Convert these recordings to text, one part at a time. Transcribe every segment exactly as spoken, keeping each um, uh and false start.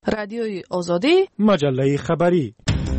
رادیوی آزادی، مجله خبری.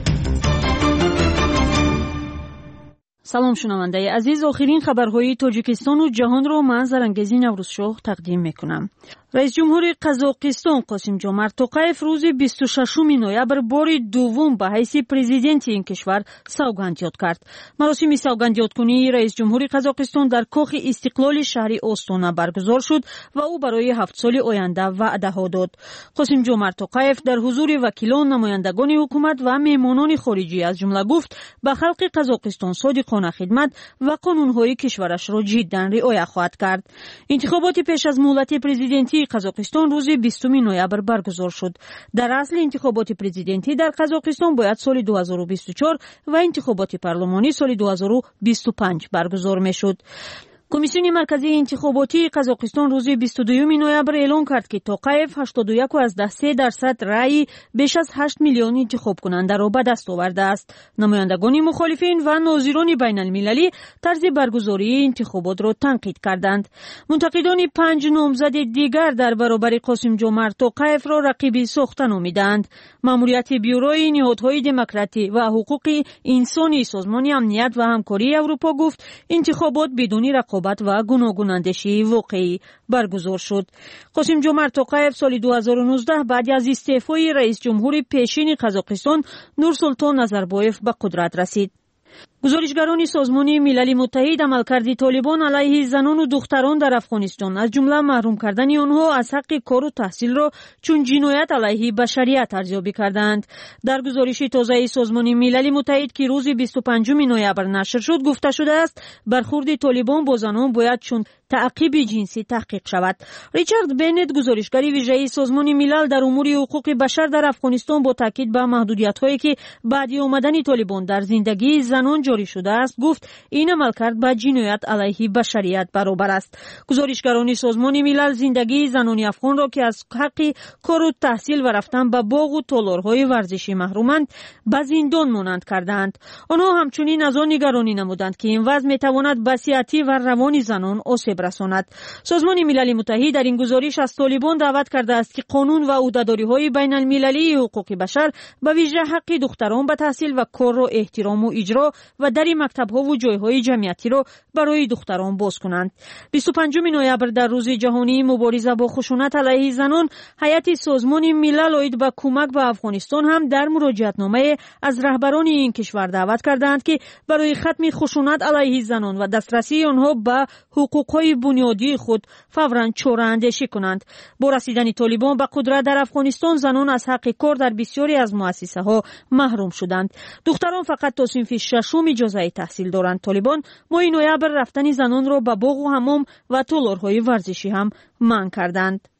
سلام شنونده عزیز، آخرین خبرهای تاجیکستان و جهان را من زرنگزی نوروزشاه تقدیم میکنم. رئیس جمهور قزاقستان قاسم جمعت توقیف روز بیست و ششم نوامبر بار دوم به حیث پرزیدنت این کشور سوگند یاد کرد. مراسم سوگند یادکنی رئیس جمهور قزاقستان در کاخ استقلال شهر آستانا برگزار شد و او برای هفت سال آینده وعده ها داد. قاسم جمعت توقیف در حضور وکیلان، نمایندگان حکومت و مهمانان خارجی از جمله گفت به خلق قزاقستان صادقانه خدمت و قانونهای کشورش را جدا رعایت خواهد کرد. انتخابات پیش از مهلت پرزیدنتی قزاقستان روز بیستم نوامبر برگزار شد. در اصل انتخابات پرزیدنتی در قزاقستان باید سال دو هزار و بیست و چهار و انتخابات پارلمانی سال دو هزار و بیست و پنج برگزار میشد. کمیسیون مرکزی انتخاباتی قزاقستان روز بیست و دوم نوامبر اعلام کرد که توقیف هشتاد و یک و از سه درصد رأی بیش از هشت میلیون انتخاب کننده را به دست آورده است. نمایندگان مخالفین و ناظران بین المللی طرز برگزاری انتخابات را تنقید کردند. منتقدان پنج نامزد دیگر در برابر قاسم جمعت توقیف را رقیب ساخته نامیدند. ماموریت بیوروی نهادهای دموکراتی و حقوق انسانی سازمان امنیت و همکاری اروپا گفت انتخابات بدون رقابت و گوناگون اندیشی واقعی برگزار شد. قاسم جمعت توقیف سال دو هزار و نوزده بعد از استعفای رئیس جمهور پیشین قزاقستان نورسلطان نظربایف به قدرت رسید. گزارشگران سازمان ملل متحد عملکرد طالبان علیه زنان و دختران در افغانستان از جمله محروم کردن آنها از حق کار و تحصیل را چون جنایت علیه بشریت ارزیابی کردند. در گزارش تازه سازمان ملل متحد که روز بیست و پنجم نوامبر نشر شد گفته شده است برخورد طالبان با زنان باید چون تعقیب جنسی تحقیق شود. ریچارد بنت گزارشگر ویژه سازمان ملل در امور حقوق بشر در افغانستان با تاکید به محدودیت‌هایی که بعد از آمدن طالبان در زندگی زنان جاری شده است گفت این عملکرد با جنایت علیه بشریت برابر است. گزارشگران سازمان ملل زندگی زنان افغان را که از حق کار و تحصیل و رفتن به باغ و تالارهای ورزشی محرومند به زندان مانند کردند. آنها همچنین از آن نگرانی نمودند که این وضع میتواند به صحت و روان زنان آسیب رساند. سازمان ملل متحد در این گزارش از طالبان دعوت کرده است که قانون و عهده‌داری‌های بین المللی حقوق بشر به ویژه حق دختران به تحصیل و کار را احترام و اجرا و در مکتب‌ها و جای‌های جمعیتی را برای دختران باز کنند. بیست و پنجم نوامبر در روز جهانی مبارزه با خشونت علیه زنان، هیئت سازمان ملل اید به کمک به افغانستان هم در مراجعتنامه از رهبران این کشور دعوت کردند که برای ختم خشونت علیه زنان و دسترسی آنها به حقوق‌های بنیادی خود فوراً چاره‌اندیشی کنند. با رسیدن طالبان به قدرت در افغانستان زنان از حق کار در بسیاری از مؤسسه‌ها محروم شدند. دختران فقط تا صنف ششم اجازه تحصیل دارند. طالبان ماه نوامبر رفتن زنان را به باغ و حمام و تالارهای ورزشی هم منع کردند.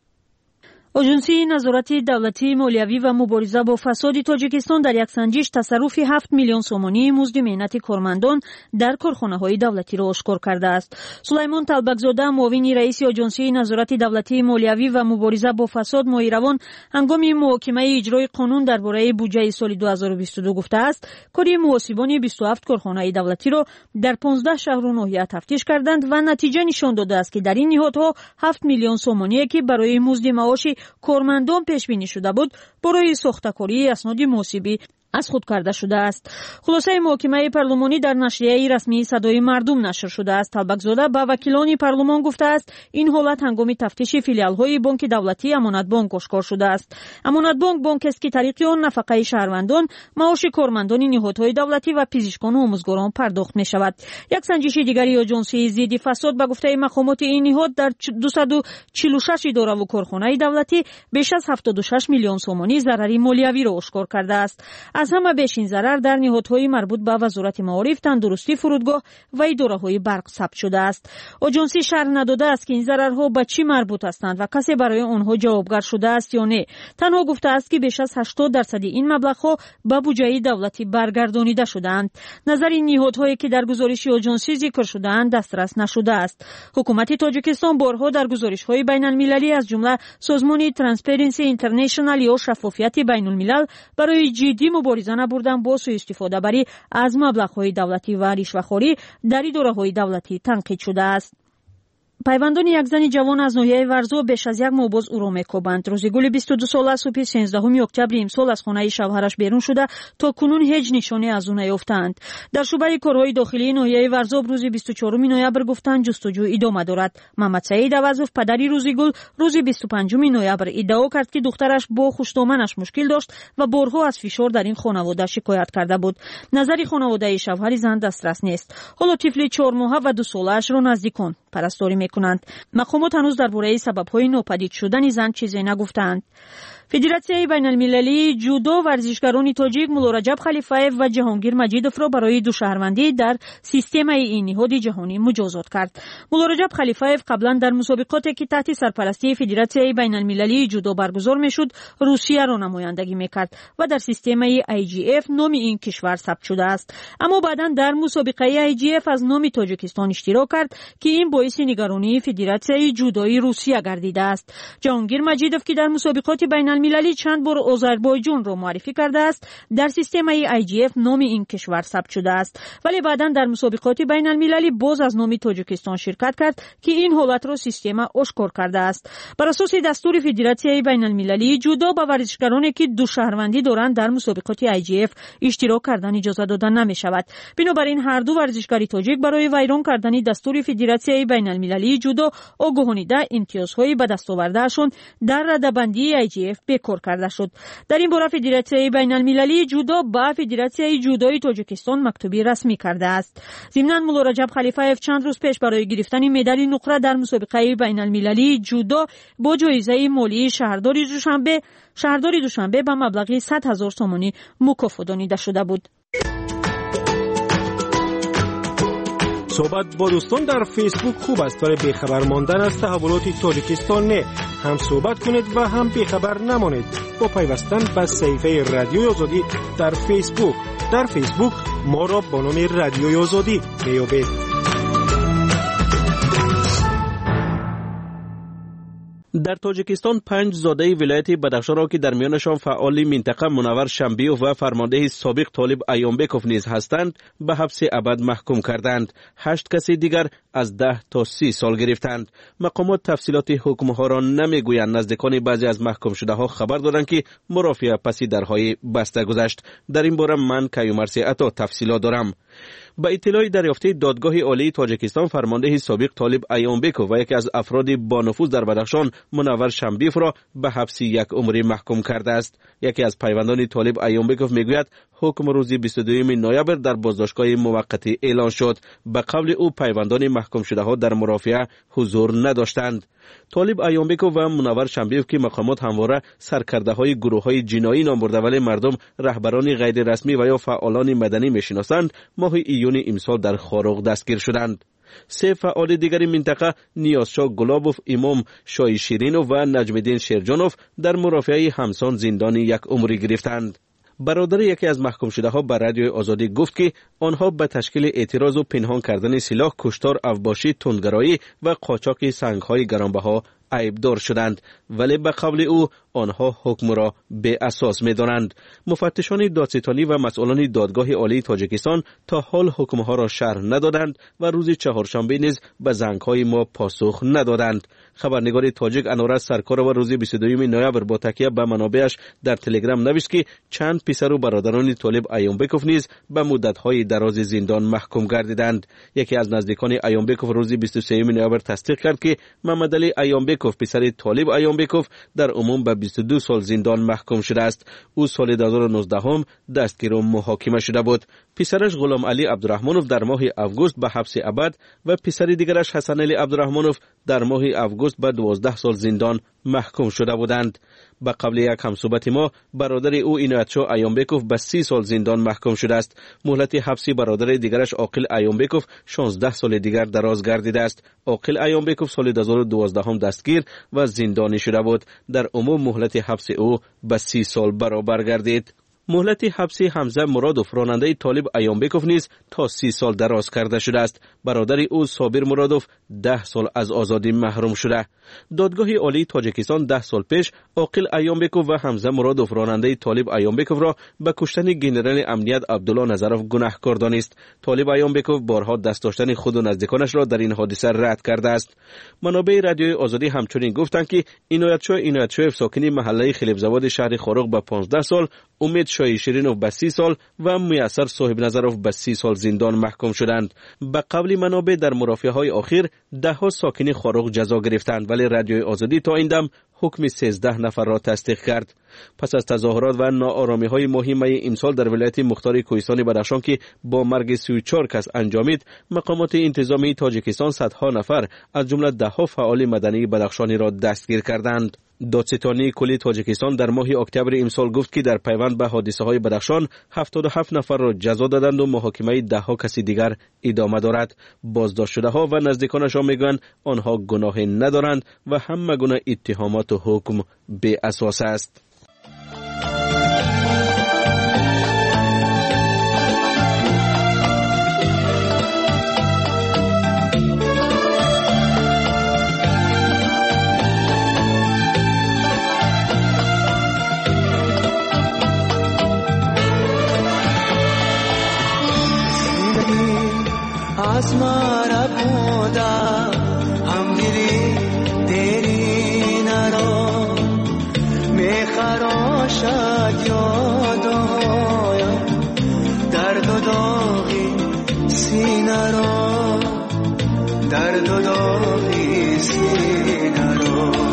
آژانسی نظارت دولتی مالیوی و مبارزه با فساد تاجیکستان در یک سنجش تصرف هفت میلیون سومانی مزد مهنت کارمندان در کارخانه‌های دولتی را آشکار کرده است. سلیمان طلبک‌زاده معاون رئیس آژانسی نظارت دولتی مالیوی و مبارزه با فساد ماه روان هنگام محاکمه اجرای قانون درباره بودجه سال دو هزار و بیست و دو گفته است کاری محاسبان بیست و هفت کارخانه دولتی را در پانزده شهر و ناحیه تفتیش کردند و نتیجه نشان داده است که در این نهادها هفت میلیون سومانی که برای مزد معاش کارمندان پیش بینی شده بود برای ساخته‌کاری اسناد محاسبی از خود کرده شده است. خلاصه محاکمه پارلمانی در نشریه رسمی صدای مردم نشر شده است. طلبک‌زاده به وکیلان پارلمان گفته است این حالت هنگام تفتیش فیلیال‌های بانک دولتی امانت بانک آشکار شده است. امانت بانک بانک است که طریق آن نفقه شهروندان، معاش کارمندان نهادهای دولتی و پزشکان و آموزگاران پرداخت می شود. یک سنجش دیگری آژانسی ضد فساد به گفته مقامات این نهاد در دویست و چهل و شش اداره و کارخانه دولتی بیش از هفتاد و شش میلیون سومانی ضرر مالیوی را آشکار کرده است. از همه بیشین ضرر در نهادهای مربوط به وزارت معارف، تندرستی، فرودگاه و اداره‌های برق ثبت شده است. آژانسی شرح نداده است که این ضررها به چی مربوط هستند و کسی برای آنها جوابگر شده است یا نه. تنها گفته است که بیش از هشتاد درصد این مبلغ‌ها به بودجه دولتی برگردانیده شده‌اند. نظر این نهادهایی که در گزارش آژانسی ذکر شده‌اند دسترس نشده است. حکومت تاجیکستان بارها در گزارش‌های بین‌المللی از جمله سازمان ترانسپرنسی اینترنشنال یا شفافیت بین‌الملل برای جدی مبارزه نبردن با سوء استفاده بری از مبلغ‌های دولتی و رشوه‌خوری در اداره‌های دولتی تنقید شده است. پیوندان یک زن جوان از ناحیه ورزو بیش از یک ماه باز او را میکوبند. روزگل بیست و دو ساله صبح سیزدهم اکتبر امسال از خانه شوهرش بیرون شده تا کنون هیچ نشانه از او نیافتند. در شعبه کارهای داخلی ناحیه ورزو روز بیست و چهارم نوامبر گفتند جستجو ادامه دارد. محمد سعید عوضوف پدری روزگل روز بیست و پنجم نوامبر ادعا کرد که دخترش با خوشدامنش مشکل داشت و بارها از فشار در این خانواده شکایت کرده بود. نظر خانواده شوهر زن دسترس نیست. حالا طفل چهار ماهه و دو ساله‌اش را نزدیکان پرستاری میکنند. مقامات هنوز درباره سبب‌های ناپدید شدن زن چیزی نگفتند. فدراسیای بین المللی جودو ورزشکاران تاجیک مولا رجب خلیفه‌ایف و جهانگیر مجیدوف را برای دو شهروندی در سیستم این نهاد جهانی مجازات کرد. مولا رجب خلیفه‌ایف قبلا در مسابقاتی که تحت سرپرستی فدراسیای بین المللی جودو برگزار میشد روسیه را نمایندگی میکرد و در سیستم ای جی اف نام این کشور ثبت شده است. اما بعدا در مسابقه ای جی اف از نام تاجیکستان اشتراک کرد که این باعث نگرانی فدراسیای جودوی روسیه گردیده است. جهانگیر مجیدوف که در مسابقات بین المللی چند بار آذربایجان را معرفی کرده است در سیستم ای جی اف نام این کشور ثبت شده است، ولی بعدا در مسابقات بین المللی باز از نام تاجیکستان شرکت کرد که این حالت را سیستم آشکار کرده است. بر اساس دستور فدراسیای بین المللی جودو به ورزشکارانی که دو شهروندی دارند در مسابقات ای جی اف اشتراک کردن اجازه داده نمی شود. بنابراین هر دو ورزشکاری تاجیک برای ویران کردن دستور فدراسیای بین المللی جودو آگاهانیده امتیازهای به دست آوردهشان در رده‌بندی ای جی اف بکار کرده شد. در این باره فدراسیای بین المللی جودو به فدراسیای جودوی تاجیکستان مکتوبی رسمی کرده است. ضمناً مولا رجب خلیفه‌ایف چند روز پیش برای گرفتن مدال نقره در مسابقه بین المللی جودو با جایزه مالی شهرداری دوشنبه شهرداری دوشنبه به مبلغ صد هزار تومانی مکافات داده شده بود. صحبت با دوستان در فیسبوک خوب است، ولی بیخبر ماندن از تحولات تاجیکستان نه. هم صحبت کنید و هم بیخبر نمانید با پیوستن به صفحه رادیوی آزادی در فیسبوک. در فیسبوک ما را با نام رادیوی آزادی میابید. در تاجیکستان پنج زاده ولایت بدخشان را که در میانشان فعال منطقه منور شنبیوف و فرمانده سابق طالب ایامبکوف نیز هستند به حبس ابد محکوم کردند. هشت کسی دیگر از ده تا سی سال گرفتند. مقامات تفصیلات حکم ها را نمیگویند. نزدیکان بعضی از محکوم شده ها خبر دادند که مرافعه پسی درهای بسته گذشت. در این باره من کیومرسی عطا تفصیلات دارم. با اطلاع دریافته دادگاه عالی تاجیکستان فرمانده سابق طالب ایامبکوف و یکی از افراد با نفوذ در بدخشان منور شنبیوف را به حبس یک عمری محکوم کرده است. یکی از پیوندان طالب ایامبکوف میگوید حکم روز بیست و دوم نوامبر در بازداشتگاه موقتی اعلان شد. به قول او پیوندان محکوم شده ها در مرافعه حضور نداشتند. طالب ایامبکوف و منور شنبیوف که مقامات همواره سرکرده های گروه های جنایی نام برده ولی مردم رهبران غیر رسمی و یا فعالان مدنی میشناسند ماه ایون امسال در خاروق دستگیر شدند. سه فعال دیگری منطقه نیازشاه گلابوف، امام شاه شیرینوف و نجم‌الدین شیرجانوف در مرافعه همسان زندان یک عمری گرفتند. برادر یکی از محکوم شده ها به رادیوی آزادی گفت که آنها به تشکیل اعتراض و پنهان کردن سلاح، کشتار، افباشی، تندگرایی و قاچاق سنگ‌های گرانبها عیبدار شدند، ولی به قول او آنها حکم را به اساس می‌دانند. مفتشان دادستانی و مسئولان دادگاه عالی تاجیکستان تا حال حکم‌ها را شرح ندادند و روز چهارشنبه نیز به زنگ‌های ما پاسخ ندادند. خبرنگار تاجیک انوره سرکار و روز بیست و دوم نوامبر با تکیه به منابعش در تلگرام نوشت که چند پسر و برادران طالب ایامبکوف نیز به مدت‌های دراز زندان محکوم گردیدند. یکی از نزدیکان ایامبکوف روز بیست و سوم نوامبر تصدیق کرد که محمد علی ایامبکوف پسر طالب ایامبکوف در عموم به بیست و دو سال زندان محکوم شده است. او سال دو هزار و نوزده هم دستگیر و محاکمه شده بود. پسرش غلام علی عبدالرحمنوف در ماه اوگوست به حبس ابد و پسر دیگرش حسن علی عبدالرحمنوف در ماه اوگوست به دوازده سال زندان محکوم شده بودند. به قبل یک همصحبت ما برادر او عنایتشاه ایامبکوف به سی سال زندان محکوم شده است. مهلت حبس برادر دیگرش عاقل ایامبکوف شانزده سال دیگر دراز گردیده است. عاقل ایامبکوف سال دو هزار و دوازده هم دستگیر و زندانی شده بود. در عموم مهلت حبس او به سی سال برابر گردید. مهلت حبس حمزه مرادوف راننده طالب ایامبکوف نیز تا سی سال دراز کرده شده است. برادر او صابر مرادوف ده سال از آزادی محروم شده. دادگاه عالی تاجیکستان ده سال پیش عاقل ایامبکوف و حمزه مرادوف راننده طالب ایامبکوف را به کشتن ژنرال امنیت عبدالله نظروف گناهکار دانست. طالب ایامبکوف بارها دست داشتن خود و نزدیکانش را در این حادثه رد کرده است. منابع رادیوی آزادی همچنین گفتند که عنایت‌شاه عنایت‌شاهیف ساکنی محله خلیفزاد شهر خاروق به پانزده سال، امید شاهی شیرینوف به سی سال و میسر صاحب نظروف به سی سال زندان محکوم شدند. به قول منابع در مرافعه‌های اخیر ده ها ساکنی خاروق جزا گرفتند، ولی رادیوی آزادی تا این دم حکم سیزده نفر را تصدیق کرد. پس از تظاهرات و ناآرامی‌های مهم امسال در ولایت مختار کوهستان بدخشان که با مرگ سی و چهار کس انجامید، مقامات انتظامی تاجیکستان صدها نفر از جمله ده ها فعال مدنی بدخشانی را دستگیر کردند. دادستانی کلی تاجیکستان در ماه اکتبر امسال گفت که در پیوند به حادثه‌های بدخشان هفتاد و هفت نفر را جزا دادند و محاکمه ده ها کسی دیگر ادامه دارد. بازداشت شده ها و نزدیکانشان میگویند آنها گناهی ندارند و همه گونه اتهامات و حکم بی اساس است. आसमारा बूंदा हम गिरी तेरी नरो मैं खरोशा यादो दर्द दोगी सीनरो दर्द दोगी सीनरो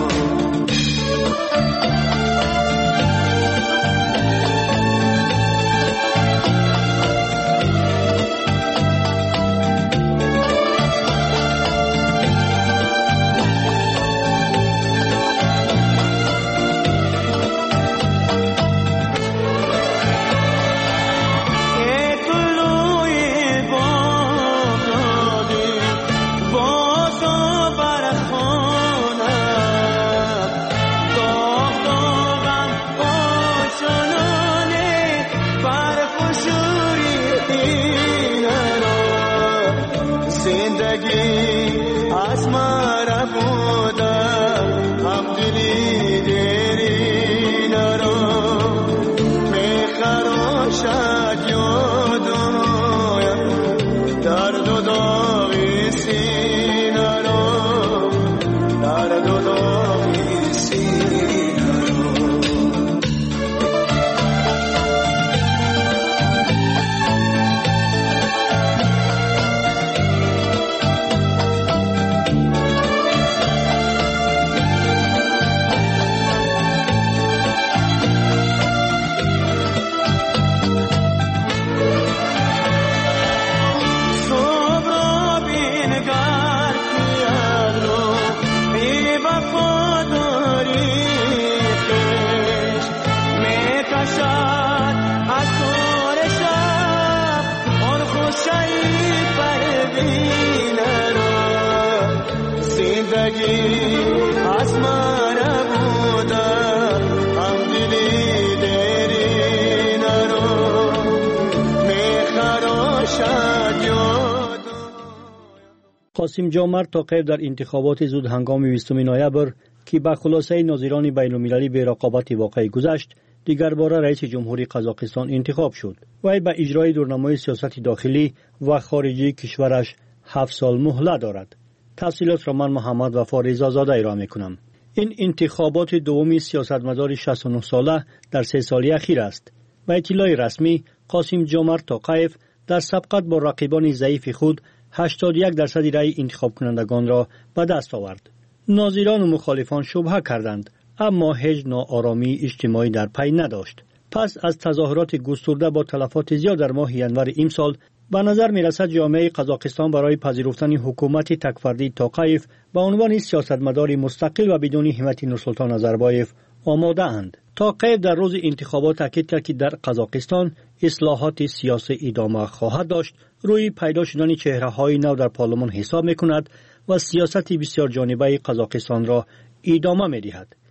قاسم جامر تاقیب در انتخابات زود هنگام بیستم نوامبر که به خلاصه ناظران بین المللی به رقابت واقعی گذشت، دیگر باره رئیس جمهوری قزاقستان انتخاب شد. وی به اجرای دورنمای سیاست داخلی و خارجی کشورش هفت سال مهلت دارد. تفصیلات را من محمد وفا رضازاده ارائه میکنم. این انتخابات دومی سیاستمدار شصت و نه ساله در سه سال اخیر است. به اطلاع رسمی قاسم جامر تاقیف در سبقت با رقیبان ضعیف خود هشتاد و یک درصد رأی انتخاب کنندگان را به دست آورد. ناظران و مخالفان شبهه کردند، اما هیچ ناآرامی اجتماعی در پی نداشت. پس از تظاهرات گسترده با تلفات زیاد در ماه ینور امسال، به نظر می رسد جامعه قزاقستان برای پذیرفتن حکومت تکفردی تاقیف به عنوان سیاستمدار مستقل و بدون حمایت نورسلطان نظربایف آماده اند. تاقیف در روز انتخابات تاکید کرد که در قزاقستان اصلاحات سیاسی ادامه خواهد داشت، روی پیدا شدن چهره‌های نو در پارلمان حساب می‌کند و سیاست بسیار جانبه قزاقستان را ادامه می‌دهد.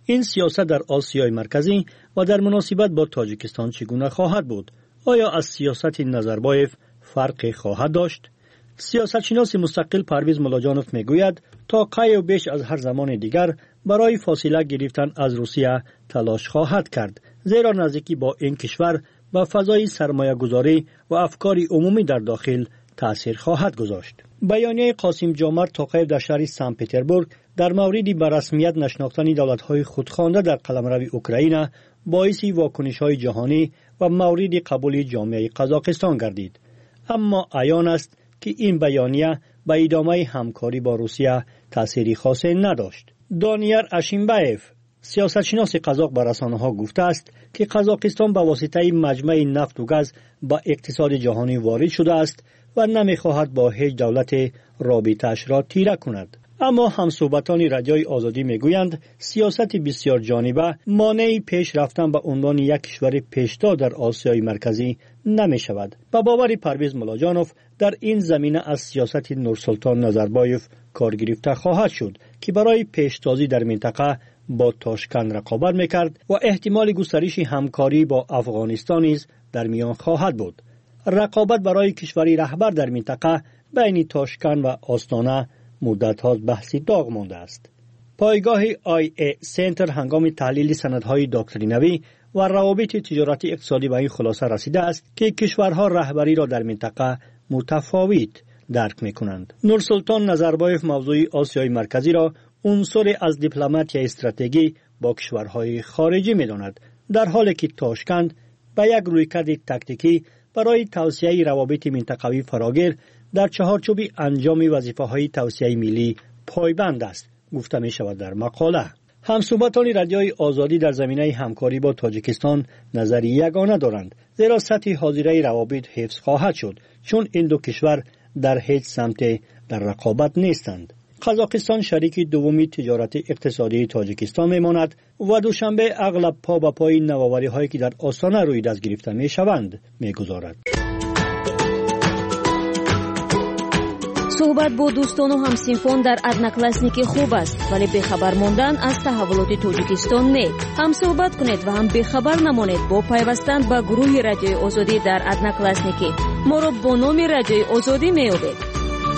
این سیاست در آسیای مرکزی و در مناسبت با تاجیکستان چگونه خواهد بود؟ آیا از سیاست نظربایف فرق خواهد داشت؟ سیاستشناس مستقل پرویز ملاجانوف میگوید تا قای و بیش از هر زمان دیگر برای فاصله گرفتن از روسیه تلاش خواهد کرد، زیرا نزدیکی با این کشور و فضای سرمایه گذاری و افکار عمومی در داخل تأثیر خواهد گذاشت. بیانیه قاسم جومرت توقیف در شهر سن پتربورگ در موردی به رسمیت نشناختن دولت‌های خودخوانده در قلمرو اوکراین باعث واکنش‌های جهانی و مورد قبول جامعه قزاقستان گردید. اما عیان است که این بیانیه به ادامه همکاری با روسیه تأثیری خاصی نداشت. دانیر اشینبایف سیاستشناس قزاق به رسانه‌ها گفته است که قزاقستان به واسطه مجمع نفت و گاز به اقتصاد جهانی وارد شده است و نمی‌خواهد با هیچ دولت رابطه‌اش را تیره کند. اما همصحبتان رادیوی آزادی میگویند سیاست بسیار جانبه مانع پیش رفتن به عنوان یک کشور پیشرو در آسیای مرکزی نمی شود. به باور پرویز ملاجانوف در این زمینه از سیاست نورسلطان نظربایف کار گرفته خواهد شد که برای پیشتازی در منطقه با تاشکند رقابت میکرد و احتمال گسترش همکاری با افغانستان نیز در میان خواهد بود. رقابت برای کشوری رهبر در منطقه بین تاشکند و آستانه مدت ها بحثی داغ مانده است. پایگاه آی ای سنتر هنگام تحلیل سندهای داکترینوی و روابط تجارتی اقتصادی به این خلاصه رسیده است که کشورها رهبری را در منطقه متفاوت درک میکنند. نورسلطان نظربایف موضوع آسیای مرکزی را عنصر از دیپلماتیا استراتژی با کشورهای خارجی میداند، در حالی که تاشکند به یک رویکرد تاکتیکی برای توسعه روابط منطقوی فراگیر در چهارچوب انجام وظیفه‌های توسعه ملی پایبند است، گفته می شود در مقاله. همصحبتان رادیوی آزادی در زمینه همکاری با تاجیکستان نظری یگانه دارند، زیرا سطح حاضره روابط حفظ خواهد شد، چون این دو کشور در هیچ سمت در رقابت نیستند. قزاقستان شریک دومی تجارت اقتصادی تاجیکستان میماند و دوشنبه اغلب پا به پای نوآوری هایی که در آستانه روی دست گرفته می شوند میگذارد. صحبت با دوستان و همسینفان در ادناکلاسنیکی خوب است، ولی بخبر ماندن از تحولات تاجیکستان نه. هم صحبت کنید و هم بخبر نمانید با پیوستن به گروه رادیوی آزادی در ادناکلاسنیکی. ما را با نام رادیوی آزادی میابید.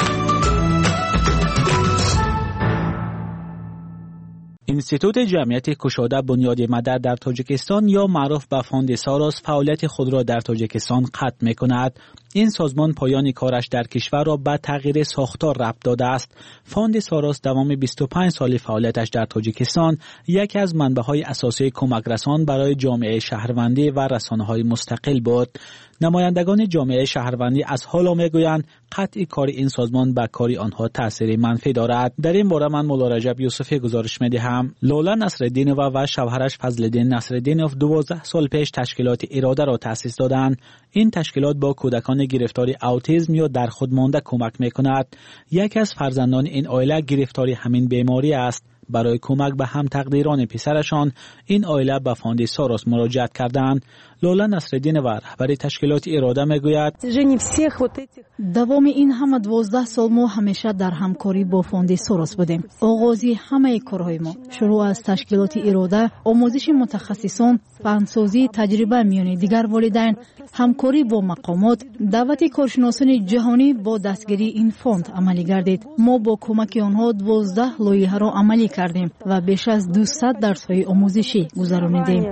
اینستیتوت جمعیت کشاده بنیاد مدر در تاجیکستان یا معروف به فاند ساراس فعالیت خود را در تاجیکستان ختم می‌کند. این سازمان پایان کارش در کشور را به تغییر ساختار ربط داده است. فاند ساراس دوام بیست و پنج سال فعالیتش در تاجیکستان یکی از منبع‌های اساسی کمک رسان برای جامعه شهروندی و رسانه‌های مستقل بود. نمایندگان جامعه شهروندی از حالا میگویند قطعی کار این سازمان به کاری آنها تأثیر منفی دارد. در این باره من مولا رجب یوسفی گزارش میدهم. لولا نصرالدینова و شوهرش فضلالدین نصرالدینov دوازده سال پیش تشکیلات اراده را تأسیس دادند. این تشکیلات با کودکان گرفتاری اوتیسم یا در خود مانده کمک میکند. یکی از فرزندان این عائله گرفتاری همین بیماری است. برای کمک به هم تقدیران پسرشان این عائله به فاند ساراس مراجعت کردند. لولا نصرالدینова رهبر تشکیلات اراده میگوید دوام این همه دوازده سال ما همیشه در همکاری با فاند ساراس بودیم. آغازی همه کارهای ما شروع از تشکیلات اراده، آموزش متخصصان، فنسازی، تجربه میان دیگر والدین، همکاری با مقامات، دعوت کارشناسان جهانی با دستگیری این فاند عملی گردید. ما با کمک آنها دوازده لایحه را عملی کردیم و بیش از دویست درس‌های آموزشی گذراندیم.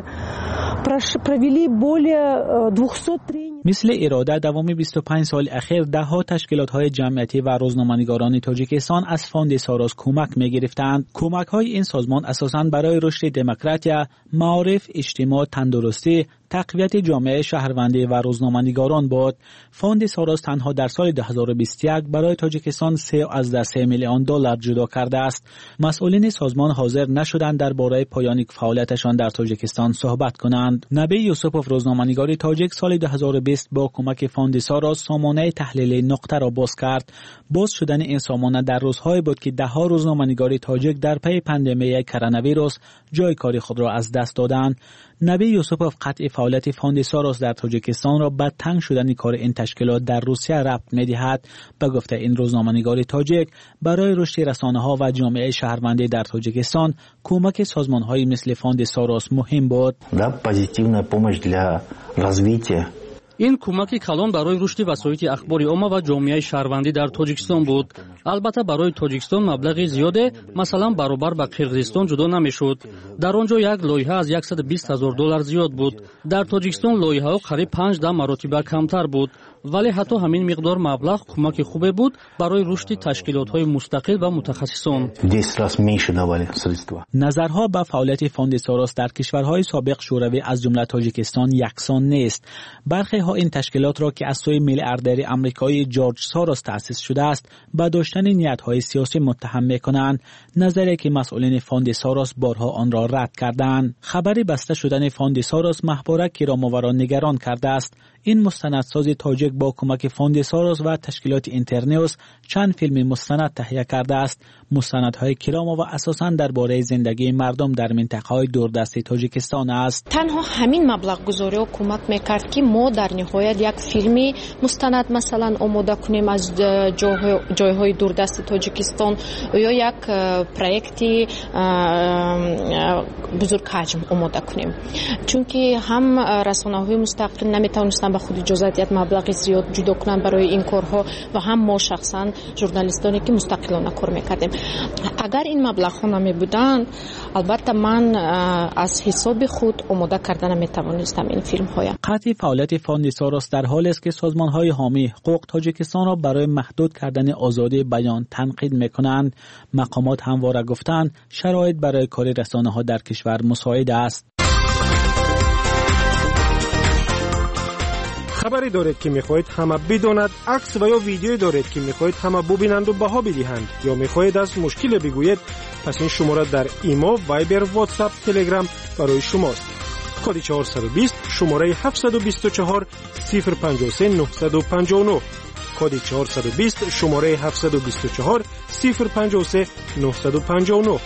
مثل اراده دوام بیست و پنج سال اخیر ده ها تشکیلات های جمعیتی و روزنامه‌نگاران تاجیکستان از فاند ساراس کمک می گرفتند. کمک های این سازمان اساساً برای رشد دموکراتیا، معارف، اجتماع، تندرستی، تقویت جامعه شهروندی و روزنامه‌نگاران بود. فاند ساراس تنها در سال دو هزار و بیست و یک برای تاجیکستان سه از سه میلیون دلار جدا کرده است. مسئولین سازمان حاضر نشدند درباره پایان فعالیتشان در تاجیکستان صحبت کنند. نبی یوسفوف روزنامه‌نگار تاجیک سال دو هزار و بیست با کمک فاند ساراس سامانه تحلیل نقطه را باز کرد. باز شدن این سامانه در روزهای بود که ده ها روزنامه‌نگار تاجیک در پی پاندمی کرونا ویروس جای کاری خود را از دست دادند. نبی یوسفوف قطع فعالیت فاند ساروس در تاجیکستان را به تنگ شدن کار این تشکیلات در روسیه ربط می‌دهد. به گفته این روزنامه‌نگار تاجیک، برای رشد رسانه‌ها و جامعه شهروندی در تاجیکستان کمک سازمان‌های مثل فاند ساروس مهم بود. Да, позитивная помощь для развития. این کمک کلان برای رشد وسایل اخباری عامه و جامعه شهروندی در تاجیکستان بود. البته برای تاجیکستان مبلغ زیاده، مثلا برابر با قرقیزستان جدا نمیشد. در آنجا یک لایحه از صد و بیست هزار دلار زیاد بود. در تاجیکستان لایحه قریب پنج ده مرتبه کمتر بود. ولی حتی همین مقدار مبلغ کمک خوبه بود برای رشد تشکیلات‌های مستقل و متخصصان. نظرها به فعالیت فاند ساروس در کشورهای سابق شوروی از جمله تاجیکستان یکسان نیست. برخی ها این تشکیلات را که از سوی میلیاردر آمریکایی جورج ساروس تأسیس شده است به داشتن نیت‌های سیاسی متهم می‌کنند، نظری که مسئولین فاند ساروس بارها آن را رد کردند. خبر بسته شدن فاند ساروس محباره کرام‌آور را نگران کرده است. این مستندساز تاجیک با کمک فاند ساروس و تشکیلات اینترنیوس چند فیلم مستند تهیه کرده است. مستندهای کرام و اساساً درباره زندگی مردم در منطقه‌های دوردست تاجیکستان است. تنها همین مبلغ گذاری و کمک میکرد که ما در نهایت یک فیلمی مستند مثلا آماده کنیم از جایهای دوردست تاجیکستان یا یک پروژه بزرگ حجم آماده کنیم، چون که هم رسانه‌های مستقل نمیتونستن به خود اجازه یک مبلغ زیاد جدا کنن برای این کارها و هم ما شخصا ژورنالیستانی که مستقلانه کار میکردیم. اگر این مبلغ ها نمی بودن، البته من از حساب خود آماده کردن نمیتوانستم این فیلم های. قطع فعالیت فاند ساروس در حالی است که سازمان های حامی حقوق تاجیکستان را برای محدود کردن آزادی بیان تنقید میکنند. مقامات همواره گفتند شرایط برای کار رسانه ها در کشور مساعد است. خبری دارید که میخواهید همه بداند، عکس و یا ویدیویی دارید که میخواهید همه ببینند و بها بدهند، یا میخواهید از مشکل بگویید، پس این شماره در ایمو، وایبر، واتساپ، تلگرام برای شماست. کد چهارصد و بیست شماره هفتصد و بیست و چهار صفر پنجاه و سه نهصد و پنجاه و نه. کد چهارصد و بیست شماره هفتصد و بیست و چهار صفر پنجاه و سه نهصد و پنجاه و نه.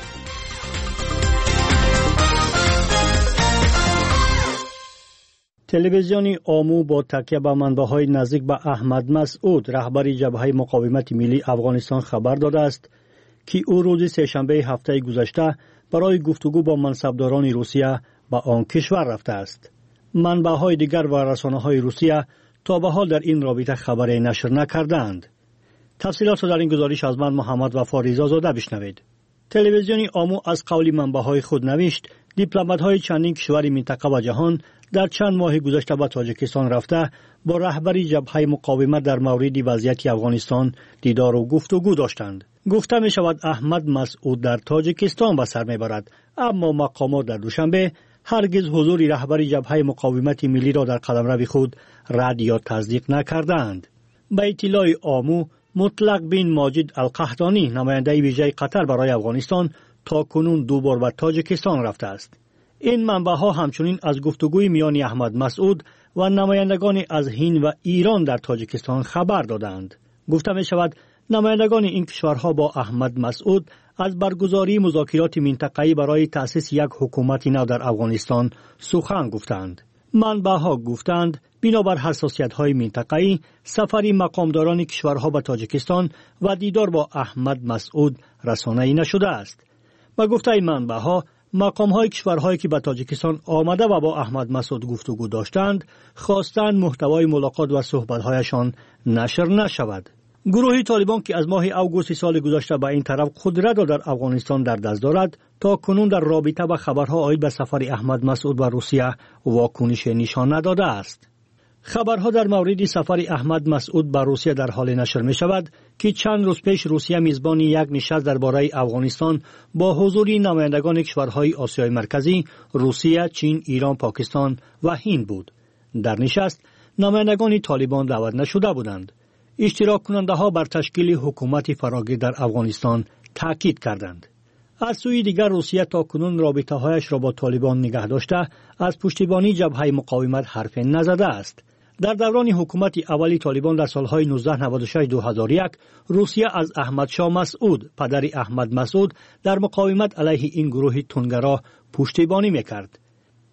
تلویزیون آمو با تکیه به منبع‌های نزدیک به احمد مسعود رهبر جبهه مقاومت ملی افغانستان خبر داده است که او روز سه‌شنبه هفته گذشته برای گفتگو با منصبداران روسیه به آن کشور رفته است. منبع‌های دیگر و رسانه‌های روسیه تا به حال در این رابطه خبری نشر نکردند. تفصیلات را در این گزارش از من محمد وفا رضازاده بشنوید. تلویزیون آمو از قول منبع‌های خود نوشت دیپلمات‌های چندین کشور منطقه و جهان در چند ماه گذشته به تاجیکستان رفته با رهبر جبهه مقاومت در مورد وضعیت افغانستان دیدار و گفتگو داشتند. گفته می شود احمد مسعود در تاجیکستان به سر می برد، اما مقامات در دوشنبه هرگز حضور رهبر جبهه مقاومت ملی را در قلمرو خود رد یا تصدیق نکردند. به اطلاع آمو، مطلق بن ماجد القحطانی نماینده ویژه قطر برای افغانستان تا کنون دو بار به تاجیکستان رفته است. این منبع‌ها همچنین از گفتگوی میان احمد مسعود و نمایندگان از هند و ایران در تاجیکستان خبر دادند. گفته می شود نمایندگان این کشورها با احمد مسعود از برگزاری مذاکرات منطقه‌ای برای تأسیس یک حکومت نو در افغانستان سخن گفتند. منبع‌ها گفتند بنابر حساسیت‌های منطقه‌ای سفری مقامداران کشورها به تاجیکستان و دیدار با احمد مسعود رسانه‌ای نشده است. با گفته منبع‌ها مقام‌های کشورهایی که به تاجیکستان آمده و با احمد مسعود گفتگو داشتند خواستند محتوای ملاقات و صحبت‌هایشان نشر نشود. گروه طالبان که از ماه اوگوست سال گذشته به این طرف قدرت را در افغانستان در دست دارد تا کنون در رابطه با خبرها آید به سفر احمد مسعود و روسیه واکنش نشان نداده است. خبرها در مورد سفر احمد مسعود به روسیه در حال نشر می شود که چند روز پیش روسیه میزبان یک نشست درباره افغانستان با حضور نمایندگان کشورهای آسیای مرکزی، روسیه، چین، ایران، پاکستان و هند بود. در نشست نمایندگان طالبان دعوت نشده بودند. اشتراک کننده ها بر تشکیل حکومت فراگیر در افغانستان تاکید کردند. از سوی دیگر روسیه تا کنون رابطه هایش را با طالبان نگه داشته از پشتیبانی جبهه مقاومت حرف نزده است. در دوران حکومت اولی طالبان در سالهای نوزده نود و شش دو هزار و یک روسیه از احمد شاه مسعود پدر احمد مسعود در مقاومت علیه این گروه تندگرا پشتیبانی میکرد.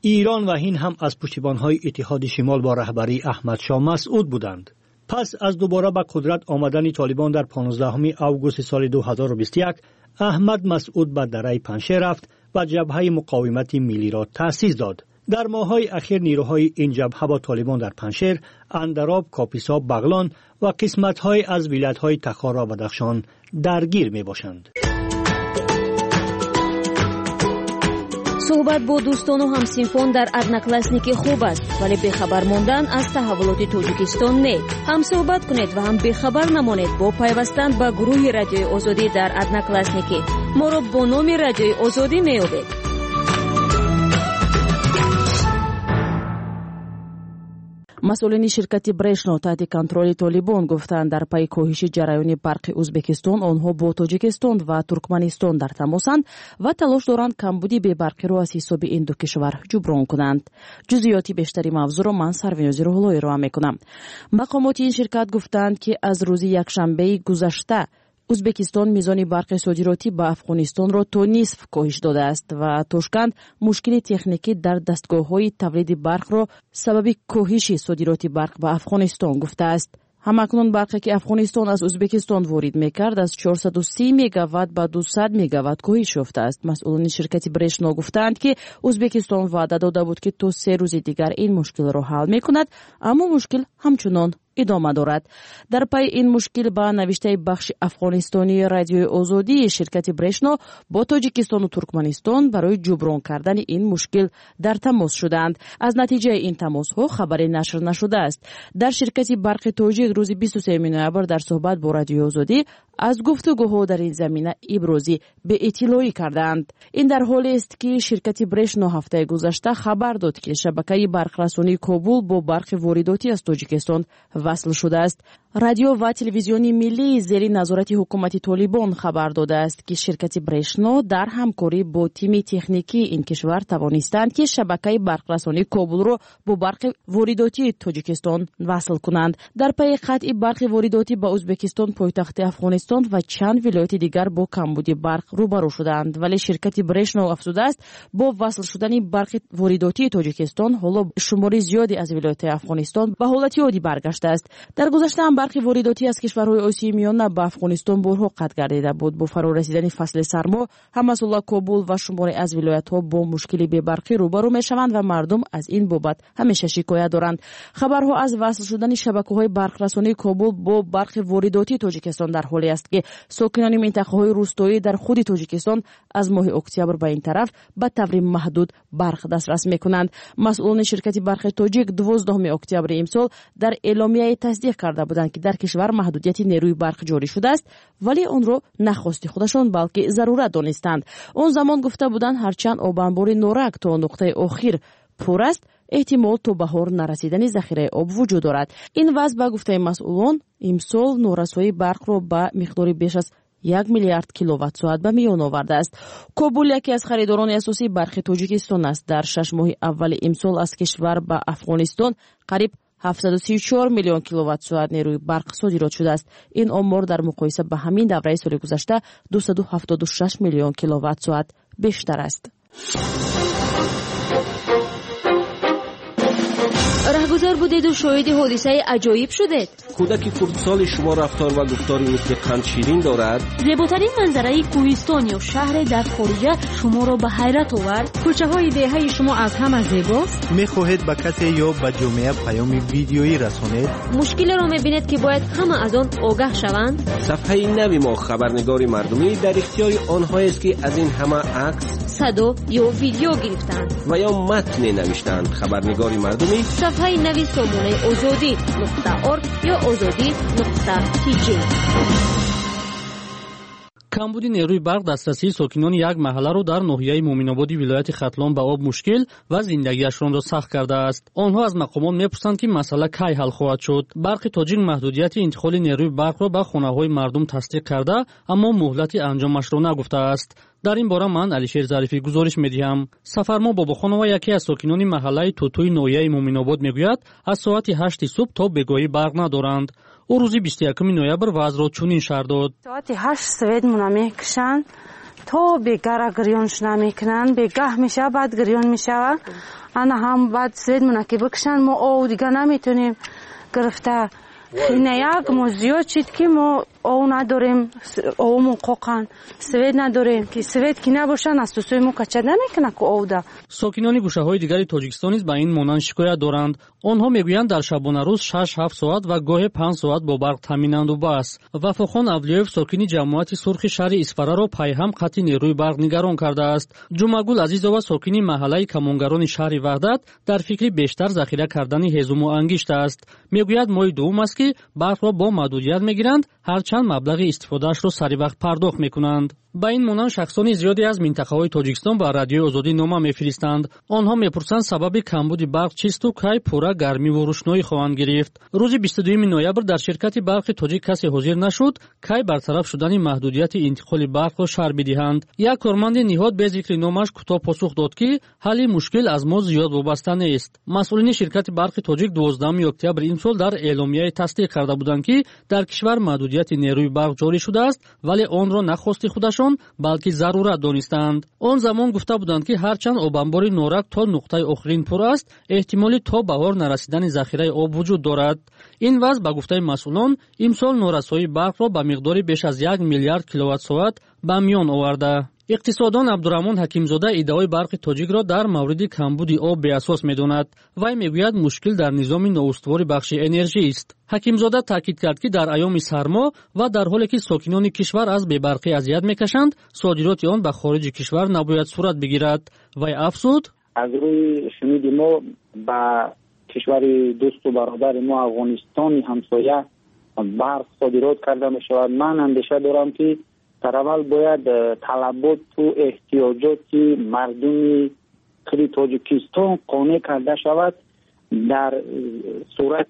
ایران و هند هم از پشتیبان‌های اتحاد شمال با رهبری احمد شاه مسعود بودند. پس از دوباره به قدرت آمدن طالبان در پانزدهم اوگوست سال دو هزار و بیست و یک احمد مسعود به دره پنجشیر رفت و جبهه مقاومت ملی را تأسیس داد. در ماه‌های اخیر نیروهای این جبهه با طالبان در پنجشیر، اندراب، کاپیسا، بغلان و قسمت‌های از ولایت‌های تخار و بدخشان درگیر می‌باشند. صحبت با دوستان و همسینفون در ادناکلاسنیکی خوب است، ولی بخبر موندن از تحولات توجیکستان نه. هم صحبت کنید و هم بخبر نمانید با پیوستن به گروه رادیوی آزادی در ادناکلاسنیکی. ما را با نام رادیوی آزادی می‌یابید. مسئولین شرکت برشنو تحت کنترل طالبان گفتند در پی کاهش جریان برق ازبکستان آنها با تاجیکستان و ترکمنستان در تماسند و تلاش دارند کمبودی به برق را از حساب این دو کشور جبران کنند. جزئیات بیشتری موضوع را من سروینوزی رو ارائه میکنم. مقامات این شرکت گفتند که از روز یکشنبه گذشته ازبکستان میزان برق صادراتی به افغانستان را تا نصف کاهش داده است و تاشکند مشکل تکنیکی در دستگاه‌های تولید برق را سبب کاهش صادرات برق به افغانستان گفته است. همکنون برقی که افغانستان از ازبکستان وارد میکرد از چهارصد و سی مگاوات به دویست مگاوات کاهش یافته است. مسئولان شرکت برشنو گفتند که ازبکستان وعده داده بود که تا سه روز دیگر این مشکل را حل میکند، اما مشکل همچنان ادامه دارد. در پی این مشکل با نوشته بخش افغانستانی رادیوی آزادی شرکت برشنو با تاجیکستان و ترکمنستان برای جبران کردن این مشکل در تماس شدند. از نتیجه این تماس ها خبری نشر نشده است. در شرکت برق تاجیک روز بیست و سوم نوامبر در صحبت با رادیوی آزادی از گفتگوها در این زمینه ابرازی به اطلاعی کردند. این در حالی است که شرکت برشنو هفته گذشته خبر داد که شبکه برق رسانی کابل با برق وارداتی از تاجیکستان وصل شده است. رادیو و تلویزیونی ملی زیر نظارت حکومت طالبان خبر داده است که شرکت برشنو در همکاری با تیم تکنیکی این کشور توانستند که شبکه برق رسانی کابل را با برق وارداتی تاجیکستان وصل کنند. در پی قطع برق وارداتی به ازبکستان پایتخت افغانستان و چند ولایت دیگر با کمبودی برق روبرو شدند، ولی شرکت برشنو افزوده است با وصل شدن برق وارداتی تاجیکستان حالا شماری زیادی از ولایت افغانستان به حالت عادی برگشته است. در گذشته هم برق وارداتی از کشورهای آسیای میانه به افغانستان بارها قطع گردیده بود. با فرا رسیدن فصل سرما هم مسئولان کابل و شماری از ولایت‌ها با مشکلی به برق روبرو میشوند و مردم از این بابت همیشه شکایت دارند. خبرها از وصل شدن شبکه‌های برق رسانی کابل با برق وارداتی تاجیکستان در حالی است که ساکنان منطقه‌های روستایی در خود تاجیکستان از ماه اکتبر به این طرف به طور محدود برق دسترس می‌کنند. مسئولان شرکت برق تاجیک دوازدهم اکتبر امسال در اعلامیه تصدیق کرده بودند که در کشور محدودیت نیروی برق جاری شده است، ولی آن را نخواست خودشان بلکه ضرورت دانستند. آن زمان گفته بودند هرچند آب انبار نورک تا نقطه آخر پر است، احتمال تا بهار نرسیدن ذخیره آب وجود دارد. این وضع به گفته مسئولان امسال نورسایی برق را به مقدار بیش از یک میلیارد کیلووات ساعت به میان آورده است. کابل یکی از خریداران اساسی برق تاجیکستان است. در شش ماه اول امسال از کشور به افغانستان قریب هفتصد و سی و چهار میلیون کیلووات ساعت نیروی برق صادرات شده است. این آمار در مقایسه با همین دوره سال گذشته دویست و هفتاد و شش میلیون کیلووات ساعت بیشتر است. رهگذر بودید و شاهد حادثه عجایب شدید. کودک کردسال شما رفتار و گفتاری مثل قند شیرین دارد. زیباترین منظره کوهستان یا شهر در خارجه شما را به حیرت آورد. کوچه های دهه شما از همه زیباست. میخواهید به کسی یا به جامعه پیام ویدیویی رسانید؟ مشکل را میبینید که باید همه از آن آگاه شوند. صفحه نوی ما خبرنگار مردمی در اختیار آنهایی است که از این همه عکس، صدا یا ویدیو گرفتند و یا متن نوشتند. خبرنگار مردمی صفحه نوی سامانه آزادی نقطه ارگ یا آزادی نقطه تی جی. کمبود نیروی برق دسترسی ساکنان یک محله را در ناحیه مومن‌آبادی ولایت ختلان به آب مشکل و زندگیشان را سخت کرده است. آنها از مقامات می‌پرسند که مسئله کی حل خواهد شد. برق تاجیک محدودیت انتقال نیروی برق را به خانه‌های مردم تصدیق کرده، اما مهلت انجامش را نگفته است. در این باره من علیشیر ظریفی گزارش می‌دهم. سفرما باباخانوا یکی از ساکنان محله توتوی ناحیه مومن‌آباد میگوید از ساعت هشت صبح تا بگاهی برق ندارند. او روز بیست و یکم نوامبر وضع را چنین شرح داد. ساعت هشت سوید مونه میکشند تو بیگره گریانش نمیکنن، بیگه میشه بعد گریان میشه. انا هم بعد سوید منکی بکشن ما او دیگه نمیتونیم گرفته. نه یک ما زیاد چید که ما او نداریم، او مو قوقن سوید نداریم که سوید که نباشن از تو سوی مو کچه نمیکنه که او ده. ساکنان گوشه‌های دیگری تاجیکستان نیز به این مانند شکایت دارند. آنها میگویند در شبانه روز شش هفت ساعت و گاهی پنج ساعت با برق تامینند و بس. وفاخان اولیایف ساکنی جماعت سرخ شهر اسفره را پیهم قطع نیروی برق نگران کرده است. جمعگل عزیزова ساکنی محله کمانگران شهر وحدت در فکر بیشتر ذخیره کردن هیزم و انگشت است. میگوید ماه دوم است که برق را با محدودیت میگیرند، هرچند مبلغ استفادهش را سری وقت پرداخت میکنند. با این مانند شخصان زیادی از منطقه‌های تاجیکستان با رادیوی آزادی نامه میفرستند. آنها میپرسند سبب کمبود برق چیست و کی پورا گرمی و روشنایی خواهند گرفت. روز بیست و دوم نوامبر در شرکت برق تاجیک کسی حاضر نشد کی برطرف شدن محدودیت انتقال برق را شرح بدهند. یک کارمند نهاد به ذکر نامش کوتاه پاسخ داد که حل مشکل از ما زیاد وابسته نیست. مسئولین شرکت برق تاجیک دوازدهم اکتبر این سال در اعلامیه تصدیق کرده بودند که در کشور محدودیت نیروی برق جاری شده است، ولی آن را نخواست خودشان بلکه ضرورت دانستند. آن زمان گفته بودند که هرچند آب انبار نورک تا نقطه آخرین پر است، احتمالی تا بهار نرسیدن ذخیره آب وجود دارد. این وضع به گفته مسئولان امسال نورسایی برق را به مقدار بیش از یک میلیارد کیلووات ساعت به میان آورده. اقتصاددان عبدالرحمن حکیمزاده ادعای برق تاجیک را در مورد کمبود آب بی‌اساس می‌داند. وی میگوید مشکل در نظام نواستوار بخش انرژی است. حکیمزاده تاکید کرد که در ایام سرما و در حالی که ساکنان کشور از بی‌برقی اذیت می‌کشند، صادرات آن به خارج کشور نباید صورت بگیرد. وی افزود: از روی شنود ما با کشور دوست و برادر ما افغانستان همسایه برق صادرات کرده می‌شود. من اندیشه دارم که در اول باید طلبات و احتیاجات مردم خیلی تاجیکستان قانع کرده شود. در صورت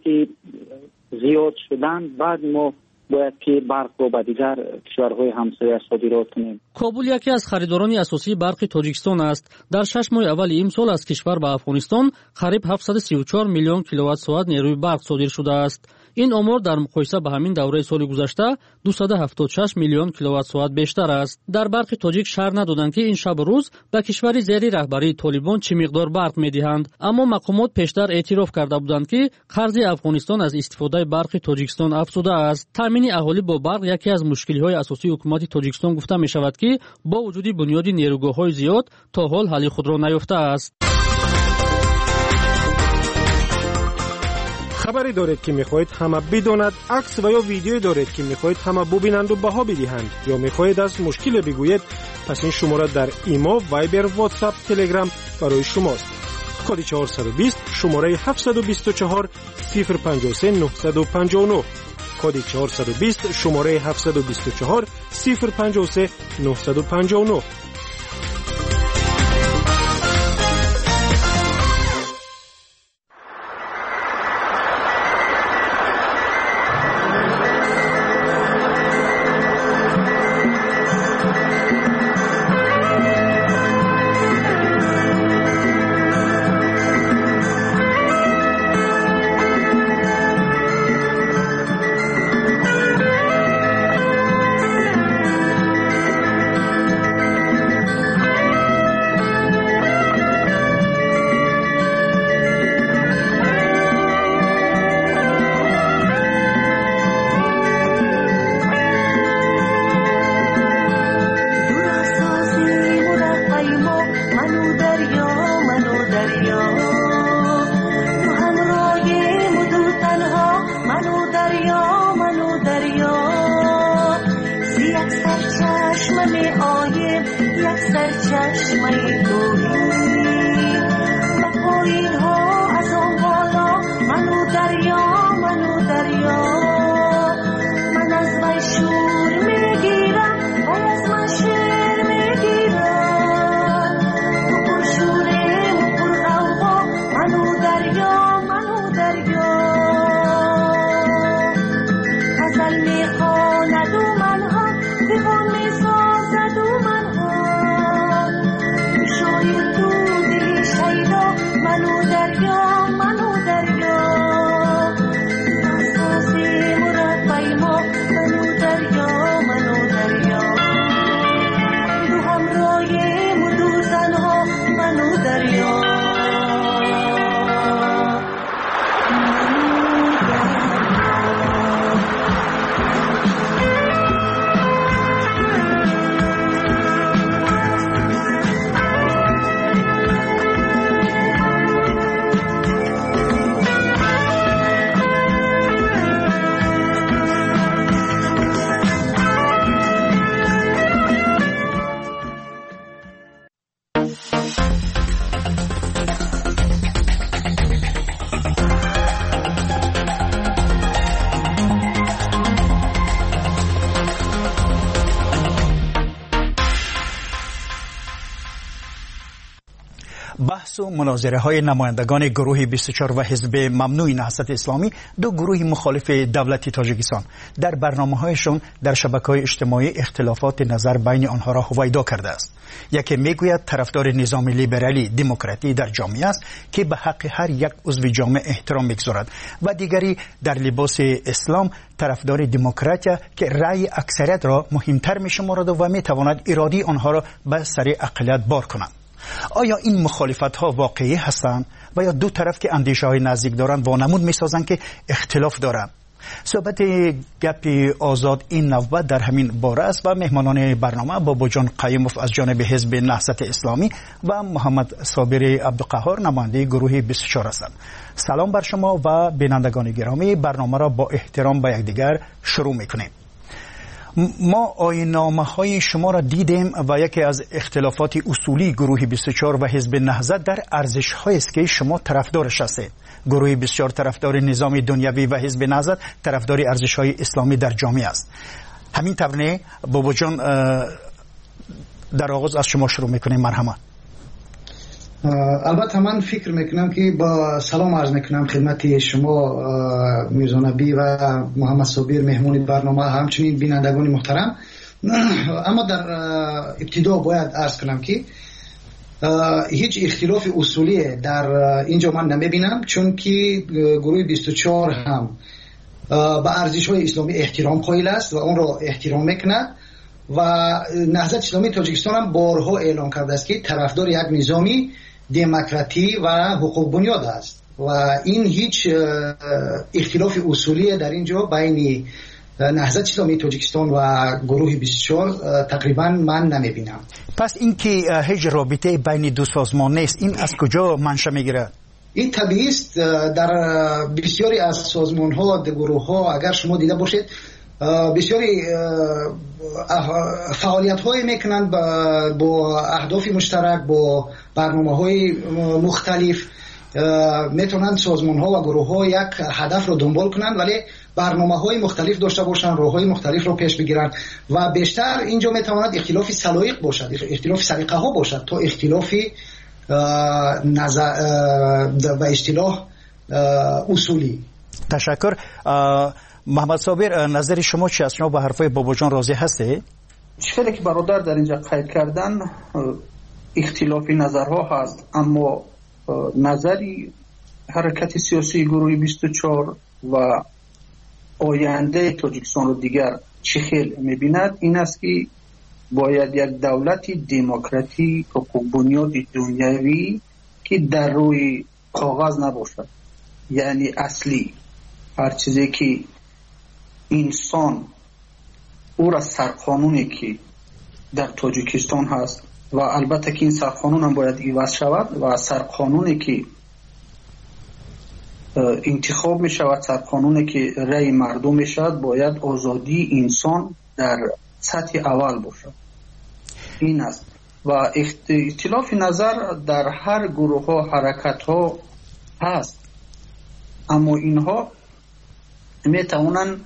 زیاد شدن بعد ما باید که برق رو به دیگر کشورهای همسایه صادرات کنیم. کابل یکی از خریداران اساسی برق تاجیکستان است. در شش ماه اول این سال از کشور به افغانستان قریب هفتصد و سی و چهار میلیون کیلووات ساعت نیروی برق صادر شده است. این آمار در مقایسه با همین دوره سال گذشته دویست و هفتاد و شش میلیون کیلووات ساعت بیشتر است. در برق تاجیک شرح ندادند که این شب روز به کشور زیر رهبری طالبان چه مقدار برق میدهند، اما مقامات پیشتر اعتراف کرده بودند که قرض افغانستان از استفاده برق تاجیکستان افزوده است. تامین اهالی با برق یکی از مشکل‌های اساسی حکومت تاجیکستان گفته می شود که با وجود بنیاد نیروگاه‌های زیاد تا حال حل خود را نیافته است. خبری دارید که میخواهید همه بداند، عکس و یا ویدیویی دارید که میخواهید همه ببینند و بها بدهند، یا میخواهید از مشکل بگویید، پس این شماره در ایما، وایبر، واتساپ، تلگرام برای شماست. کد چهارصد و بیست شماره هفتصد و بیست و چهار صفر پنجاه و سه نهصد و پنجاه و نه. کد چهارصد و بیست شماره هفتصد و بیست و چهار صفر پنجاه و سه نهصد و پنجاه و نه. بحث و مناظره های نمایندگان گروه بیست و چهار و حزب ممنوع نهضت اسلامی، دو گروه مخالف دولت تاجیکستان، در برنامه‌هایشان در شبکه‌های اجتماعی اختلافات نظر بین آنها را هویدا کرده است. یکی میگوید طرفدار نظام لیبرالی دموکراتی در جامعه است که به حق هر یک عضو جامعه احترام می‌گذارد و دیگری در لباس اسلام طرفدار دموکراتیا که رأی اکثریت را مهمتر می‌شمارد و می‌تواند اراده آنها را به سر اقلیت بار کند. آیا این مخالفت‌ها واقعی هستند و یا دو طرف که اندیشه‌های نزدیک دارند وانمود می‌سازند که اختلاف دارند؟ صحبت گپ آزاد این نوبت در همین باره است و مهمانان برنامه بابا جان قیوموف از جانب حزب نهضت اسلامی و محمد صابر عبدالقهار نماینده گروه بیست و چهار هستند. سلام بر شما و بینندگان گرامی، برنامه را با احترام به یکدیگر شروع می‌کنیم. ما آیین‌نامه های شما را دیدیم و یکی از اختلافات اصولی گروه بیست و چهار و حزب نهضت در ارزش هایی است که شما طرفدارش هستید. گروه بیست و چهار طرفدار نظام دنیوی و حزب نهضت طرفدار ارزش های اسلامی در جامعه است. همین طور نه بابا جان، در آغاز از شما شروع میکنیم. مرحمت. البته من فکر میکنم که با سلام عرض میکنم خدمت شما میرزا نبی و محمد صابر مهمون برنامه، همچنین بینندگان محترم. اما در ابتدا باید عرض کنم که هیچ اختلاف اصولی در اینجا من نمیبینم، چون که گروه بیست و چهار هم به ارزش های اسلامی احترام قائل است و اون را احترام میکند و نهضت اسلامی تاجیکستان هم بارها اعلام کرده است که طرفدار یک نظامی دموکراتی و حقوق بنیاد است و این هیچ اختلاف اصولی در اینجا بین نهضت اسلامی تاجیکستان و گروه بیست و چهار تقریبا من نمیبینم. پس این که هیچ رابطه بین دو سازمان نیست، این از کجا منشأ میگیره؟ این طبیعی است. در بسیاری از سازمان ها، گروه ها اگر شما دیده باشید بسیاری فعالیت های میکنند با اهداف مشترک، با برنامه های مختلف. میتونند سازمان ها و گروه ها یک هدف رو دنبال کنند ولی برنامه های مختلف داشته باشند، راه های مختلف رو پیش بگیرند و بیشتر اینجا میتواند اختلاف سلایق باشد، اختلاف سلیقه ها باشد تا اختلاف نظر و اصطلاح اصولی. تشکر. محمد صابر، نظر شما چی است؟ شما با حرفای بابا جان راضی هستی؟ چیزی که برادر در اینجا قید کردن اختلافی نظرها هست، اما نظری حرکت سیاسی گروه بیست و چهار و آینده تاجیکستان رو دیگر چه خیل می‌بیند این است که باید یک دولت دموکراتی حقوق بنیاد دنیوی که در روی کاغذ نباشد، یعنی اصلی هر چیزی که انسان او را سرقانونی که در تاجیکستان هست و البته که این سرقانون هم باید عوض شود و سرقانونی که انتخاب می شود، سرقانونی که رأی مردم می شود، باید آزادی انسان در سطح اول باشد. این است و اختلاف نظر در هر گروه ها حرکت ها هست، اما اینها می توانند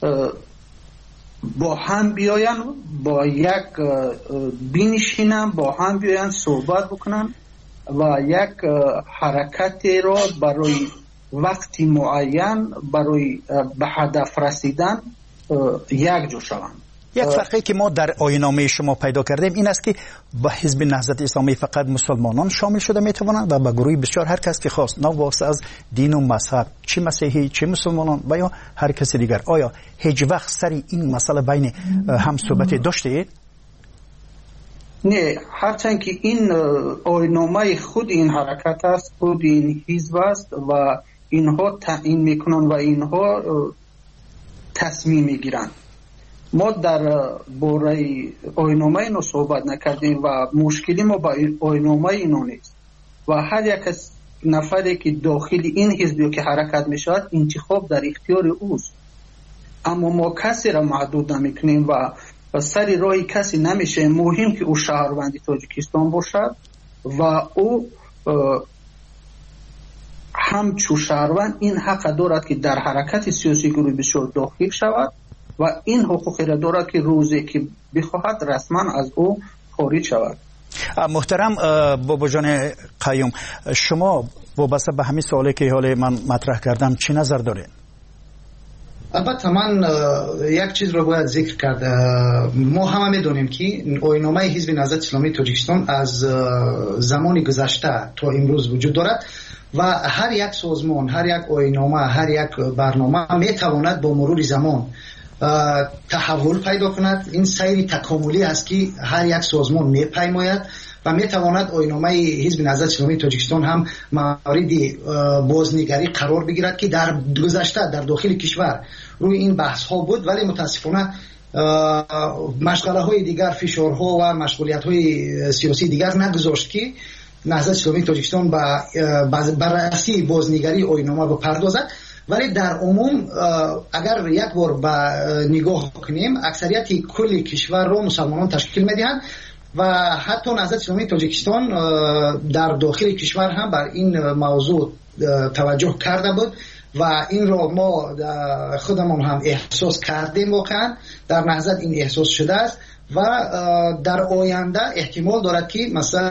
با هم بیاین، با یک بینشینن، با هم بیاین صحبت بکنن و یک حرکت را برای وقتی معین برای به هدف رسیدن یک جو شوند. یک فرقی که ما در آیین‌نامه شما پیدا کردیم این است که با حزب نهضت اسلامی فقط مسلمانان شامل شده میتوانند و با گروه بسیار هر کس که خواست، نه واسه از دین و مذهب، چه مسیحی چه مسلمانان و یا هر کس دیگر. آیا هیچ وقت سری این مسئله بین هم صحبت داشتید؟ نه، هرچند که این آیین‌نامه خود این حرکت است، خود این حزب است و اینها تعیین میکنن و اینها تصمیم میگیرن. ما در باره آیین‌نامه اینو صحبت نکردیم و مشکلی ما با آیین‌نامه اینو نیست و هر یک نفری که داخل این حزبی که حرکت میشود انتخاب در اختیار اوست، اما ما کسی را محدود نمیکنیم و سری رای کسی نمیشه. مهم که او شهروندی تاجیکستان باشد و او همچو شهروند این حق دارد که در حرکت سیاسی گروه بسیار داخل شود و این حقوقی را دارد که روزی که بخواهد رسما از او خارج شود. محترم بابا جان قیوم، شما وابسته به همین سوالی که حال من مطرح کردم چی نظر دارید؟ البته من یک چیز رو باید ذکر کرد. ما همه میدونیم که آیین‌نامه حزب نهضت اسلامی تاجیکستان از زمان گذشته تا امروز وجود دارد و هر یک سازمان، هر یک آیین‌نامه، هر یک برنامه میتواند با مرور زمان تحول پیدا کند. این سیر تکاملی است که هر یک سازمان میپیماید و میتواند آیین‌نامه حزب نهضت اسلامی تاجیکستان هم مورد بازنگری قرار بگیرد که در گذشته در داخل کشور روی این بحث ها بود، ولی متاسفانه مشغله های دیگر، فشارها و مشغولیت های سیاسی دیگر نگذاشت که نهضت اسلامی تاجیکستان به بررسی بازنگری آیین‌نامه بپردازد. ولی در عموم اگر یک بار به نگاه کنیم، اکثریت کل کشور رو مسلمانان تشکیل میدهند و حتی نهضت اسلامی تاجیکستان در داخل کشور هم بر این موضوع توجه کرده بود و این را ما خودمون هم احساس کردیم. واقعا در نهضت این احساس شده است و در آینده احتمال دارد که مثلا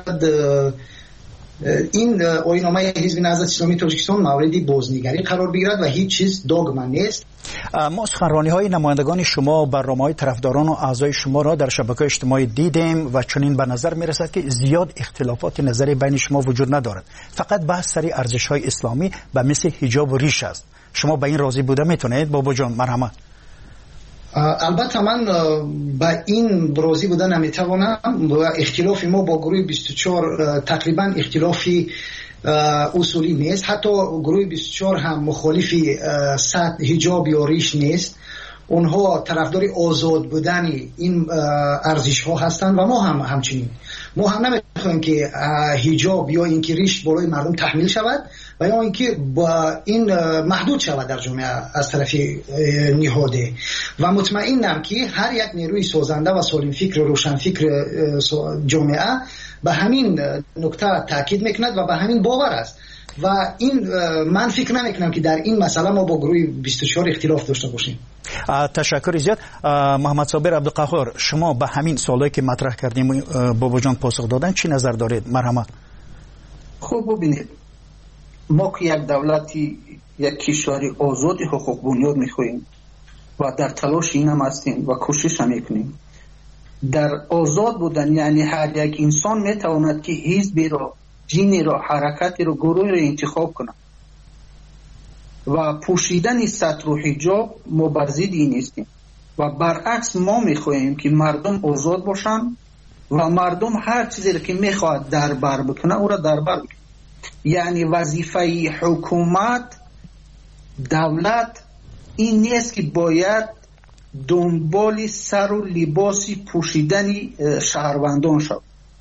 این آیین‌نامه حزب نهضت اسلامی تاجیکستان مورد بازنگری قرار بگیرد و هیچ چیز داغمه نیست. ما سخنرانی های نمایندگان شما، برنامه های طرفداران و اعضای شما را در شبکه اجتماعی دیدیم و چنین به نظر می رسد که زیاد اختلافات نظری بین شما وجود ندارد، فقط بحث سر ارزش های اسلامی به مثل حجاب و ریش است. شما به این راضی بوده میتونید بابا جان؟ مرحمت. البته من با این راضی بودن نمیتوانم. اختلاف ما با گروه بیست و چهار تقریبا اختلافی اصولی نیست. حتی گروه بیست و چهار هم مخالف سطح حجاب یا ریش نیست. اونها طرفدار آزاد بودن این ارزش ها هستند و ما هم همچنین. ما هم نمیخوایم که حجاب یا اینکه ریش بالای مردم تحمیل شود و یا اینکه با این محدود شود در جامعه از طرف نهاده و مطمئنم که هر یک نیروی سازنده و سالم فکر و روشن فکر جامعه به همین نکته تاکید میکند و به همین باور است و این من فکر نمیکنم که در این مسئله ما با گروه بیست و چهار اختلاف داشته باشیم. تشکر زیاد. محمد صابر عبدالقهار، شما به همین سوالی که مطرح کردیم بابا جان پاسخ دادن چی نظر دارید؟ مرحمت. خب ببینید، ما که یک دولتی، یک کشوری آزادی حقوق بنیاد میخواهیم و در تلاش این هم هستیم و کوشش هم میکنیم. در آزاد بودن یعنی هر یک انسان میتواند که حزبی را، دینی را، حرکتی را، گروهی را انتخاب کنه و پوشیدن سطر و حجاب ما بر ضد این نیستیم و برعکس ما میخواهیم که مردم آزاد باشن و مردم هر چیزی را که میخواد در بر بکنه او را در بر بکنه. یعنی وظیفه حکومت، دولت این نیست که باید دنبال سر و لباسی پوشیدن شهروندان شد.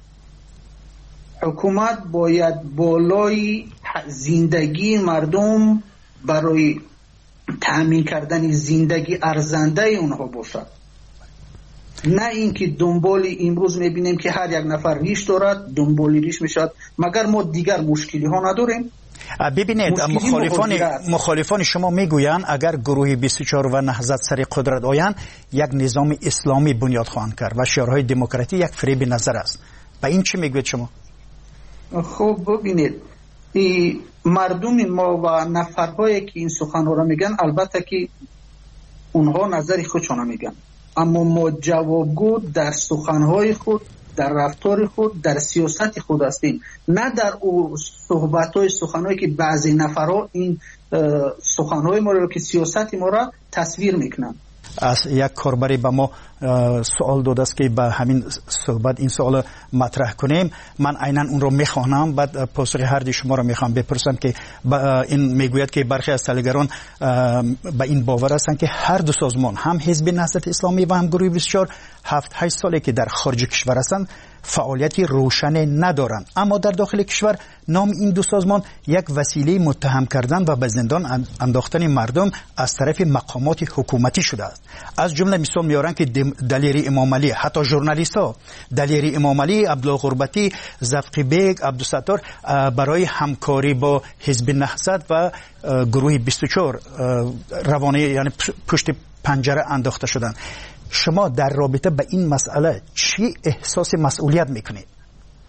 حکومت باید بالای زندگی مردم برای تأمین کردن زندگی ارزنده اونها باشد، نه اینکه دنبال امروز میبینیم که هر یک نفر ریش دارد دنبال ریش میشد، مگر ما دیگر مشکلی ها نداریم. ببینید مخالفان مخالفان شما میگویند اگر گروه بیست و چهار و نهضت سر قدرت آیند یک نظام اسلامی بنیاد خواهند کرد و شعارهای دموکراتی یک فریب نظر است. به این چی میگوید شما؟ خب ببینید، مردم ما و نفرهایی که این سخنها را میگن البته که اونها نظری خودشان میگن، اما ما جوابگو در سخنهای خود، در رفتار خود، در سیاست خود هستیم، نه در او صحبت‌های سخنهایی که بعضی نفرها این سخنهای ما را که سیاست ما را تصویر میکنن. از یک کاربری به ما سوال داده است که به همین صحبت این سوال مطرح کنیم. من عیناً اون رو میخوانم، بعد پاسخ هر دی شما رو میخوام بپرسم که این میگوید که برخی از تحلیلگران به این باور هستند که هر دو سازمان، هم حزب نهضت اسلامی و هم گروه بیست و چهار، هفت هشت ساله که در خارج کشور هستند فعالیتی روشن ندارند، اما در داخل کشور نام این دو سازمان یک وسیله متهم کردن و به زندان انداختن مردم از طرف مقامات حکومتی شده است. از جمله مثال میارن که دلیری امام علی، حتی ژورنالیست ها دلیری امام علی، عبدالله غربتی، زفقی بیگ، عبدالستار برای همکاری با حزب نهضت و گروه بیست و چهار روانه یعنی پشت پنجره انداخته شدند. شما در رابطه با این مسئله چی احساس مسئولیت میکنید؟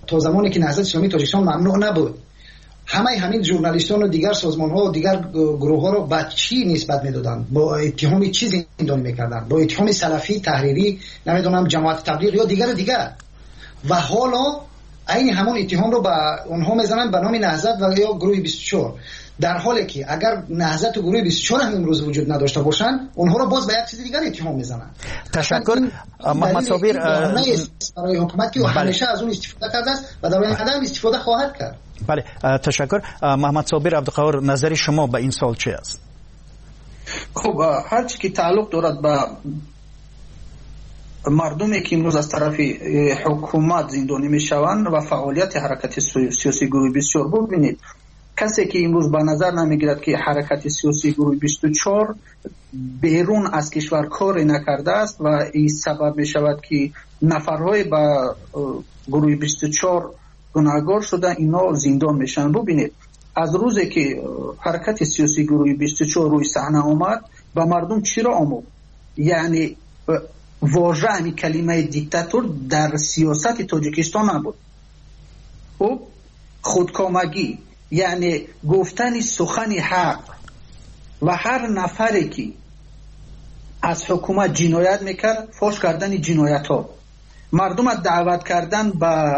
تا زمانی که نهضت اسلامی تاجیکستان ممنوع نبود همه همین ژورنالیستان و دیگر سازمان ها و دیگر گروه ها رو با چی نسبت میدادن؟ با اتهام چی زندانی میکردن؟ با اتهام سلفی، تحریری، نمیدونم جماعت تبلیغ یا دیگر و دیگر. و حالا این همون اتهام رو با اونها میزنن به نام نهضت و یا گروه بیست و چهار، در حالی که اگر نهضت و گروه بیست و چهار هم امروز وجود نداشته باشن اونها رو باز به یک چیز دیگر اتهام میزنن. تشکر محمد صابر. برای حکومت که همیشه از اون استفاده کرده است و در آینده هم استفاده خواهد کرد. بله تشکر. محمد صابر عبدالقهار، نظر شما به این سال چه است؟ خب هر چی که تعلق دارد به مردمی که امروز از طرف حکومت زندانی میشوند و فعالیت حرکت سیاسی گروه بیست و چهار، ببینید کسی که امروز به نظر نمیگیرد که حرکت سیاسی گروه بیست و چهار بیرون از کشور کار نکرده است و این سبب می شود که نفرهای به گروه بیست و چهار گناهکار شده اینا زندان میشن. ببینید از روزی که حرکت سیاسی گروه بیست و چهار روی صحنه آمد به مردم چی را آموخت؟ یعنی واژه همی کلمه دیکتاتور در سیاست تاجیکستان نبود. خب خودکامگی، یعنی گفتن سخن حق و هر نفری که از حکومت جنایت میکرد فاش کردن جنایت ها، مردم دعوت کردن به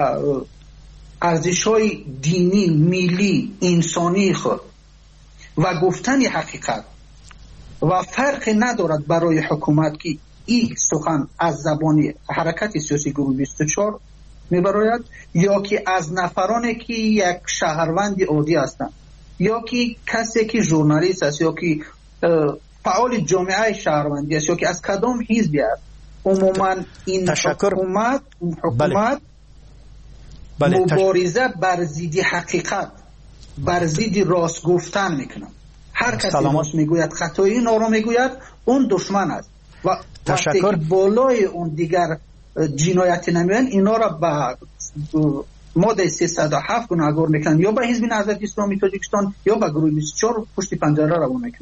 ارزش های دینی، ملی، انسانی خود و گفتن حقیقت. و فرق ندارد برای حکومت که این سخن از زبانی حرکت سیاسی گروه بیست و چهار میبراید یا که از نفرانی که یک شهروند عادی هستند یا که کسی که ژورنالیست است یا که فعال جامعه شهروندی است یا که از کدام حزبی است. عموما این تشکر. حکومت حکومت بله. بله. مبارزه بر ضد حقیقت، بر ضد راست گفتن میکنه. هر کسی راست میگوید خطایی اینا رو میگوید اون دشمن است و وقتی که بالای اون دیگر جنایت نمیان اینا را به ماده سیصد و هفت گناهکار میکنن یا به حزب نهضت اسلامی تاجیکستان یا به گروه بیست و چهار پشت پنجره روان میکنن.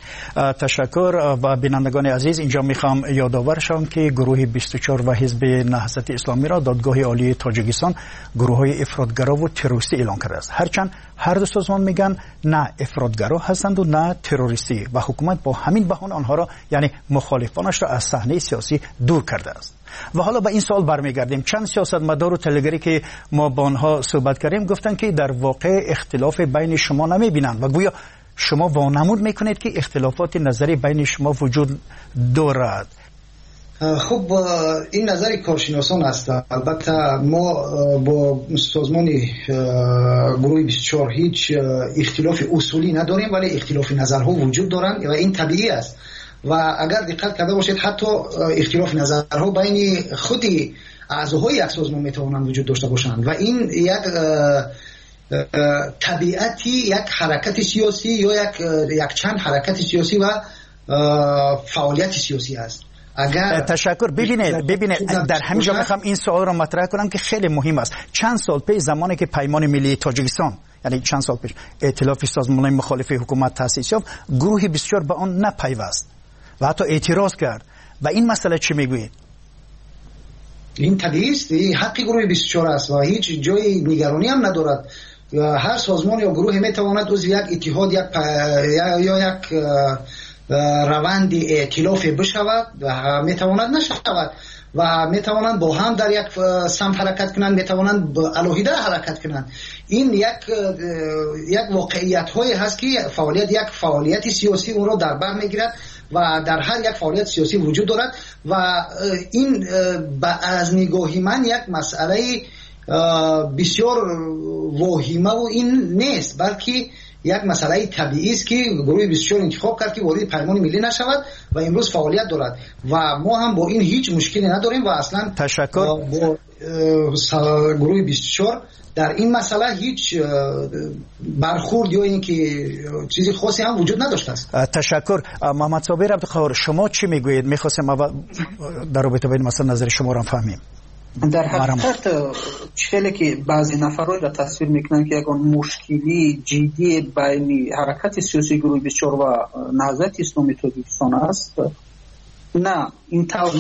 تشکر. و بینندگان عزیز اینجا میخوام یادآور شوم که گروه بیست و چهار و حزب نهضت اسلامی را دادگاه عالی تاجیکستان گروه های افراطگرا و تروریستی اعلام کرده است. هرچند هر دو سازمان میگن نه افراطگرا هستند و نه تروریستی و حکومت با همین بهانه آنها را یعنی مخالفانش را از صحنه سیاسی دور کرده است. و حالا به این سوال برمیگردیم. چند سیاستمدار و تلگری که ما با آنها صحبت کردیم گفتن که در واقع اختلاف بین شما نمیبینند و گویا شما وانمود میکنید که اختلافات نظری بین شما وجود دارد. خب این نظر کارشناسان است. البته ما با سازمان گروه بیست و چهار هیچ اختلاف اصولی نداریم ولی اختلاف نظرها وجود دارند و این طبیعی است. و اگر دقت کرده باشید حتی اختلاف نظرها بین خود اعضاهای یک سازمان میتوانند وجود داشته باشند و این یک طبیعتی یک حرکت سیاسی یا یک یک چند حرکت سیاسی و فعالیت سیاسی است. اگر تشکر. ببینید ببینید در همینجا میخوام این سوال را مطرح کنم که خیلی مهم است. چند سال پیش زمانی که پیمان ملی تاجیکستان یعنی چند سال پیش ائتلاف سازمان‌های مخالف حکومت تأسیس یافت، گروه بیست و چهار به آن نپیوست و حتی اعتراض کرد. و این مسئله چی میگویید؟ این طبیعی است، این حق گروه بیست و چهار است و هیچ جای نگرانی هم ندارد. هر سازمان یا گروه میتواند عضو یک اتحاد یک پ... یا, یا یک روند ائتلاف بشود و میتواند نشود و میتوانند با هم در یک سمت حرکت کنند، میتوانند علاهیده حرکت کنند. این یک یک واقعیت هایی هست که فعالیت یک فعالیت سیاسی اون را در بر میگیرد و در هر یک فعالیت سیاسی وجود دارد و این از نگاهی من یک مسئله بسیار واهمه و این نیست، بلکه یک مسئله طبیعی است که گروه بیست و چهار انتخاب کرد که وارد پیمان ملی نشود و امروز فعالیت دارد و ما هم با این هیچ مشکلی نداریم و اصلا تشکر. با گروه بیست و چهار در این مسئله هیچ برخورد یا اینکه چیزی خاصی هم وجود نداشته است. تشکر. محمد صابر عبدالقهار شما چی میگویید؟ میخواستم در رابطه با این مسئله نظر شما را فهمیم. در حقیقت چیزی که بعضی نفرها را تصویر میکنن که اگر مشکلی جدی بین حرکت سیاسی گروه بیست و چهار و نهضت اسلامی تاجیکستان است، نه این طور نیست.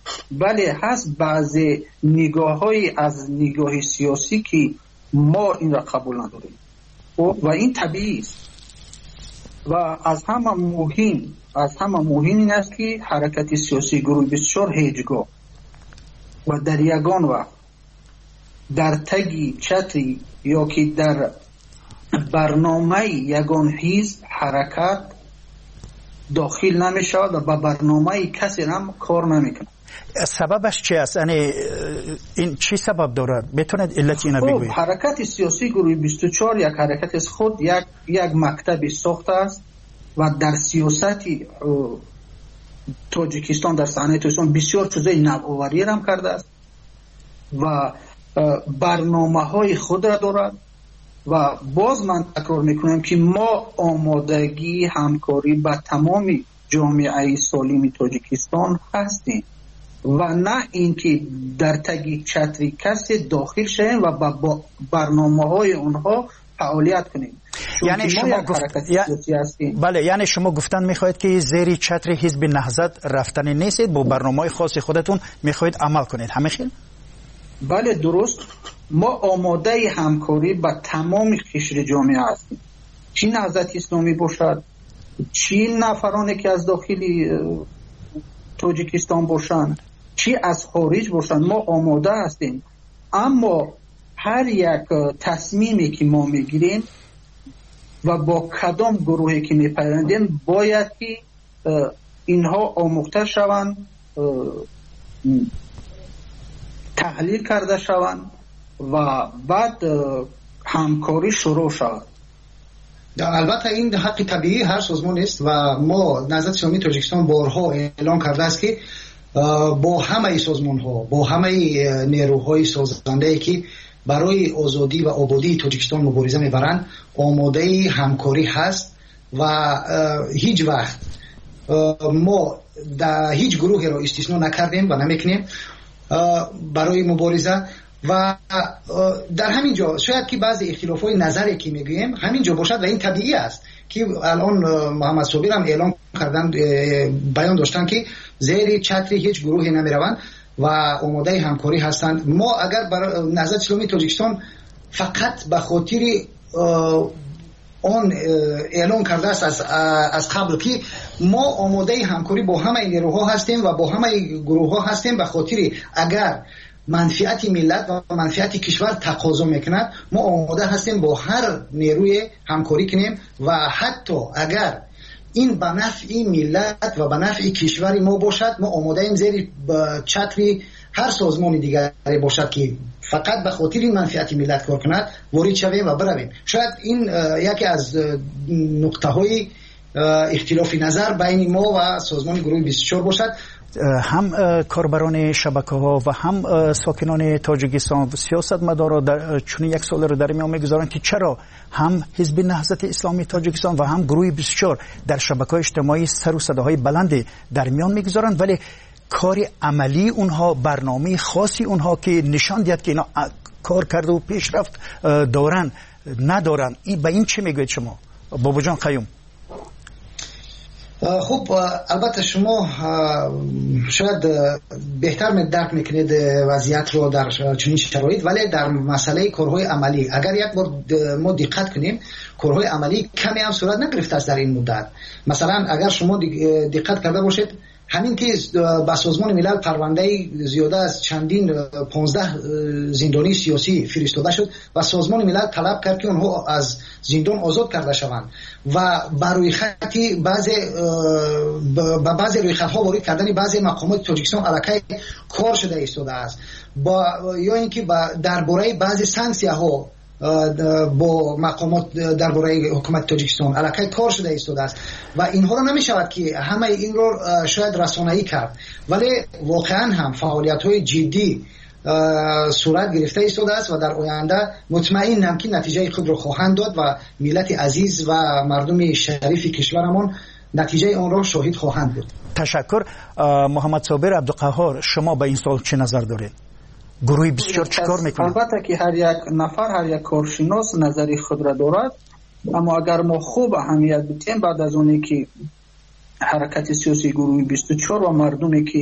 بله هست بعضی نگاه های از نگاه سیاسی که ما این را قبول نداریم و این طبیعی است. و از همه مهم از همه مهم این است که حرکت سیاسی گروه بیست و چهار هیچگاه و در یگان وقت در تگی چتری یا که در برنامه یگان حزب حرکت داخل نمی شود و به برنامه کسی هم کار نمی کند. سببش چی است؟ یعنی این چی سبب دارد؟ بتونید علت اینو بگویید؟ حرکت سیاسی گروه بیست و چهار یک حرکت از خود یک یک مکتب ساخته است و در سیاست تاجیکستان در صحنه تاجیکستان بسیار چیزای نوآوری هم کرده است و برنامه های خود را دارد و باز من تکرار میکنم که ما آمادگی همکاری با تمام جامعه سالم تاجیکستان هستیم و نه اینکه در تگی چتری کسی داخل شویم و با برنامه های اونها فعالیت کنیم. یعنی شما گفت... یا... بله یعنی شما گفتن میخواهید که زیر چتر حزب نهضت رفتن نیستید، با برنامه خاص خودتون میخواهید عمل کنید، همه خیل؟ بله درست. ما آماده همکاری با تمام قشر جامعه هستیم، چی نهضت اسلامی باشد، چی نفرانی که از داخل تاجیکستان باشند، چی از خارج باشند، ما آماده هستیم. اما هر یک تصمیمی که ما میگیریم و با کدام گروهی که میپیوندیم باید که اینها آموخته شوند، تحلیل کرده شوند و بعد همکاری شروع شود. البته این حق طبیعی هر سازمان است و ما نهضت اسلامی تاجیکستان بارها اعلام کرده است که با همه سازمان ها، با همه نیروهای سازنده که برای آزادی و آبادی تاجیکستان مبارزه میبرند آماده همکاری هست و هیچ وقت ما در هیچ گروهی را استثنا نکردیم و نمیکنیم برای مبارزه. و در همین جا شاید که بعضی اختلافات نظری که میگوییم همین جا باشد و این طبیعی است که الان محمد صابر هم اعلام کردن، بیان داشتن که زیر چتر هیچ گروهی نمیروند و آماده همکاری هستند. ما اگر برای نهضت اسلامی تاجیکستان فقط به خاطر آن اعلام کرده است از از قبل که ما آماده همکاری با همه نیروها هستیم و با همه گروه ها هستیم، به خاطر اگر منفعت ملت و منفعت کشور تقاضا میکند ما آماده هستیم با هر نیروی همکاری کنیم و حتی اگر این به نفع ملت و به نفع کشور ما باشد ما آماده ایم زیر چتر هر سازمان دیگری باشد که فقط به خاطر این منفعت ملت کار کند وارد شویم و برویم. شاید این یکی از نقطه های اختلاف نظر بین ما و سازمان گروه بیست و چهار باشد. هم کاربران شبکه ها و هم ساکنان تاجیکستان و سیاست مدارا در چون یک سال رو در میان میگذارن که چرا هم حزب نهضت اسلامی تاجیکستان و هم گروه بیست و چهار در شبکه اجتماعی سر و صداهای بلند در میان میگذارن ولی کار عملی اونها، برنامه خاصی اونها که نشان دهد که اینا کار کرده و پیشرفت دارن ندارن. این به این چه میگوید شما بابا جان قیوم؟ خب البته شما شاید بهتر درک میکنید وضعیت رو در چنین شرایط، ولی در مسئله کارهای عملی اگر یک بار ما دقت کنیم کارهای عملی کمی هم صورت نگرفته است در این مدت. مثلا اگر شما دقت کرده باشید همین که با سازمان ملل پرونده زیاده از چندین پانزده زندانی سیاسی فرستاده شد و سازمان ملل طلب کرد که اونها از زندان آزاد کرده شوند و بر روی خطی بعضی با بعضی روی خطها وارد کردن بعضی مقامات تاجیکستان علاقه کار شده ایستاده است با یا اینکه درباره بعضی سانکسی‌ها با مقامات درباره حکومت تاجیکستان علاقه کار شده ایستاده است و اینها رو نمیشود که همه این رو شاید رسانه‌ای کرد، ولی واقعا هم فعالیت‌های جدی صورت گرفته ایستاده است و در آینده مطمئنم که نتیجه خود رو خواهند داد و ملت عزیز و مردم شریف کشورمان نتیجه آن را شاهد خواهند بود. تشکر. محمد صابر عبدالقهار، شما به این سوال چه نظر دارید؟ گروه بیست و چهار چیکار میکنه؟ البته که هر یک نفر هر یک کارشناس نظری خود را دارد، اما اگر ما خوب اهمیت بدیم بعد از اونی که حرکت سیاسی گروه بیست و چهار و مردمی که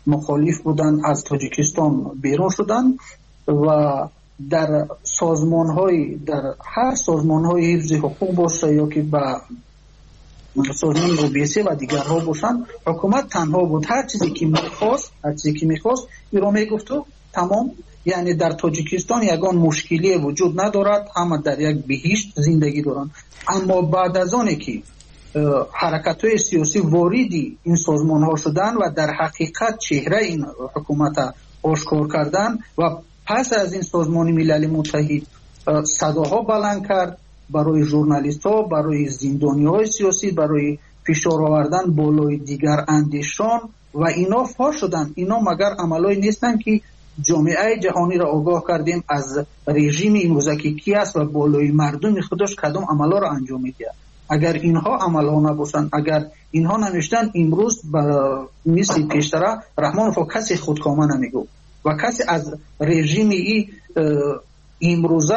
مخالف بودن از تاجیکستان بیرون شدن و در سازمان های در هر سازمان های حفظ حقوق باشه یا که به سازمان او بی سی و دیگرها باشن، حکومت تنها بود هر چیزی که میخواست هر چیزی که میخواست ایران میگفت و تمام. یعنی در تاجیکستان یگان مشکلی وجود ندارد، همه در یک بهشت زندگی دارند. اما بعد از آنی که حرکت های سیاسی واردی این سازمان ها شدن و در حقیقت چهره این حکومت آشکار کردن و پس از این سازمان ملل متحد صداها بلند کرد برای ژورنالیست ها، برای زندانی های سیاسی، برای فشار آوردن بالای دیگر اندیشان و اینا فاش شدن. اینا مگر عملای نیستن که جامعه جهانی را آگاه کردیم از رژیم امروزکی کی است و بالای مردم خودش کدام عملا را انجام میده. اگر اینها عملا نباشند، اگر اینها نمیشتن، امروز مثل پیشتر رحمان فا کسی خودکامه نمیگو و کسی از رژیم ای امروزه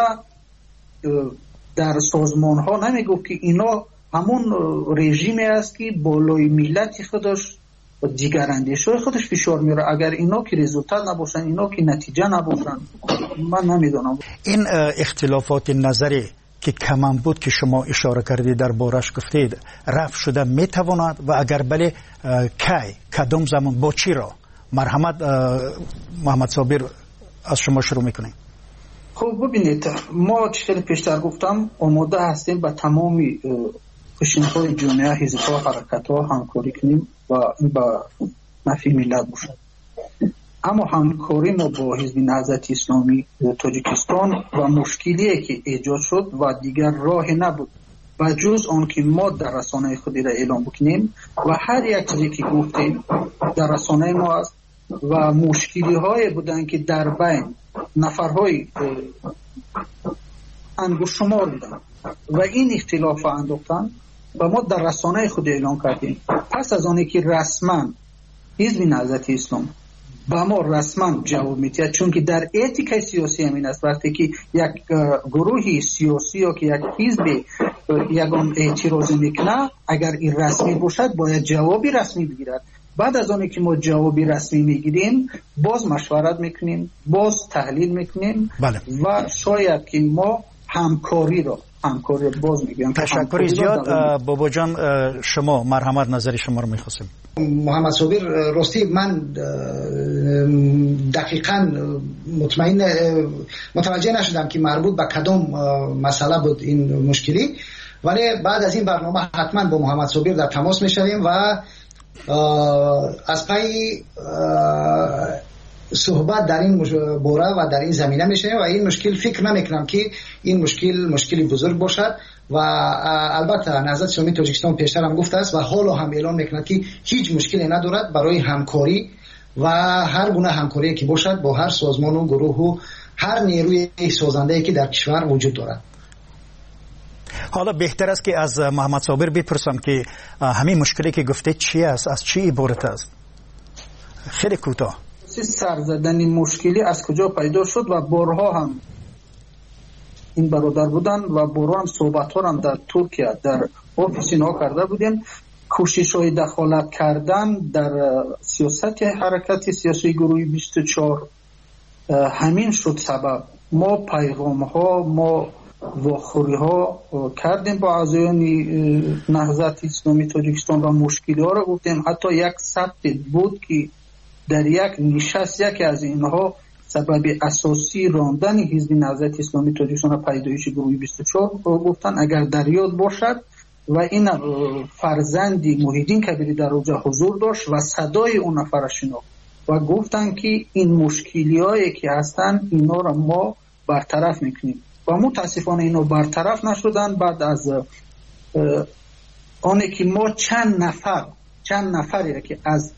در سازمان ها نمیگو که اینا همون رژیمی است که بالای ملت خودش و دیگر اندیشه خودش فشار میاره. اگر اینا که رزولتات نباشن، اینا که نتیجه نباشن، من نمیدونم. این اختلافات نظری که کمان بود که شما اشاره کردید در بارش گفتید رفع شده میتواند و اگر بله کی کدام زمان با چی را؟ مرحمت محمد صابر از شما شروع میکنیم. خب ببینید، ما چطور پیشتر گفتم آماده هستیم با تمامی قشنهای جامعه، حزب‌ها، حرکت‌ها همکاری کنیم و این با نفع ملت باشد. اما همکاری ما با حزب نهضت اسلامی تاجیکستان و مشکلی که ایجاد شد و دیگر راه نبود و جز آن که ما در رسانه خودی را اعلام بکنیم و هر یک چیزی که گفتیم در رسانه ما است و مشکلی های بودن که در بین نفرهای انگشت شمار بودن و این اختلاف انداختن و ما در رسانه خود اعلام کردیم. پس از آنی که رسما حزب نهضت اسلام با ما رسما جواب میده، چون که در اتیکای سیاسی همین است وقتی که یک گروهی سیاسی یا که یک حزب یگان اعتراض میکنه، اگر این رسمی باشد باید جوابی رسمی بگیرد. بعد از آنی که ما جوابی رسمی میگیریم باز مشورت میکنیم، باز تحلیل میکنیم بله. و شاید که ما همکاری را همکاری باز میگیم. تشکر زیاد. بابا جان شما مرحمت نظر شما رو میخواستیم. محمد صابر راستی من دقیقاً مطمئن متوجه نشدم که مربوط به کدام مسئله بود این مشکلی، ولی بعد از این برنامه حتما با محمد صابر در تماس میشویم و از پای صحبت در این باره و در این زمینه میشه و این مشکل فکر نمیکنم که این مشکل مشکلی بزرگ باشد و البته نهضت اسلامی تاجیکستان پیشتر هم گفته است و حالا هم اعلام میکند که هیچ مشکلی ندارد برای همکاری و هر گونه همکاری که باشد با هر سازمان و گروه و هر نیروی سازنده که در کشور وجود دارد. حالا بهتر است که از محمد صابر بپرسم که همین مشکلی که گفته چی است، از چی عبارت است؟ خیلی کوتاه. سرزدن مشکلی از کجا پیدا شد و بارها هم این برادر بودن و بارها هم صحبت ها هم در ترکیه در آفیس اینا کرده بودیم. کوشش های دخالت کردن در سیاست حرکت سیاسی گروهی بیست و چهار همین شد سبب. ما پیغام ها ما واخوری ها کردیم با اعضایان نهضت اسلامی تاجیکستان و مشکلی ها را گفتیم. حتی یک ثبت بود که در یک نشست یکی از اینها سبب اساسی راندن حزب نهضت اسلامی تاجیکستان پیدایش گروه بیست و چهار گفتن اگر در یاد باشد و این فرزندی محیدین کبیری در اوجه حضور داشت و صدای اون نفر شناخت و گفتن که این مشکلی هایی که هستن اینا را ما برطرف میکنیم و متاسفانه اینا برطرف نشدن. بعد از آنه که ما چند نفر چند نفری که از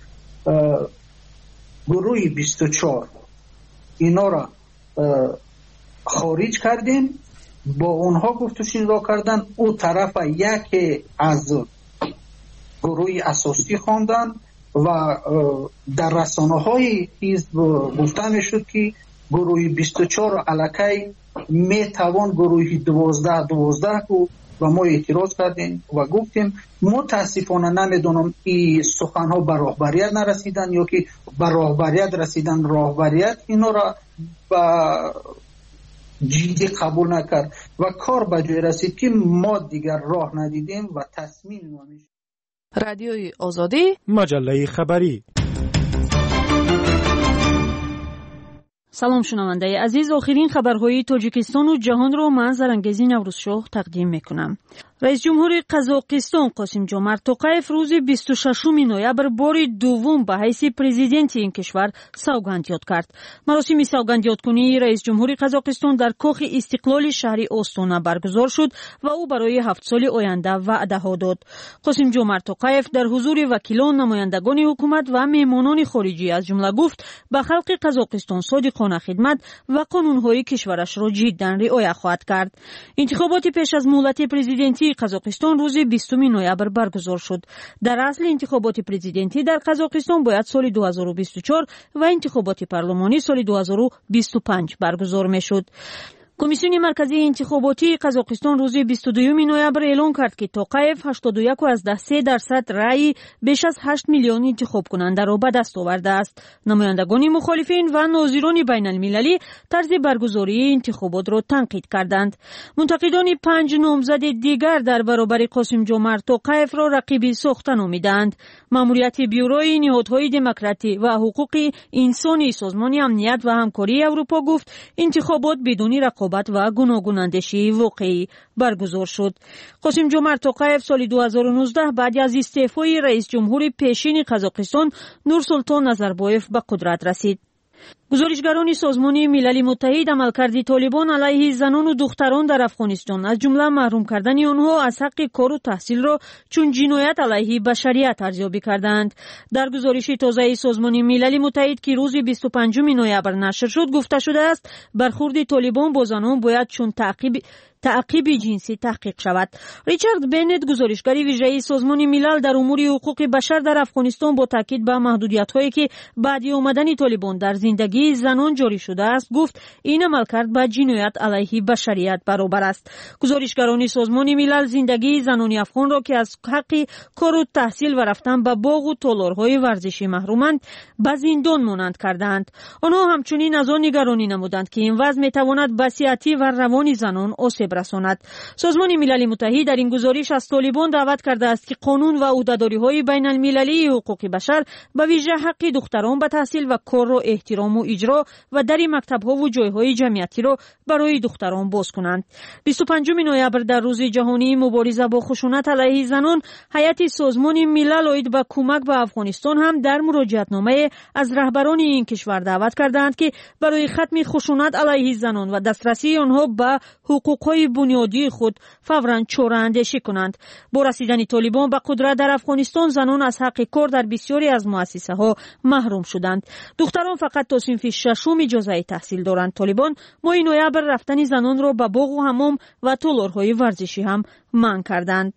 گروه بیست و چهار اینا را خارج کردیم، با اونها گفتگو را کردن، او طرف یک از گروه اساسی خواندن و در رسانه های حزب گفته میشد که گروه بیست و چهار الکی می توان گروه دوازده دوازده کو و ما اعتراض کردیم و گفتیم متاسفانه نمیدونم این سخنها به راهبریت نرسیدن یا که به راهبریت رسیدن، راهبریت اینا را به جدی قبول نکرد و کار به جای رسید که ما دیگر راه ندیدیم و تصمیم ما میشه. رادیوی آزادی، مجله خبری. سلام شنونده عزیز، آخرین خبرهای تاجیکستان و جهان را من زرنگزی نوروزشاه تقدیم میکنم. رئیس جمهور قزاقستان قاسم جومرت توقایف روز بیست و ششم نوامبر بار دوم به حیث پرزیدنت این کشور سوگند یاد کرد. مراسم سوگند یادکنی رئیس جمهور قزاقستان در کاخ استقلال شهر آستانا برگزار شد و او برای هفت سال آینده وعده ها داد. قاسم جومرت توقایف در حضور وکیلان، نمایندگان حکومت و مهمانان خارجی از جمله گفت به خلق قزاقستان صادقانه خدمت و قانونهای کشورش را جدا رعایت خواهد کرد. انتخابات پیش از مهلت پرزیدنتی قزاقستان روز بیستم نوامبر برگزار شد. در اصل انتخابات پرزیدنتی در قزاقستان باید سال دو هزار و بیست و چهار و انتخابات پارلمانی سال دو هزار و بیست و پنج برگزار میشد. کمیسیون مرکزی انتخاباتی قزاقستان روز بیست و دوم نوامبر اعلام کرد که توقایف هشتاد و یک و از سه درصد رأی بیش از هشت میلیون انتخاب کننده را به دست آورده است. نمایندگان مخالفین و ناظران بین المللی طرز برگزاری انتخابات را تنقید کردند. منتقدان پنج نامزد دیگر در برابر قاسم جومرت توقایف را رقیب ساخته نامیدند. ماموریت بیوروی نهادهای دموکراتی و حقوق انسانی سازمان امنیت و همکاری اروپا گفت انتخابات بدون رقابت و گوناگون اندیشی واقعی برگزار شد. قاسم جومرت توقایف سال دو هزار و نوزده بعد از استعفای رئیس جمهور پیشین قزاقستان نورسلطان نظربایف به قدرت رسید. گزارشگران سازمان ملل متحد عملکرد طالبان علیه زنان و دختران در افغانستان از جمله محروم کردن آنها از حق کار و تحصیل را چون جنایت علیه بشریت ارزیابی کردند. در گزارش تازه سازمان ملل متحد که روز بیست و پنجم نوامبر نشر شد گفته شده است برخورد طالبان با زنان باید چون تعقیب تعقیب جنسی تحقیق شود. ریچارد بنت گزارشگر ویژه سازمان ملل در امور حقوق بشر در افغانستان با تاکید به محدودیت‌هایی که بعد آمدن طالبان در زندگی زنان جاری شده است گفت این عملکرد با جنایت علیه بشریت برابر است. گزارشگران سازمان ملل زندگی زنان افغان را که از حق کار و تحصیل و رفتن به باغ و تالارهای ورزشی محرومند به زندان مانند کردند. آنها همچنین از آن نگرانی نمودند که این وضع میتواند به صحتی و روانی زنان آسیب رساند. سازمان ملل متحد در این گزارش از طالبان دعوت کرده است که قانون و عهده‌داری‌های بین المللی حقوق بشر به ویژه حق دختران به تحصیل و کار را احترام و اجرا و در مکتب‌ها و جای‌های جمعیتی را برای دختران باز کنند. بیست و پنجم نوامبر در روز جهانی مبارزه با خشونت علیه زنان، هیئت سازمان ملل اید به کمک به افغانستان هم در مراجعتنامه از رهبران این کشور دعوت کردند که برای ختم خشونت علیه زنان و دسترسی آنها به حقوق‌های بنیادی خود فوراً چاره اندیشی کنند. با رسیدن طالبان به قدرت در افغانستان زنان از حق کار در بسیاری از مؤسسه ها محروم شدند. دختران فقط تا صنف ششم اجازه تحصیل دارند. طالبان ماه نوامبر رفتن زنان را به باغ و حمام و تالارهای ورزشی هم منع کردند.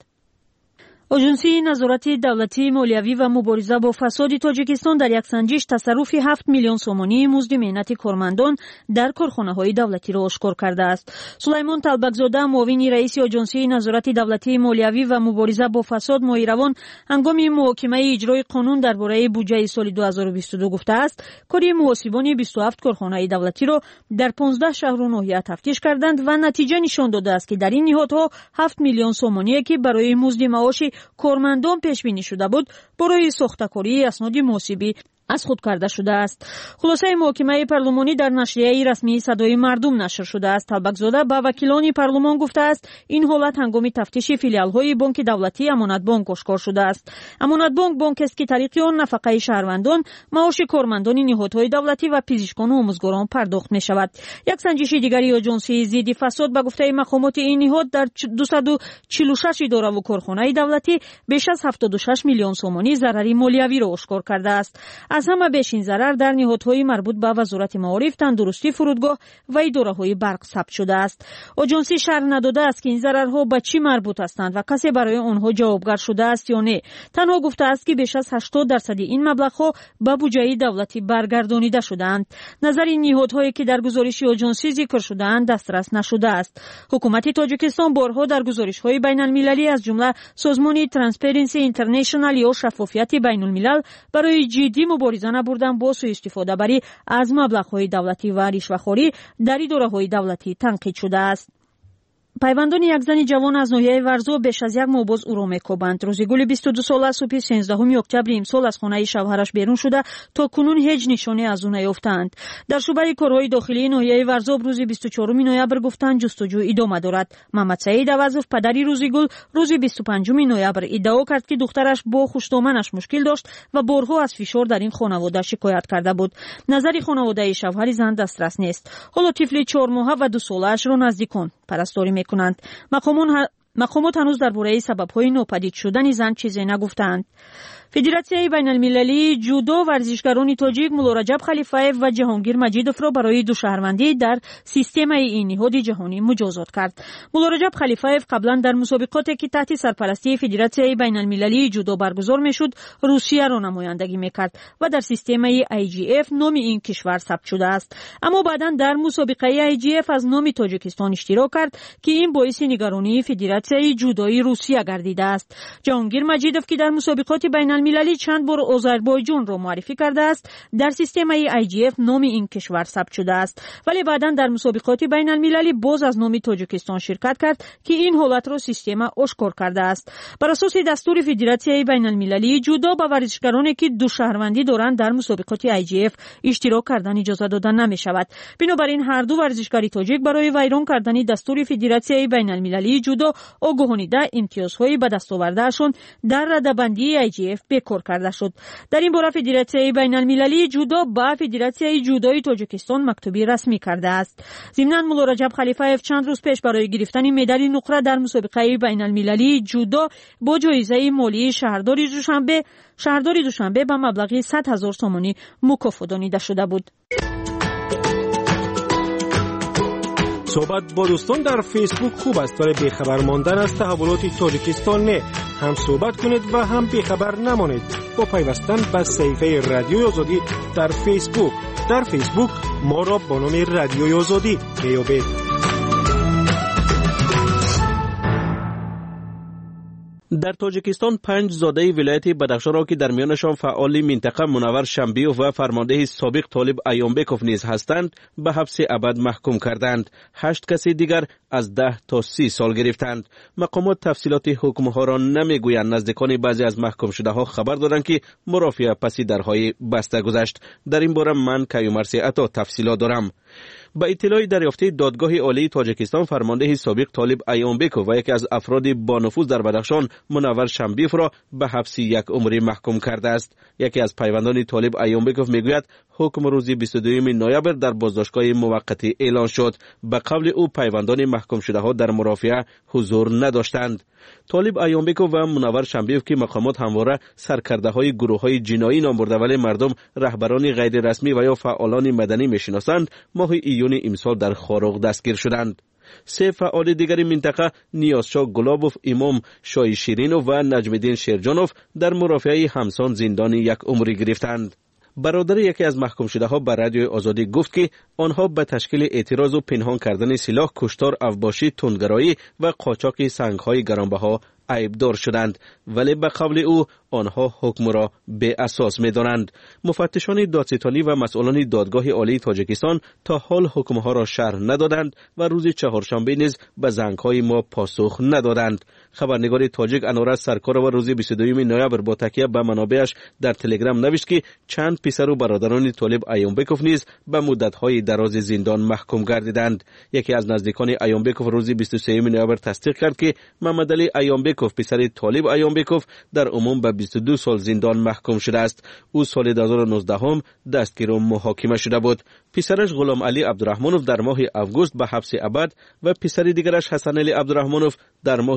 آژانسی نظارت دولتی مالیوی و مبارزه با فساد تاجیکستان در یک سنجش تصرف هفت میلیون سومانی مزد مهنت کارمندان در کارخانه‌های دولتی را آشکار کرده است. سلیمان طلبک‌زاده معاون رئیس آژانسی نظارت دولتی مالیوی و مبارزه با فساد ماه روان هنگام محاکمه اجرای قانون درباره بودجه سال دو هزار و بیست و دو گفته است کاری محاسبان بیست و هفت کارخانه دولتی را در پانزده شهر و ناحیه تفتیش کردند و نتیجه نشان داده است که در این نهادها هفت میلیون سومانی که برای مزد معاش کارمندان پیش بینی شده بود برای ساخته‌کاری اسناد محاسبی از خود کرده شده است. خلاصه محاکمه پارلمانی در نشریه رسمی صدای مردم نشر شده است. طلبک‌زاده به وکیلان پارلمان گفته است این حالت هنگام تفتیش فیلیال‌های بانک دولتی امانت بانک آشکار شده است. امانت بانک بانک است که طریق آن نفقه شهروندان، معاش کارمندان نهادهای دولتی و پزشکان و آموزگاران پرداخت می شود. یک سنجش دیگری آژانسی ضد فساد به گفته مقامات این نهاد در دویست و چهل و شش اداره و کارخانه دولتی بیش از هفتاد و شش میلیون سومانی ضرر مالیوی را آشکار کرده است. از همه بیش این ضرر در نهادهای مربوط به وزارت معارف، تندرستی، فرودگاه و اداره‌های برق ثبت شده است. آژانسی شرح نداده است که این ضررها به چی مربوط هستند و کسی برای آنها جوابگر شده است یا نه. تنها گفته است که بیش از هشتاد درصد این مبلغها به بودجه دولتی برگردانیده شدند. نظر این نهادهایی که در گزارش آژانسی ذکر شده‌اند دسترس نشده است. حکومت تاجیکستان بارها در گزارش‌های بین‌المللی از جمله سازمان ترانسپرنسی اینترنشنال یا شفافیت بین‌الملل برای جدی مبارزه نبردن با سوء استفاده بری از مبلغ‌های دولتی و رشوه‌خوری در اداره‌های دولتی تنقید شده است. پیوندان یک زن جوان از ناحیه ورزو بیش از یک ماه باز او را میکوبند. روزگل بیست و دو ساله صبح سیزدهم اکتبر امسال از خانه شوهرش بیرون شده تا کنون هیچ نشانی از او نیافتند. در شعبه کارهای داخلی ناحیه ورزو روز بیست و چهارم نوامبر گفتند جستجو ادامه دارد. محمد سعید عوضوف پدری روزگل روز بیست و پنجم نوامبر ادعا کرد که دخترش با خوش‌دامنش مشکل داشت و بارها از فشار در این خانواده شکایت کرده بود. نظر خانواده شوهر زن دسترس نیست. حالا طفل چهار ماهه و دو ساله‌اش را نزدیکان پرستاری کنند. مقامات هنوز درباره سبب‌های ناپدید شدن زن چیزی نگفتند. فدراسیون بین‌المللی جودو ورزشکاران تاجیک مولا رجب خلیفه‌ایف و جهانگیر مجیدوف را برای دو شهروندی در سیستم این نهاد جهانی مجازات کرد. مولا رجب خلیفه‌ایف قبلا در مسابقاتی که تحت سرپرستی فدراسیون بین‌المللی جودو برگزار می‌شد روسیه را نمایندگی می‌کرد و در سیستم ای جی اف نام این کشور ثبت شده است. اما بعداً در مسابقه ای جی اف از نام تاجیکستان اشتراک کرد که این باعث نگرانی فدراسیون جودوی روسیه گردیده است. جهانگیر مجیدوف که در مسابقات بین المللی چند بار آذربایجان را معرفی کرده است، در سیستم ای جی اف نام این کشور ثبت شده است، ولی بعداً در مسابقات بین المللی باز از نام تاجیکستان شرکت کرد که این حالت را سیستم آشکار کرده است. بر اساس دستور فدراسیون بین المللی جودو به ورزشکارانی که دو شهروندی دارند در مسابقات ای جی اف اشتراک کردن اجازه داده نمی شود. بنابراین هر دو ورزشکاری تاجیک برای ویران کردن دستور فدراسیون بین المللی جودو آگاهانیده امتیازهای به دست آوردهشان در رده‌بندی ای جی اف بکار کرده شد. در این باره فدراسیون بین المللی جودو با فدراسیون جودوی تاجیکستان مکتوبی رسمی کرده است. ضمناً مولا رجب خلیفه‌ایف چند روز پیش برای گرفتن مدال نقره در مسابقه بین المللی جودو با جایزه مالی شهرداری دوشنبه شهرداری دوشنبه به مبلغ صد هزار تومانی مکافات داده شده بود. صحبت با دوستان در فیسبوک خوب است، ولی بیخبر ماندن از تحولات تاجیکستان نه. هم صحبت کنید و هم بیخبر نمانید با پیوستن به صفحه رادیوی آزادی در فیسبوک. در فیسبوک ما را با نام رادیوی آزادی بیابید. در تاجیکستان پنج زاده ولایت بدخشان را که در میانشان فعال منطقه منور شنبیوف و فرمانده سابق طالب ایامبکوف نیز هستند به حبس ابد محکوم کردند. هشت کسی دیگر از ده تا سی سال گرفتند. مقامات تفصیلات حکم ها را نمیگویند. نزدیکان بعضی از محکوم شده ها خبر دادند که مرافعه پسی درهای بسته گذشت. در این باره من کیومرسی عطا تفصیلات دارم. با اطلاع دریافته دادگاه عالی تاجیکستان فرمانده سابق طالب ایامبکوف و یکی از افراد با نفوذ در بدخشان منور شنبیوف را به حبس یک عمری محکوم کرده است. یکی از پیوندان طالب ایامبکوف میگوید حکم روز بیست و دوم نوامبر در بازداشتگاه موقتی اعلان شد. به قول او پیوندان محکوم شده ها در مرافعه حضور نداشتند. طالب ایامبکوف و منور شنبیوف که مقامات همواره سرکرده های گروه های جنایی نام برده ولی مردم رهبران غیر رسمی و یا فعالان مدنی میشناسند، ماه ایون امسال در خاروق دستگیر شدند. سه فعال دیگر منطقه نیازشاه گلابوف، امام شاه شیرینوف و نجم‌الدین شیرجانوف در مرافعه همسان زندان یک عمری گرفتند. برادر یکی از محکوم شده ها به رادیوی آزادی گفت که آنها به تشکیل اعتراض و پنهان کردن سلاح، کشتار، افباشی، تندگرایی و قاچاق سنگ‌های گرانبها عیبدار شدند، ولی به قول او آنها حکم را به اساس می‌دانند. مفتشان دادستانی و مسئولان دادگاه عالی تاجیکستان تا حال حکم‌ها را شرح ندادند و روز چهارشنبه نیز به زنگ‌های ما پاسخ ندادند. خبرنگار تاجیک انوراز سرکار و روز بیست و دوم نوامبر با تکیه به منابعش در تلگرام نوشت که چند پسر و برادران طالب ایامبکوف نیز به مدت‌های دراز زندان محکوم گردیدند. یکی از نزدیکان ایامبکوف روز بیست و سوم نوامبر تصدیق کرد که محمد علی ایامبکوف پسر طالب ایامبکوف در عموم به بیست و دو سال زندان محکوم شده است. او سال دو هزار و نوزده هم دستگیر و محاکمه شده بود. پسرش غلام علی عبدالرحمنوف در ماه آگوست به حبس ابد و پسر دیگرش حسن علی عبدالرحمنوف در ماه آگوست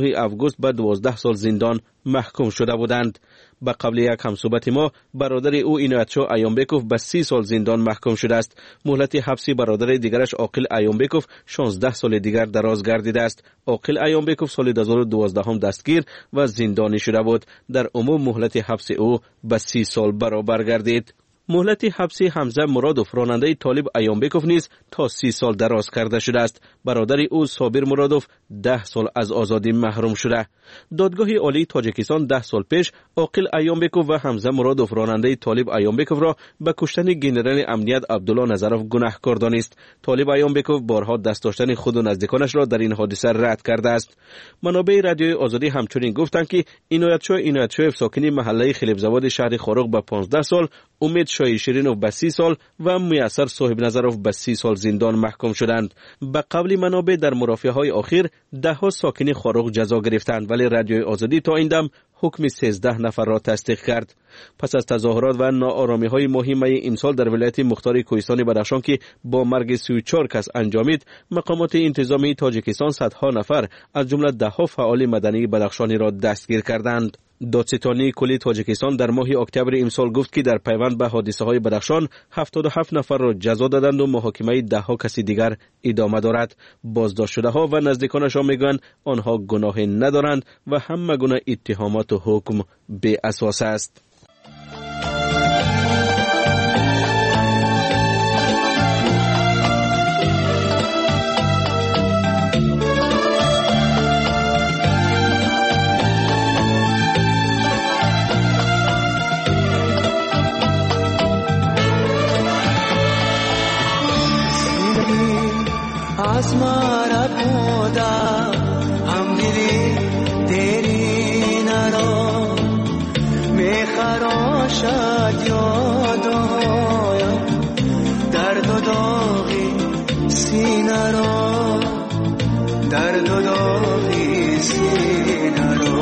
آگوست به دوازده سال زندان محکوم شده بودند. به قبل یک همصحبت ما برادر او اینایتشاه ایامبکوف به سی سال زندان محکوم شده است. مهلت حبسی برادر دیگرش عاقل ایامبکوف شانزده سال دیگر دراز گردیده است. عاقل ایامبکوف سال دو هزار و دوازده هم دستگیر و زندانی شده بود. در عموم مهلت حبس او به سی سال برابر گردید. مهلت حبسی حمزه مرادوف راننده طالب ایامبکوف نیز تا سی سال دراز کرده شده است. برادر او صابر مرادوف ده سال از آزادی محروم شده. دادگاه عالی تاجیکستان ده سال پیش عاقل ایامبکوف و حمزه مرادوف راننده طالب ایامبکوف را به کشتن گنرال امنیت عبدالله نظروف گناهکار دانست. طالب ایامبکوف بارها دست داشتن خود و نزدیکانش را در این حادثه رد کرده است. منابع رادیوی آزادی همچنین گفتند که اینایتشاه اینایتشاهیف ساکن محله خلیبزاد شهر خاروق به پانزده سال، امید شاه شیرینوف به سی سال و میسر صاحب نظروف به سی سال زندان محکوم شدند. به قبل منابع در مرافعه های اخیر ده ها ساکن خاروق جزا گرفتند، ولی رادیوی آزادی تا این دم حکم سیزده نفر را تصدیق کرد. پس از تظاهرات و ناآرامی های مهم امسال در ولایت مختار کوهستان بدخشان که با مرگ سی و چهار کس انجامید، مقامات انتظامی تاجیکستان صدها نفر از جمله ده ها فعال مدنی بدخشانی را دستگیر کردند. دادستانی کلی تاجیکستان در ماه اکتبر امسال گفت که در پیوند به حادثه های بدخشان هفتاد و هفت نفر را جزا دادند و محاکمه ده ها کسی دیگر ادامه دارد. بازداشت شده ها و نزدیکانشان میگویند آنها گناه ندارند و همه گونه اتهامات و حکم بی اساس است. आसमारा खुदा हम दिली तेरी नरो मैं खरोशा यादो दर्द दोगी सीना रो दर्द दोगी सीना रो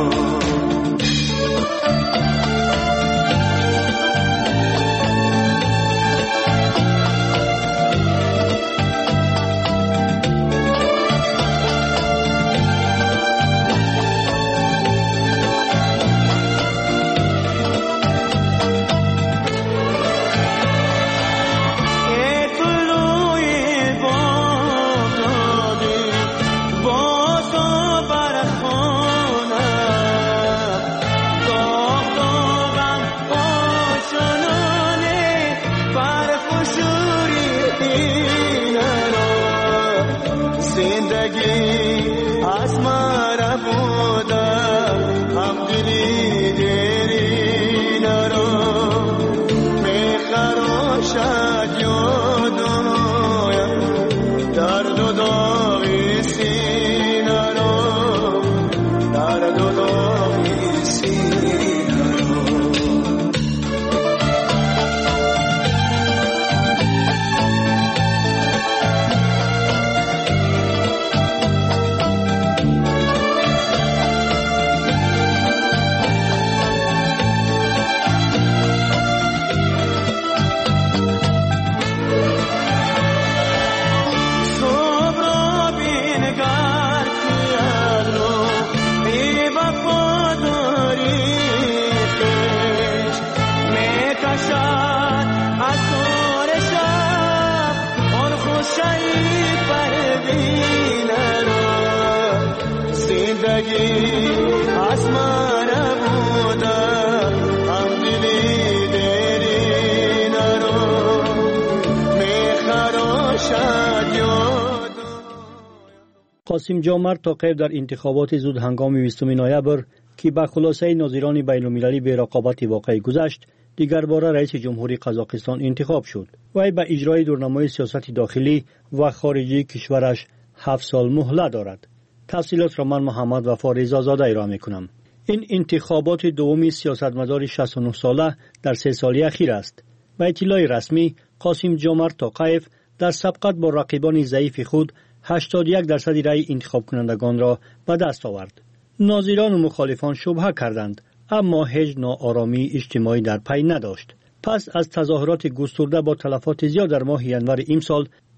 قاسم جامرد تاقیب در انتخابات زود هنگام بیستم نوامبر که به خلاصه ناظران بین المللی به رقابت واقعی گذشت، دیگر باره رئیس جمهوری قزاقستان انتخاب شد. وی به اجرای دورنمای سیاست داخلی و خارجی کشورش هفت سال مهلت دارد. تفصیلات را من محمد وفا رضازاده ارائه میکنم. این انتخابات دومی سیاستمدار شصت و نه ساله در سه سال اخیر است. به اطلاع رسمی قاسم جامرد تاقیب در سبقت با رقیبان ضعیف خود هشتاد و یک درصد رأی انتخاب کنندگان را به دست آورد. ناظران و مخالفان شبهه کردند، اما هیچ ناآرامی اجتماعی در پی نداشت. پس از تظاهرات گسترده با تلفات زیاد در ماه ینور امسال،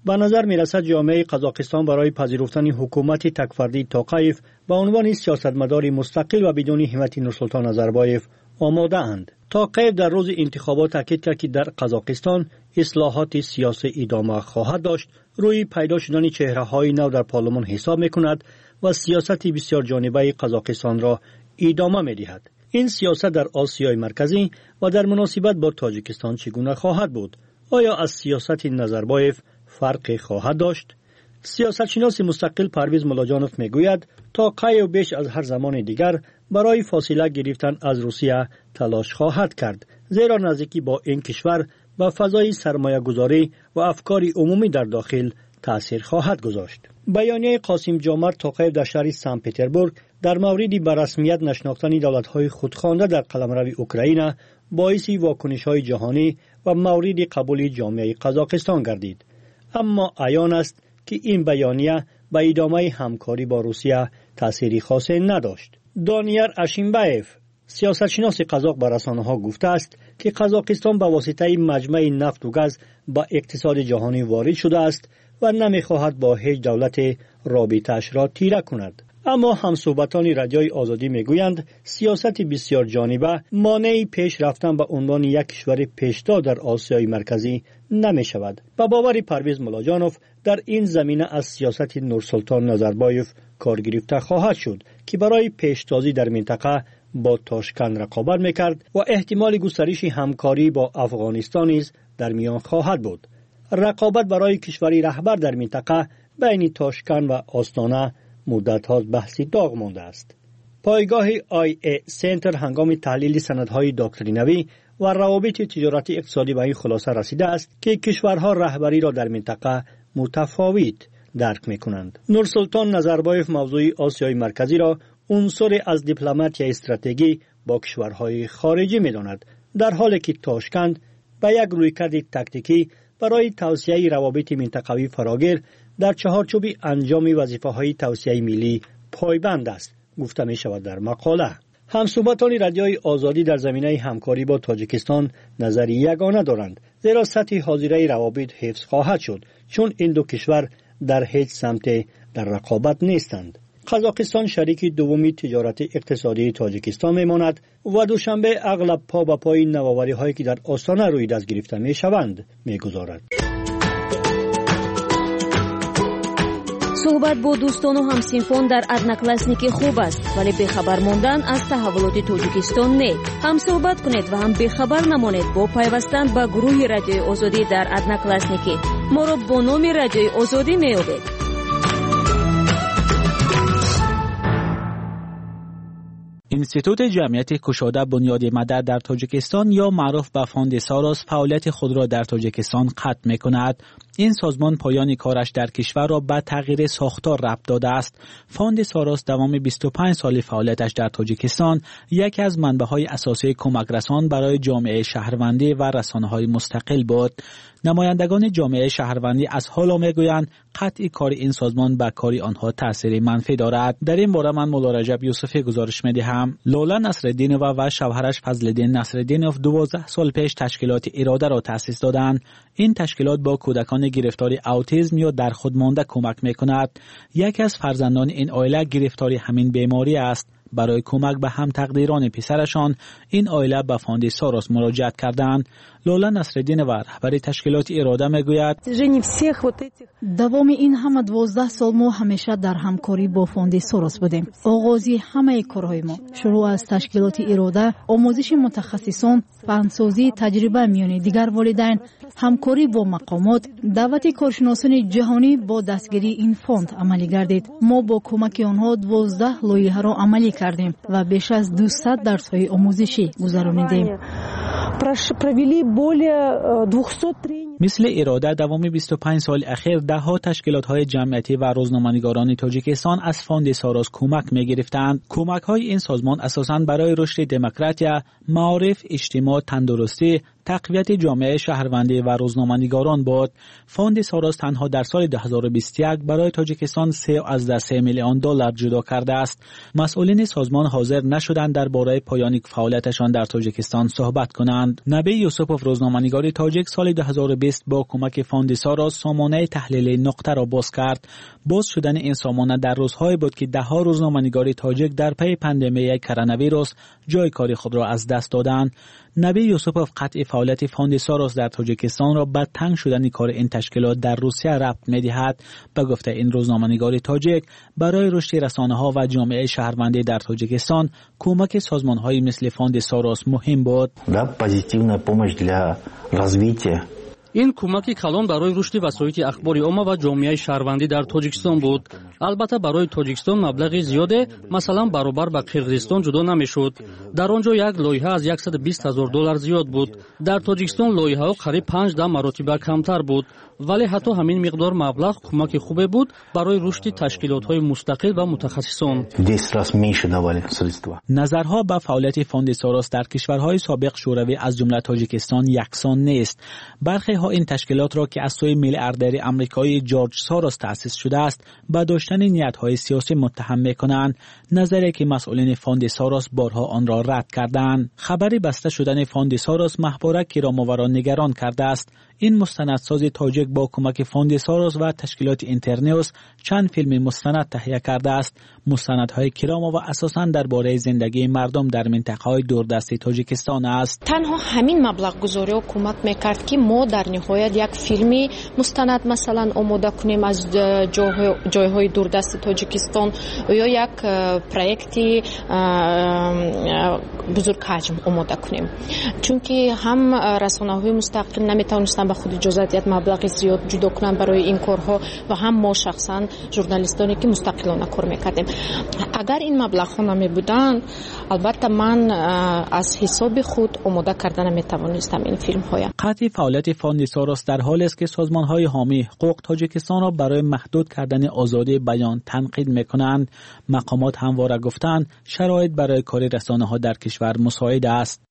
به نظر می رسد جامعه قزاقستان برای پذیرفتن حکومت تکفردی توقیف به عنوان سیاستمداری مستقل و بدون حمایت نورسلطان نظربایف آماده اند. توقیف در روز انتخابات تاکید کرد که در قزاقستان اصلاحات سیاسی ادامه خواهد داشت، روی پیدا شدن چهره‌های نو در پارلمان حساب می‌کند و سیاست بسیار جانبه قزاقستان را ادامه می‌دهد. این سیاست در آسیای مرکزی و در مناسبت با تاجیکستان چگونه خواهد بود؟ آیا از سیاست نظربایف فرقی خواهد داشت؟ سیاستشناس مستقل پرویز ملاجانوف میگوید توقیف بیش از هر زمان دیگر برای فاصله گرفتن از روسیه تلاش خواهد کرد، زیرا نزدیکی با این کشور به فضای سرمایه گذاری و افکار عمومی در داخل تأثیر خواهد گذاشت. بیانیه قاسم جومرت توقیف در شهر سن پتربورگ در مورد به رسمیت نشناختن دولت‌های خودخوانده در قلمرو اوکراین باعث واکنش‌های جهانی و مورد قبول جامعه قزاقستان گردید. اما عیان است که این بیانیه به ادامه همکاری با روسیه تأثیری خاصی نداشت. دانیار اشینبایف سیاستشناس قزاق به رسانه‌ها گفته است که قزاقستان به واسطه مجمع نفت و گاز به اقتصاد جهانی وارد شده است و نمی‌خواهد با هیچ دولت رابطه‌اش را تیره کند. اما همصحبتان رادیوی آزادی میگویند سیاست بسیار جانبه مانع پیش رفتن به عنوان یک کشور پیشرو در آسیای مرکزی نمی شود. به باور پرویز ملاجانوف در این زمینه از سیاست نورسلطان نظربایف کار گرفته خواهد شد که برای پیشتازی در منطقه با تاشکند رقابت میکرد و احتمال گسترش همکاری با افغانستان نیز در میان خواهد بود. رقابت برای کشوری رهبر در منطقه بین تاشکند و آستانه مدت ها بحثی داغ مانده است. پایگاه آی ای سنتر هنگام تحلیل سندهای داکترینوی و روابط تجارتی اقتصادی به این خلاصه رسیده است که کشورها رهبری را در منطقه متفاوت درک میکنند. نورسلطان نظربایف موضوع آسیای مرکزی را عنصر از دیپلماتیای استراتژی با کشورهای خارجی میداند، در حالی که تاشکند به یک رویکرد تاکتیکی برای توسعه روابط منطقوی فراگیر در چهارچوب انجام وظیفه‌های توسعه ملی پایبند است، گفته می شود در مقاله. همصحبتان رادیوی آزادی در زمینه همکاری با تاجیکستان نظری یگانه دارند، زیرا سطح حاضره روابط حفظ خواهد شد، چون این دو کشور در هیچ سمت در رقابت نیستند. قزاقستان شریک دومی تجارت اقتصادی تاجیکستان میماند و دوشنبه اغلب پا به پای نوآوری هایی که در آستانه روی دست گرفته می شوند میگذارد. صحبت با دوستان و همسینفان در ادناکلاسنیکی خوب است، ولی بخبر ماندن از تحولات تاجیکستان نه. هم صحبت کنید و هم بخبر نمانید با پیوستن به گروه رادیوی آزادی در ادناکلاسنیکی. ما را با نام رادیوی آزادی میابید. اینستیتوت جمعیت کشاده بنیاد مدد در تاجیکستان یا معروف به فاند ساراس فعالیت خود را در تاجیکستان ختم می‌کند. این سازمان پایان کارش در کشور را به تغییر ساختار ربط داده است. فاند ساراس دوام بیست و پنج سال فعالیتش در تاجیکستان یکی از منبع‌های اساسی کمک رسان برای جامعه شهروندی و رسانه‌های مستقل بود. نمایندگان جامعه شهروندی از حالا میگویند قطعی کار این سازمان به کار آنها تأثیر منفی دارد. در این باره من مولا رجب یوسفی گزارش می‌دهم. لولا نصرالدینова و شوهرش فضل‌الدین نصرالدینov دوازده سال پیش تشکیلات اراده را تأسیس دادند. این تشکیلات با کودکان گرفتار اوتیسم یا در خود مانده کمک می‌کند. یکی از فرزندان این عائله گرفتار همین بیماری است. برای کمک به هم تقدیران پسرشان این عائله به فاند ساراس مراجعت کردند. لولا نصرالدینова رهبر تشکیلات اراده میگوید دوام این همه دوازده سال ما همیشه در همکاری با فاند ساراس بودیم. آغازی همه کارهای ما شروع از تشکیلات اراده، آموزش متخصصان، فنسازی، تجربه میان دیگر والدین، همکاری با مقامات، دعوت کارشناسان جهانی با دستگیری این فاند عملی گردید. ما با کمک آنها دوازده لایحه را عملی کردیم و بیش از دویست درس‌های آموزشی گذراندیم. مثل اراده دوام بیست و پنج سال اخیر ده ها تشکیلات های جمعیتی و روزنامه‌نگاران تاجیکستان از فاند ساراس کمک می گرفتند. کمک های این سازمان اساساً برای رشد دموکراسی، معارف، اجتماع، تندرستی، تقویت جامعه شهروندی و روزنامه‌نگاران بود. فوند ساراس تنها در سال دو هزار و بیست و یک برای تاجیکستان سه از سه میلیون دلار جدا کرده است. مسئولین سازمان حاضر نشدند درباره پایان فعالیتشان در تاجیکستان صحبت کنند. نبی یوسفوف روزنامه‌نگار تاجیک سال دو هزار و بیست با کمک فوند ساراس سامانه تحلیل نقطه را باز کرد. باز شدن این سامانه در روزهای بود که ده ها روزنامه‌نگار تاجیک در پی پاندمی کرونا ویروس جای کاری خود را از دست دادند. نبی یوسفوف قطع فعالیت فوند ساراس در تاجیکستان را به تنگ شدن کار این تشکیلات در روسیه ربط می‌دهد. به گفته این روزنامه‌نگار تاجیک، برای رشد رسانه‌ها و جامعه شهروندی در تاجیکستان کمک سازمان‌هایی مثل فوند ساراس مهم بود. Да, позитивная помощь для развития. این کمکی کلان برای رشد وسایط اخباری عامه و جامعه شهروندی در تاجیکستان بود. البته برای تاجیکستان مبلغ زیاده، مثلا برابر با قرقیزستان جدا نمیشد. در آنجا یک لایحه از صد و بیست هزار دلار زیاد بود. در تاجیکستان لایحه قریب پنج ده مرتبه کمتر بود، ولی حتی همین مقدار مبلغ کمک خوبه بود برای رشد تشکیلات‌های مستقل و متخصصان. نظرها به فعالیت فوند ساراس در کشورهای سابق شوروی از جمله تاجیکستان یکسان نیست. برخی ها این تشکیلات را که از سوی میلیاردر آمریکایی جورج ساراس تأسیس شده است به داشتن نیت‌های سیاسی متهم می‌کنند، نظری که مسئولین فوند ساراس بارها آن را رد کردند. خبری بسته شدن فوند ساراس محباره کرام‌آورا نگران کرده است. این مستندساز تاجیک با کمک فوند ساراس و تشکیلات اینترنیوس چند فیلم مستند تهیه کرده است. مستندهای کرام و اساساً درباره زندگی مردم در منطقه‌های دوردست تاجیکستان است. تنها همین مبلغ گذاری ها کمک میکرد که ما در نهایت یک فیلمی مستند مثلا آماده کنیم از جایهای دوردست تاجیکستان یا یک پروژه بزرگ حجم آماده کنیم، چون که هم رسانه‌های مستقل نمیتونستن به خود اجازه مبلغ زیاد جدا کنن برای این کارها و هم ما شخصا ژورنالیستانی که مستقلانه کار میکردیم. اگر این مبلغ ها نمی بودن، البته من از حساب خود آماده کردن نمیتوانستم این فیلم های. قطع فعالیت فوند ساراس در حالی است که سازمان های حامی حقوق تاجیکستان را برای محدود کردن آزادی بیان تنقید میکنند. مقامات همواره گفتند شرایط برای کار رسانه ها در کشور مساعد است.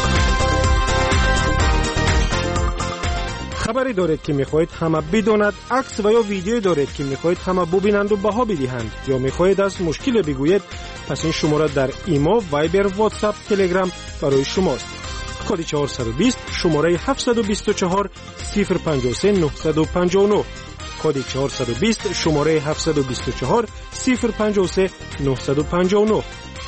خبری دارید که میخواهید همه بداند، عکس و یا ویدیویی دارید که میخواهید همه ببینند و بها بدهند، یا میخواهید از مشکل بگویید، پس این شماره در ایما، وایبر، واتساپ، تلگرام برای شماست. کد چهارصد و بیست شماره هفتصد و بیست و چهار صفر پنجاه و سه نهصد و پنجاه و نه. کد چهارصد و بیست شماره هفتصد و بیست و چهار صفر پنجاه و سه نهصد و پنجاه و نه.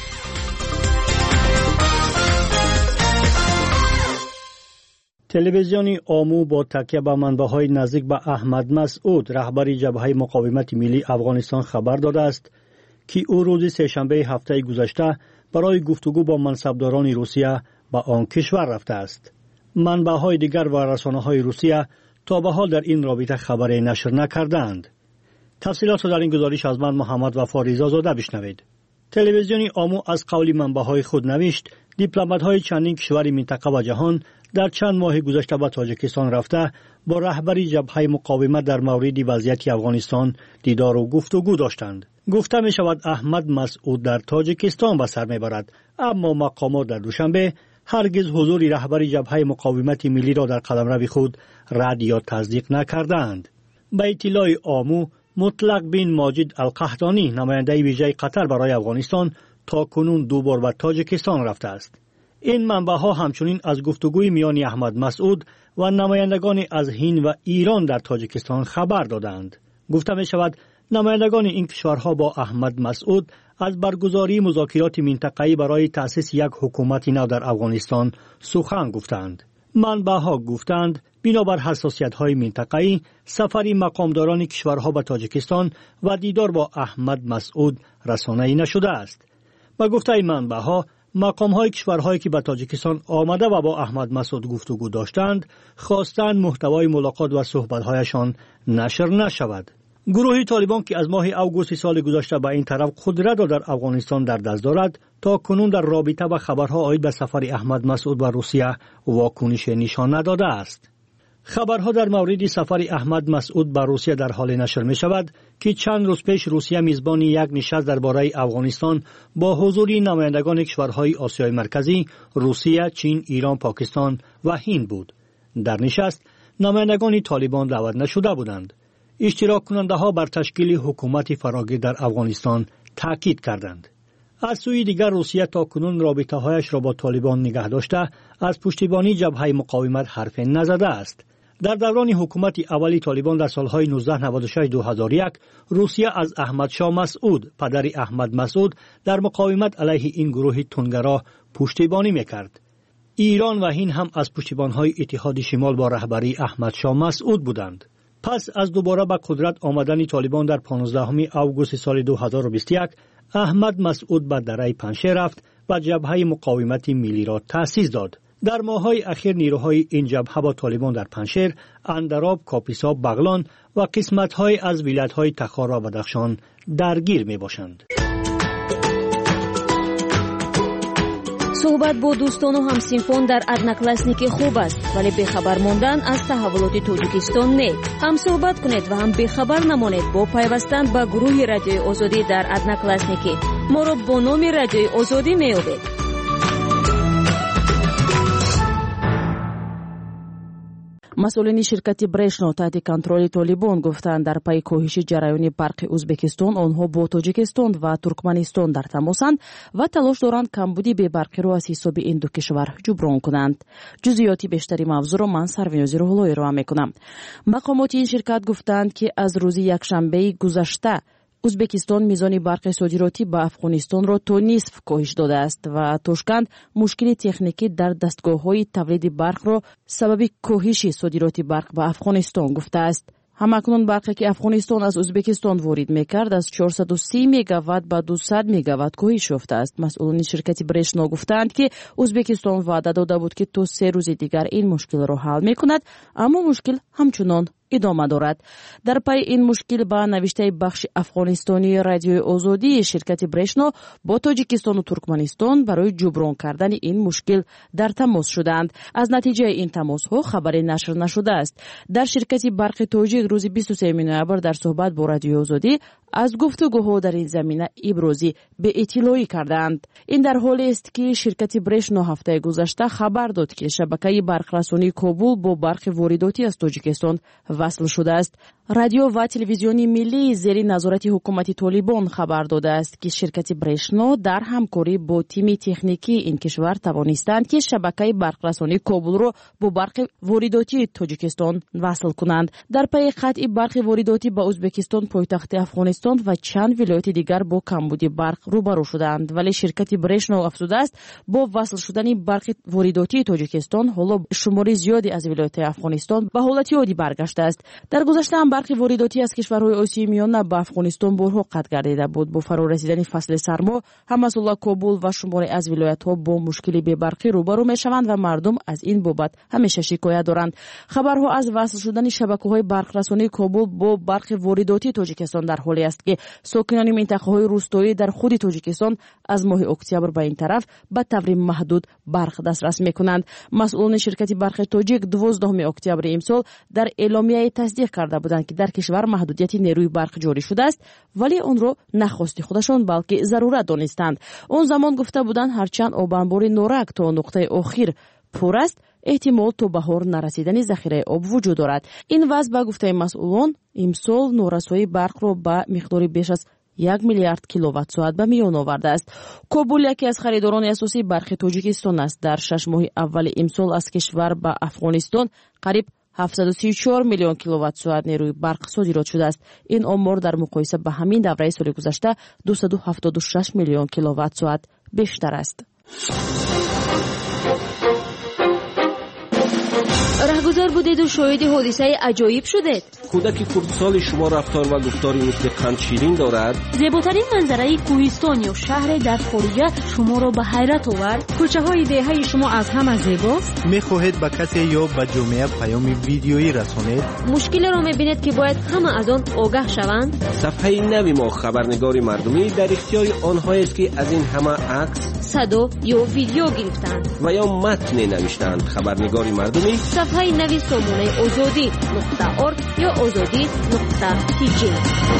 تلویزیون آمو با تکیه به منبع‌های نزدیک به احمد مسعود رهبر جبهه مقاومت ملی افغانستان خبر داده است که او روز سه‌شنبه هفته گذشته برای گفتگو با منصبداران روسیه به آن کشور رفته است. منبع‌های دیگر و رسانه‌های روسیه تا به حال در این رابطه خبری نشر نکردند. تفصیلات را در این گزارش از من محمد وفا رضازاده بشنوید. تلویزیون آمو از قول منبع‌های خود نوشت دیپلمات‌های چندین کشور منطقه و جهان در چند ماه گذشته به تاجیکستان رفته با رهبر جبهه مقاومت در مورد وضعیت افغانستان دیدار و گفتگو داشتند. گفته می شود احمد مسعود در تاجیکستان به سر می برد، اما مقامات در دوشنبه هرگز حضور رهبر جبهه مقاومت ملی را در قلمرو خود رد یا تصدیق نکردند. به اطلاع آمو، مطلق بن ماجد القحطانی نماینده ویژه قطر برای افغانستان تا کنون دو بار به تاجیکستان رفته است. این منبع‌ها همچنین از گفتگوی میان احمد مسعود و نمایندگان از هند و ایران در تاجیکستان خبر دادند. گفته می شود نمایندگان این کشورها با احمد مسعود از برگزاری مذاکرات منطقه‌ای برای تأسیس یک حکومت نو در افغانستان سخن گفتند. منبع‌ها گفتند بنابر حساسیت‌های منطقه‌ای سفری مقامداران کشورها به تاجیکستان و دیدار با احمد مسعود رسانه‌ای نشده است. با گفته منبع‌ها مقام‌های کشورهایی که به تاجیکستان آمده و با احمد مسعود گفتگو داشتند خواستند محتوای ملاقات و صحبت‌هایشان نشر نشود. گروه طالبان که از ماه اوگوست سال گذشته به این طرف قدرت را در افغانستان در دست دارد تا کنون در رابطه با خبرها آید به سفر احمد مسعود و روسیه واکنش نشان نداده است. خبرها در مورد سفر احمد مسعود به روسیه در حال نشر می شود که چند روز پیش روسیه میزبان یک نشست درباره افغانستان با حضور نمایندگان کشورهای آسیای مرکزی، روسیه، چین، ایران، پاکستان و هند بود. در نشست نمایندگان طالبان دعوت نشده بودند. اشتراک کننده ها بر تشکیل حکومت فراگیر در افغانستان تاکید کردند. از سوی دیگر روسیه تاکنون رابطه هایش را با طالبان نگه داشته از پشتیبانی جبهه مقاومت حرف نزده است. در دوران حکومت اولی طالبان در سالهای نوزده نود و شش دو هزار و یک روسیه از احمد شاه مسعود پدر احمد مسعود در مقاومت علیه این گروه تندگرا پشتیبانی میکرد. ایران و هند هم از پشتیبانهای اتحاد شمال با رهبری احمد شاه مسعود بودند. پس از دوباره به قدرت آمدن طالبان در پانزدهم آگوست سال دو هزار و بیست و یک احمد مسعود به دره پنجشیر رفت و جبهه مقاومت ملی را تأسیس داد. در ماه‌های اخیر نیروهای این جبهه با طالبان در پنجشیر، اندراب، کاپیسا، بغلان و قسمت‌های از ولایت‌های تخار و بدخشان درگیر می‌باشند. صحبت با دوستان و همسینفون در ادناکلاسنیک خوب است، ولی بخبر ماندن از تحولات توجیکستان نه. هم صحبت کنید و هم بخبر نمانید با پیوستن به گروه رادیوی آزادی در ادناکلاسنیک. ما را با نام رادیوی آزادی می‌یابید. مسئولین شرکت برشنو تحت کنترل طالبان گفتند در پی کاهش جریان برق ازبکستان آنها با تاجیکستان و ترکمنستان در تماسند و تلاش دارند کمبودی به برق را از حساب این دو کشور جبران کنند. جزئیات بیشتری موضوع را من سروینوزی روحلوی را میکنم. مقامات این شرکت گفتند که از روز یکشنبه گذشته ازبکستان میزان برق صادراتی به افغانستان را تا نصف کاهش داده است و تاشکند مشکل تکنیکی در دستگاه‌های تولید برق را سبب کاهش صادرات برق به افغانستان گفته است. همکنون برقی که افغانستان از ازبکستان وارد میکرد از چهارصد و سی مگاوات به دویست مگاوات کاهش یافته است. مسئولان شرکت برشنو گفتند که ازبکستان وعده داده بود که تا سه روز دیگر این مشکل را حل میکند، اما مشکل همچنان ادامه دارد. در پی این مشکل با نوشته بخش افغانستانی رادیوی آزادی شرکت برشنو با تاجیکستان و ترکمنستان برای جبران کردن این مشکل در تماس شدند. از نتیجه این تماس ها خبری نشر نشده است. در شرکت برق تاجیک روز بیست و سوم نوامبر در صحبت با رادیوی آزادی از گفتگوها در این زمینه ابرازی به اطلاعی کردند. این در حالی است که شرکت برشنو هفته گذشته خبر داد که شبکه برق رسانی کابل با برق وارداتی از تاجیکستان وصل شده است. رادیو و تلویزیونی ملی زیر نظارت حکومت طالبان خبر داده است که شرکت برشنو در همکاری با تیم تکنیکی این کشور توانستند که شبکه برق رسانی کابل را با برق وارداتی تاجیکستان وصل کنند. در پی قطع برق وارداتی به ازبکستان پایتخت افغانستان و چند ولایت دیگر با کمبودی برق روبرو شدند، ولی شرکت برشنو افزوده است با وصل شدن برق وارداتی تاجیکستان حالا شماری زیادی از ولایت افغانستان به حالت عادی برگشته است. در گذشته هم برق وارداتی از کشورهای آسیای میانه به افغانستان بارها قطع گردیده بود. با فرا رسیدن فصل سرما هم مسئولان کابل و شماری از ولایت‌ها با مشکلی به برق روبرو میشوند و مردم از این بابت همیشه شکایت دارند. خبرها از وصل شدن شبکه‌های برق رسانی کابل با برق وارداتی تاجیکستان در حالی است که ساکنان منطقه‌های روستایی در خود تاجیکستان از ماه اکتبر به این طرف به طور محدود برق دسترس می‌کنند. مسئولان شرکت برق تاجیک دوازدهم اکتبر امسال در اعلامیه تصدیق کرده بودند که در کشور محدودیت نیروی برق جاری شده است، ولی آن را نخواست خودشان بلکه ضرورت دانستند. آن زمان گفته بودند هرچند آب انبار نورک تا نقطه آخر پر است، احتمال تا بهار نرسیدن ذخیره آب وجود دارد. این وضع به گفته مسئولان امسال نورسایی برق را به مقدار بیش از یک میلیارد کیلووات ساعت به میان آورده است. کابل یکی از خریداران اساسی برق تاجیکستان است. در شش ماه اول امسال از کشور به افغانستان قریب هفتصد و سی و چهار میلیون کیلووات ساعت نیروی برق صادرات شده است. این آمار در مقایسه با همین دوره سال گذشته دویست و هفتاد و شش میلیون کیلووات ساعت بیشتر است. رهگذر بودید و شاهد حادثه عجایب شدید. کودک کردستان شما رفتار و گفتاری مثل قند شیرین دارد. زیباترین منظره کوهستان یا شهر در خارجه شما را به حیرت آورد. کوچه های دهه شما از همه زیباست. میخواهید به کسی یا به جامعه پیام ویدیویی رسانید؟ مشکل را میبینید که باید همه از آن آگاه شوند. صفحه نوی ما خبرنگار مردمی در اختیار آنهایی است که از این همه عکس، صدا یا ویدیو گرفتند و یا متن نوشتند. خبرنگار مردمی صفحه نوی سامانه آزادی نقطه ارگ یا آزادی نقطه تی جی.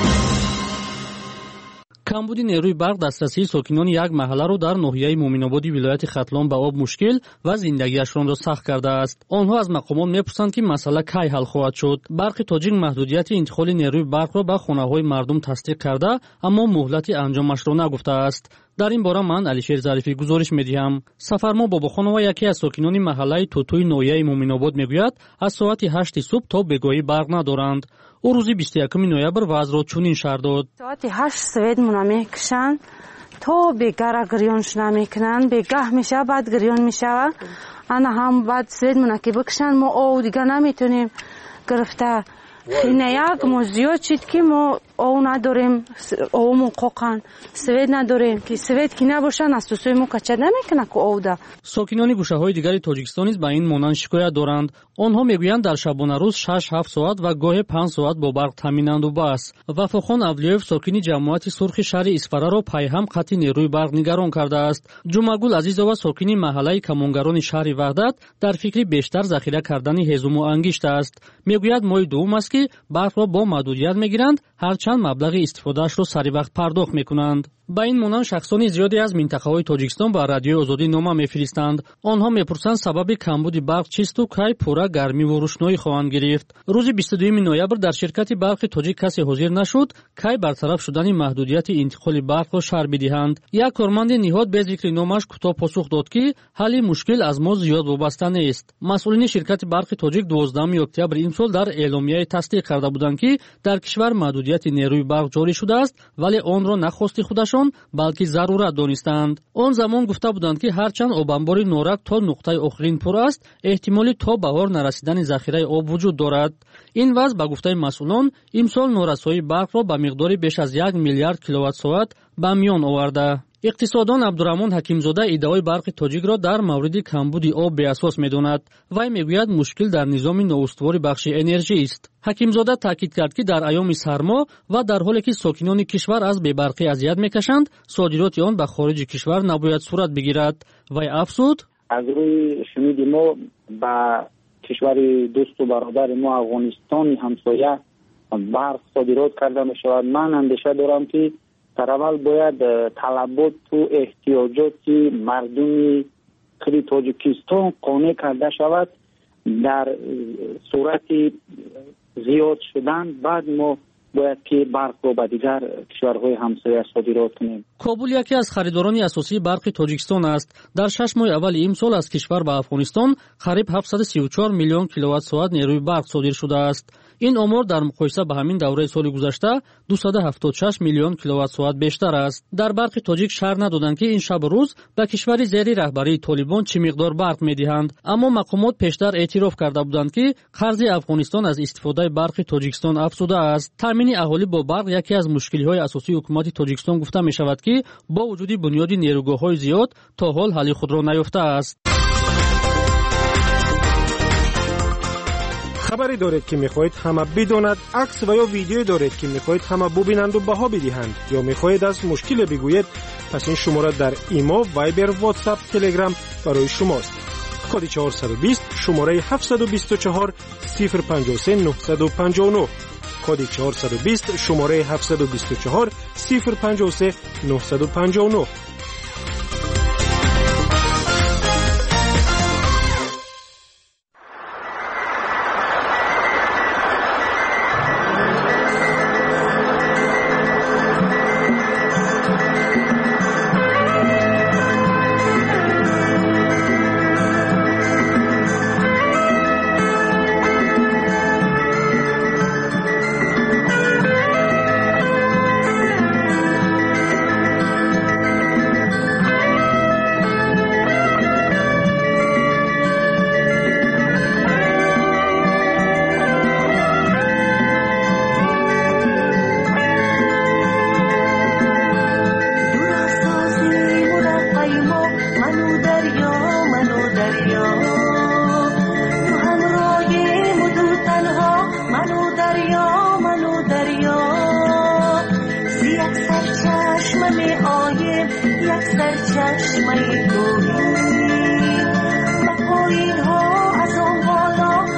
камбуди нерӯи барқ дастрасии сокинони як маҳалларо дар ноҳияи муъминободи вилояти хатлон ба об мушкил ва зиндагиашонро сахт кардааст. онҳо аз мақомот мепурсанд ки масъала кай ҳал хоҳад шуд. барқи тоҷик маҳдудияти интиқоли нерӯи барқро ба хонаҳои мардум тасдиқ карда, аммо муҳлати анҷомашро нагуфтааст. дар ин бора ман алишер зарифӣ гузориш медиҳам. сафармо бобохонова яке аз сокинони маҳаллаи тутӯи ноҳияи муъминобод мегӯяд, аз соати ҳашти субҳ то бегоҳӣ барқ надоранд. ӯ рӯзи бисту якуми ноябр вазъро чунин шарҳ дод. соати ҳашт свет муна мекушанд, то бегара гирёншона мекунанд, бегаҳ мешава, баъд гирён мешава. ана ҳам баъд свет муна ки бикушанд, мо ов дига наметонем гирифта. хина як мо зиёд шид ки мо ов надорем, овмон қоқан, свет надорем, ки свет ки набоша насосои мо кача намекуна ку овда. сокинони гӯшаҳои дигари тоҷикистон низ ба ин монанд шикоят доранд. онҳо мегӯянд дар шабонарӯз шаш ҳафт соат ва гоҳе панҷ соат бо барқ таъминанду бас. вафохон авлиёев сокини ҷамоати сурхи шаҳри исфараро пайҳам қатъи нерӯи барқ нигарон кардааст. ҷумагул азизова сокини маҳаллаи камонгарони шаҳри ваҳдат дар фикри бештар захира кардани ҳезуму ангишт аст. мегӯяд моҳи дуввум аст ки барқро бо маҳдудият мегиранд, ҳарчанд маблағи истифодаашро саривақт пардохт мекунанд. ба ин монанд шахсони зиёде аз минтақаҳои тоҷикистон ба радиои озодӣ нома мефиристанд. онҳо мепурсанд сабаби камбуди барқ чисту кай пурра гармиву рӯшноӣ хоҳанд гирифт. рӯзи бисту дуюми ноябр дар ширкати барқи тоҷик касе ҳозир нашуд, кай бартараф шудани маҳдудияти интиқоли барқро шарҳ бидиҳанд. як корманди ниҳод без зикри номаш кӯтоҳ посух дод ки ҳалли мушкил аз мо зиёд вобаста нест. масъулини ширкати барқи тоҷик дувоздаҳуми октябр имсол дар эъломияе тасдиқ карда буданд ки дар кишвар маҳдудияти нерӯи барқ ҷорӣ шудааст, вале онро на хости худашон балки зарурат донистанд. он замон гуфта буданд ки ҳарчанд обанбори норак то нуқтаи охирин пур аст, эҳтимоли то баҳор нарасидани захираи об вуҷуд дорад. ин вазъ ба гуфтаи масъулон имсол норасоии барқро ба миқдори беш аз як миллиард киловаттсоат ба миён оварда. иқтисоддон абдураҳмон ҳакимзода иддаои барқи тоҷикро дар мавриди камбуди об беасос медонад. вай мегӯяд мушкил дар низоми ноустувори бахши энержиист. ҳакимзода таъкид кард ки дар айёми сармо ва дар ҳоле ки сокинони кишвар аз бебарқӣ азият мекашанд, содироти он ба хориҷи кишвар набояд сурат бигирад. вай афзуд: аз рӯи шумиди мо ба кишвари дӯсту бародари мо афғонистони ҳамсоя барқ содирот карда мешавад. ман андеша дорам ки тараввал бояд талаботу эҳтиёҷоти мардуми хили тоҷикистон қонеъ карда шавад дар сурати зиёд шудан. баъд мо бояд ки барқро ба дигар кишварҳои ҳамсоя содирот кунем. кобул яке аз харидорони асосии барқи тоҷикистон аст. дар шаш моҳи аввали имсол аз кишвар ба афғонистон қариб ҳафтсаду сию чор миллион киловаттсоат нерӯи барқ содир шудааст. ин омор дар муқоиса ба ҳамин давраи соли гузашта дусаду ҳафтоду шаш миллион киловаттсоат бештар аст. дар барқи тоҷик шарҳ надоданд ки ин шабу рӯз ба кишвари зери раҳбарии толибон чӣ миқдор барқ медиҳанд, аммо мақомот пештар эътироф карда буданд ки қарзи афғонистон аз истифодаи барқи тоҷикистон афзуда аст. таъмини аҳолӣ бо барқ яке аз мушкилиҳои асосии ҳукумати тоҷикистон гуфта мешавад ки бо вуҷуди бунёди нерӯгоҳҳои зиёд то ҳол ҳалли худро наёфтааст. хабаре доред ки мехоҳед ҳама бидонад, акс ва ё видеое доред ки мехоҳед ҳама бубинанду баҳо бидиҳанд ё мехоҳед аз мушкиле бигӯед, пас ин шумора дар имо, вайбер, ватсап, телеграм барои шумост. коди чаҳорсаду бист шумораи ҳафтсаду бисту чаҳор сифр панҷоҳ се нуҳсаду панҷоҳ нӯҳ коди чаҳорсаду бист шумораи ҳафтсаду бисту чаҳор сифр панҷоҳ се нуҳсаду панҷоҳ нӯҳ. چشمه تویی و پایین ها از اون بالا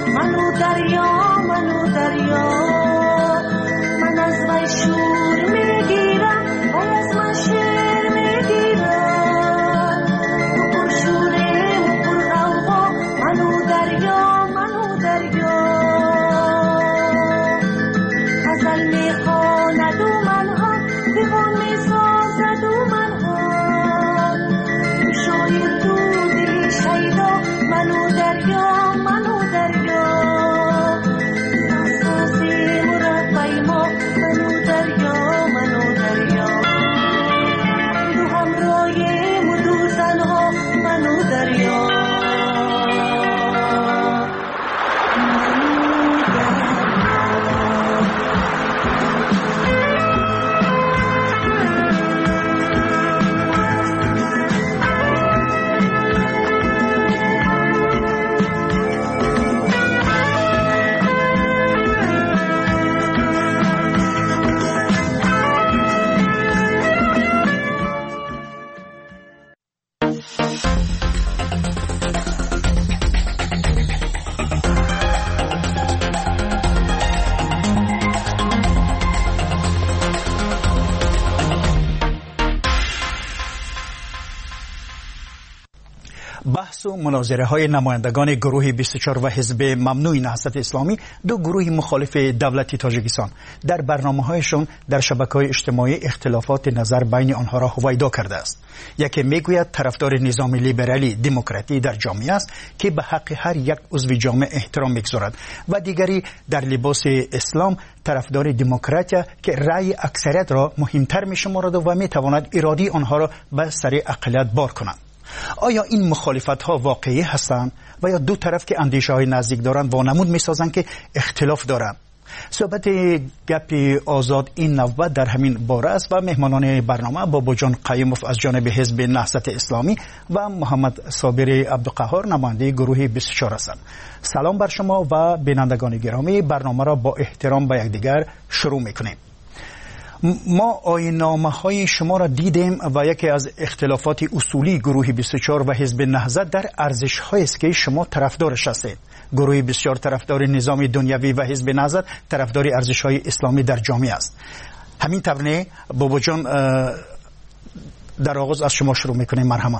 بحث و مناظره های نمایندگان گروه بیست و چهار و حزب ممنوع نهضت اسلامی، دو گروه مخالف دولت تاجیکستان، در برنامه‌هایشان در شبکه‌های اجتماعی اختلافات نظر بین آنها را هویدا کرده است. یکی میگوید طرفدار نظام لیبرالی دموکراتی در جامعه است که به حق هر یک عضو جامعه احترام می‌گذارد و دیگری در لباس اسلام طرفدار دموکراتیا که رأی اکثریت را مهمتر می‌شمارد و می‌تواند اراده آنها را به سر اقلیت بار کند. آیا این مخالفت‌ها واقعی هستند و یا دو طرف که اندیشه‌های نزدیک دارند وانمود می‌سازند که اختلاف دارند؟ صحبت گپ آزاد این نوبت در همین باره است و مهمانان برنامه بابا جان قیوموف از جانب حزب نهضت اسلامی و محمد صابر عبدالقهار نماینده گروه بیست و چهار هستند. سلام بر شما و بینندگان گرامی، برنامه را با احترام به یکدیگر شروع می‌کنیم. ما آیین‌نامه های شما را دیدیم و یکی از اختلافات اصولی گروه بیست و چهار و حزب نهضت در ارزش هایی است که شما طرفدارش هستید. گروه بیست و چهار طرفدار نظام دنیوی و حزب نهضت طرفدار ارزش های اسلامی در جامعه است. همین طور بابا جان، در آغاز از شما شروع میکنیم. مرحمت.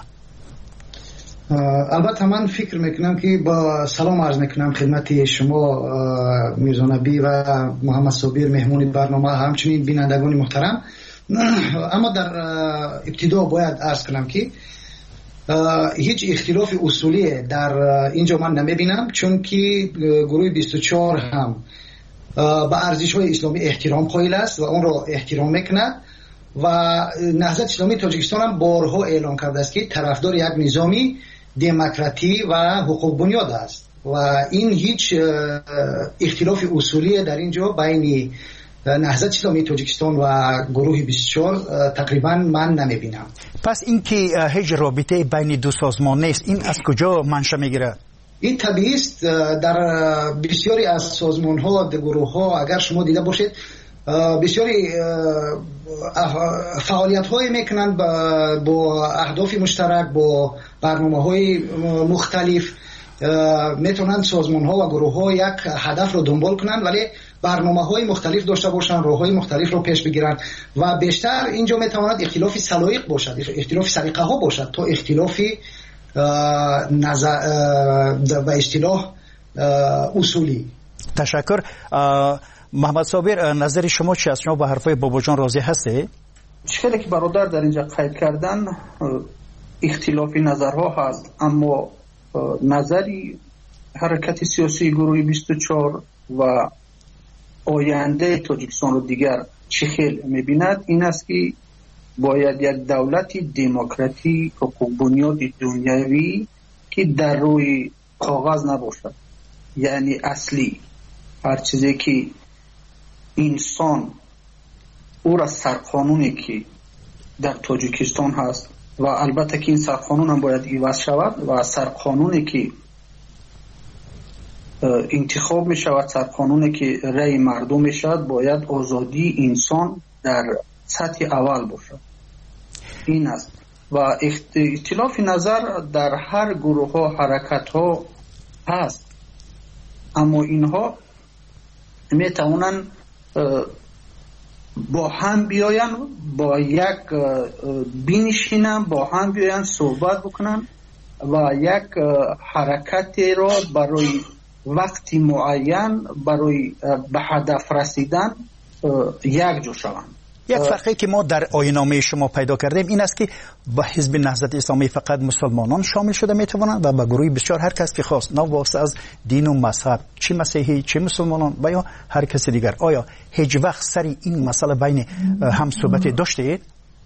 البته من فکر میکنم که با سلام عرض میکنم خدمت شما میرزا نبی و محمد صابر مهمون برنامه، همچنین بینندگان محترم. اما در ابتدا باید عرض کنم که هیچ اختلاف اصولی در اینجا من نمیبینم، چون که گروه بیست و چهار هم به ارزش های اسلامی احترام قائل است و اون را احترام میکند و نهضت اسلامی تاجیکستان هم بارها اعلام کرده است که طرفدار یک نظامی دموکراتی و حقوق بنیاد است و این هیچ اختلاف اصولی در اینجا بین نهضت اسلامی تاجیکستان و گروه بیست و چهار تقریبا من نمیبینم. پس این که هیچ رابطه بین دو سازمان نیست، این از کجا منشأ میگیره؟ این طبیعی است. در بسیاری از سازمان ها، گروه ها اگر شما دیده باشید بسیاری فعالیت های میکنند با اهداف مشترک، با برنامه های مختلف. میتونند سازمان ها و گروه ها یک هدف رو دنبال کنند ولی برنامه های مختلف داشته باشند، راه های مختلف رو پیش بگیرند و بیشتر اینجا میتواند اختلاف سلایق باشد، اختلاف سلیقه ها باشد تا اختلاف نظر و اصطلاح اصولی. تشکر. محمد صابر، نظر شما چی است؟ شما با حرفای بابا جان راضی هستی؟ چیزی که برادر در اینجا قید کردن اختلافی نظرها هست، اما نظری حرکت سیاسی گروه بیست و چهار و آینده تاجیکستان رو دیگر چه خیل می‌بیند این است که باید یک دولت دموکراتی حقوق بنیاد دنیوی که در روی کاغذ نباشد، یعنی اصلی هر چیزی که انسان او را سرقانونی که در تاجیکستان هست و البته که این سرقانون هم باید عوض شود و سرقانونی که انتخاب می شود، سرقانونی که رأی مردم می شود، باید آزادی انسان در سطح اول باشد. این است و اختلاف نظر در هر گروه ها حرکت ها هست، اما اینها می توانند با هم بیاین، با یک بینشینن، با هم بیاین صحبت بکنن و یک حرکت را برای وقتی معین برای به هدف رسیدن یک جو شوند. یک فرقی که ما در آیین‌نامه شما پیدا کردیم این است که با حزب نهضت اسلامی فقط مسلمانان شامل شده میتوانند و با گروه بسیار هر کس که خواست، نه واسه از دین و مذهب، چه مسیحی چه مسلمانان و یا هر کس دیگر. آیا هیچ وقت سری این مسئله بین هم صحبت داشتید؟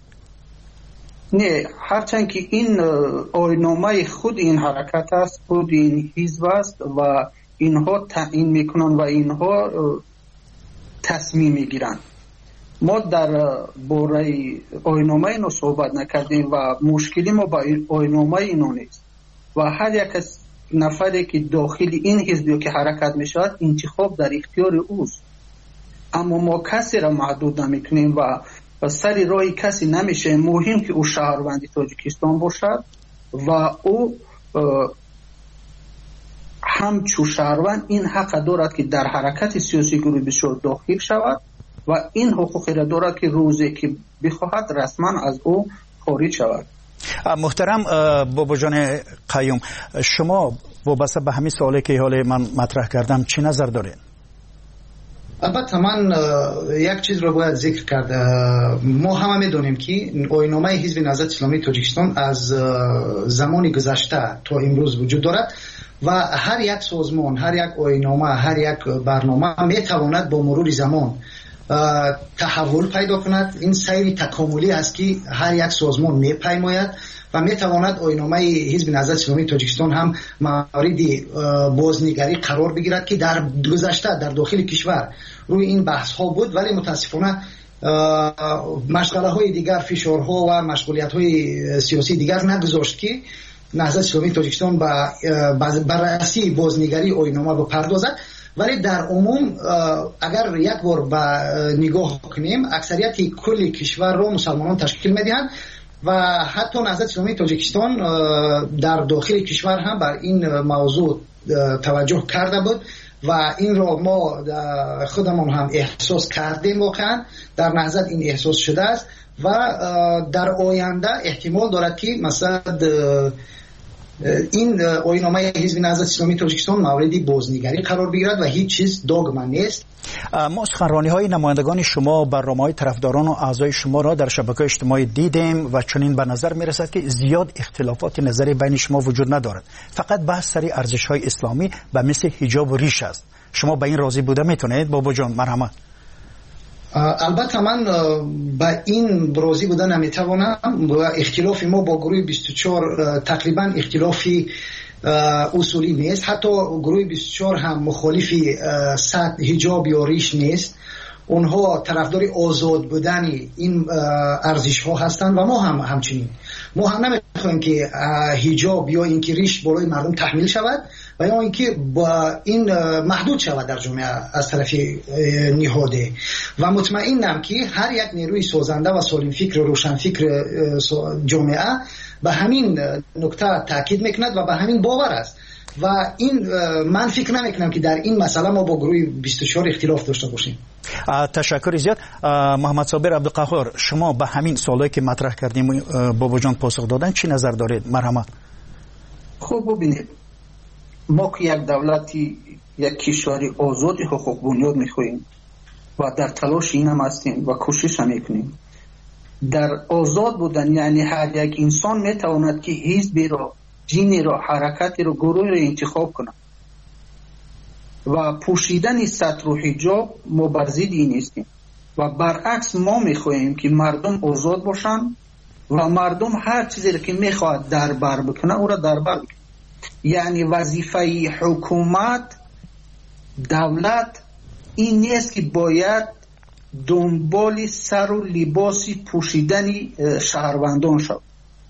نه، هرچند که این آیین‌نامه خود این حرکت است، خود این حزب است و اینها تعیین میکنن و اینها تصمیم میگیرن. ما در باره آیین‌نامه اینو صحبت نکردیم و مشکلی ما با آیین‌نامه اینو نیست و هر یک از نفری که داخل این حزبی که حرکت میشود انتخاب در اختیار اوست، اما ما کسی را محدود نمیکنیم و و سری رای کسی نمیشه. مهم که او شهروندی تاجیکستان باشد و او همچو شهروند این حق دارد که در حرکت سیاسی گروه بیست و چهار داخل شود و این حقوق را دارد که روزی که بخواهد رسما از او خارج شود. محترم بابا جان قیوم، شما وابسته به همین سوالی که حالا من مطرح کردم چی نظر دارید؟ البته من یک چیز رو باید ذکر کرد. ما همه میدونیم که آیین‌نامه حزب نهضت اسلامی تاجیکستان از زمان گذشته تا امروز وجود دارد و هر یک سازمان، هر یک آیین‌نامه، هر یک برنامه میتواند با مرور زمان تحول پیدا کند. این سیر تکاملی است که هر یک سازمان میپیماید و میتواند آیین‌نامه حزب نهضت اسلامی تاجیکستان هم مورد بازنگری قرار بگیرد که در گذشته در داخل کشور روی این بحث ها بود، ولی متاسفانه مشغله های دیگر، فشارها و مشغولیت های سیاسی دیگر نگذاشت که نهضت اسلامی تاجیکستان با بررسی بازنگری آیین‌نامه بپردازد. ولی در عموم اگر یک بار به نگاه کنیم، اکثریت کل کشور رو مسلمانان تشکیل میدهند و حتی نهضت اسلامی تاجیکستان در داخل کشور هم بر این موضوع توجه کرده بود و این را ما خودمون هم احساس کردیم. واقعا در نهضت این احساس شده است و در آینده احتمال دارد که مثلا این آیین‌نامه حزب نهضت اسلامی تاجیکستان مورد بازنگری قرار بگیرد و هیچ چیز داغمه نیست. ما سخنرانی های نمایندگان شما، برنامه های طرفداران و اعضای شما را در شبکه اجتماعی دیدیم و چنین به نظر می رسد که زیاد اختلافات نظری بین شما وجود ندارد، فقط بحث سر ارزش های اسلامی و مثل حجاب و ریش است. شما به این راضی بوده میتونید بابا جان؟ مرحمت. البته من با این راضی بودن نمیتوانم. اختلاف ما با گروه بیست و چهار تقریبا اختلافی اصولی نیست. حتی گروه بیست و چهار هم مخالف سطح حجاب یا ریش نیست. اونها طرفدار آزاد بودن این ارزش ها هستند و ما هم همچنین. ما هم نمیخوایم که حجاب یا اینکه ریش بالای مردم تحمیل شود و یا اینکه با این محدود شود در جامعه از طرف نهاده و مطمئنم که هر یک نیروی سازنده و سالم فکر و روشن فکر جامعه به همین نکته تاکید میکند و به همین باور است و این من فکر نمیکنم که در این مسئله ما با گروه بیست و چهار اختلاف داشته باشیم. تشکر زیاد. محمد صابر عبدالقهار، شما به همین سوالی که مطرح کردیم بابا جان پاسخ دادن چی نظر دارید؟ مرحمت. خب ببینید، ما که یک دولتی، یک کشوری آزاد حقوق بنیاد میخواهیم و در تلاش این هم هستیم و کوشش هم میکنیم. در آزاد بودن یعنی هر یک انسان میتواند که حزبی را، جینی را، حرکتی را، گروهی را انتخاب کنه و پوشیدن سطر و حجاب ما بر ضد این نیستیم و برعکس ما میخواهیم که مردم آزاد باشن و مردم هر چیزی را که میخواد در بر بکنه او را در بر بکنه. یعنی وظیفه حکومت، دولت این نیست که باید دنبال سر و لباسی پوشیدن شهروندان شد.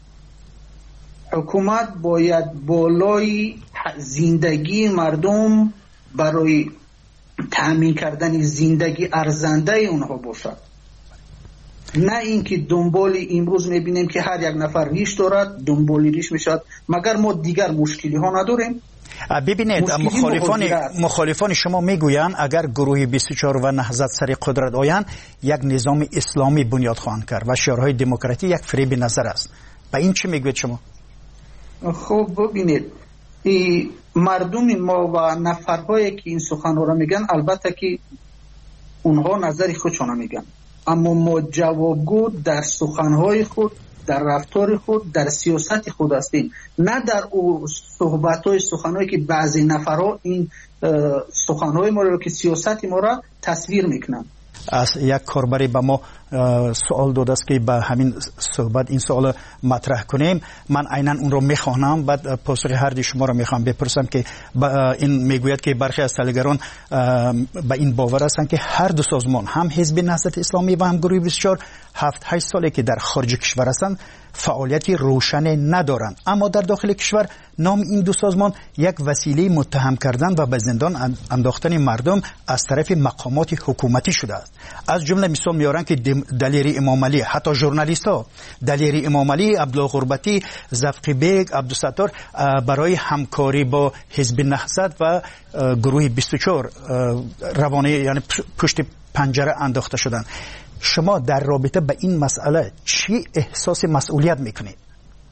حکومت باید بالای زندگی مردم برای تأمین کردن زندگی ارزنده اونها باشد، نه اینکه دنبال امروز میبینیم که هر یک نفر ریش دارد دنبال ریش میشد، مگر ما دیگر مشکلی ها نداریم. ببینید مخالفان مخالفان شما میگویند اگر گروه بیست و چهار و نهضت سر قدرت آیند یک نظام اسلامی بنیاد خواهند کرد و شعارهای دموکراسی یک فریب نظر است. به این چه میگوید شما؟ خب ببینید، مردم ما و نفرهایی که این سخنها را میگن البته که اونها نظری خودشان میگن، اما ما جوابگو در سخنهای خود، در رفتار خود، در سیاست خود هستیم، نه در او صحبت‌های سخنهایی که بعضی نفرها این سخنهای ما را که سیاست ما را تصویر میکنن. از یک کاربری به ما سوال داده است که به همین صحبت این سوال مطرح کنیم. من عیناً اون رو میخوانم، بعد پاسخ هر دی شما رو میخوام بپرسم که این میگوید که برخی از تحلیلگران به این باور هستند که هر دو سازمان، هم حزب نهضت اسلامی و هم گروه بیست و چهار، هفت هشت ساله که در خارج کشور هستند فعالیتی روشن ندارند، اما در داخل کشور نام این دو سازمان یک وسیله متهم کردن و به زندان انداختن مردم از طرف مقامات حکومتی شده است. از جمله مثال میارن که دلیری امام علی، حتی ژورنالیست ها، دلیری امام علی، عبدالله غربتی، زفقی بیگ، عبدالستار برای همکاری با حزب نهضت و گروه بیست و چهار روانه، یعنی پشت پنجره انداخته شدند. شما در رابطه با این مسئله چی احساس مسئولیت میکنید؟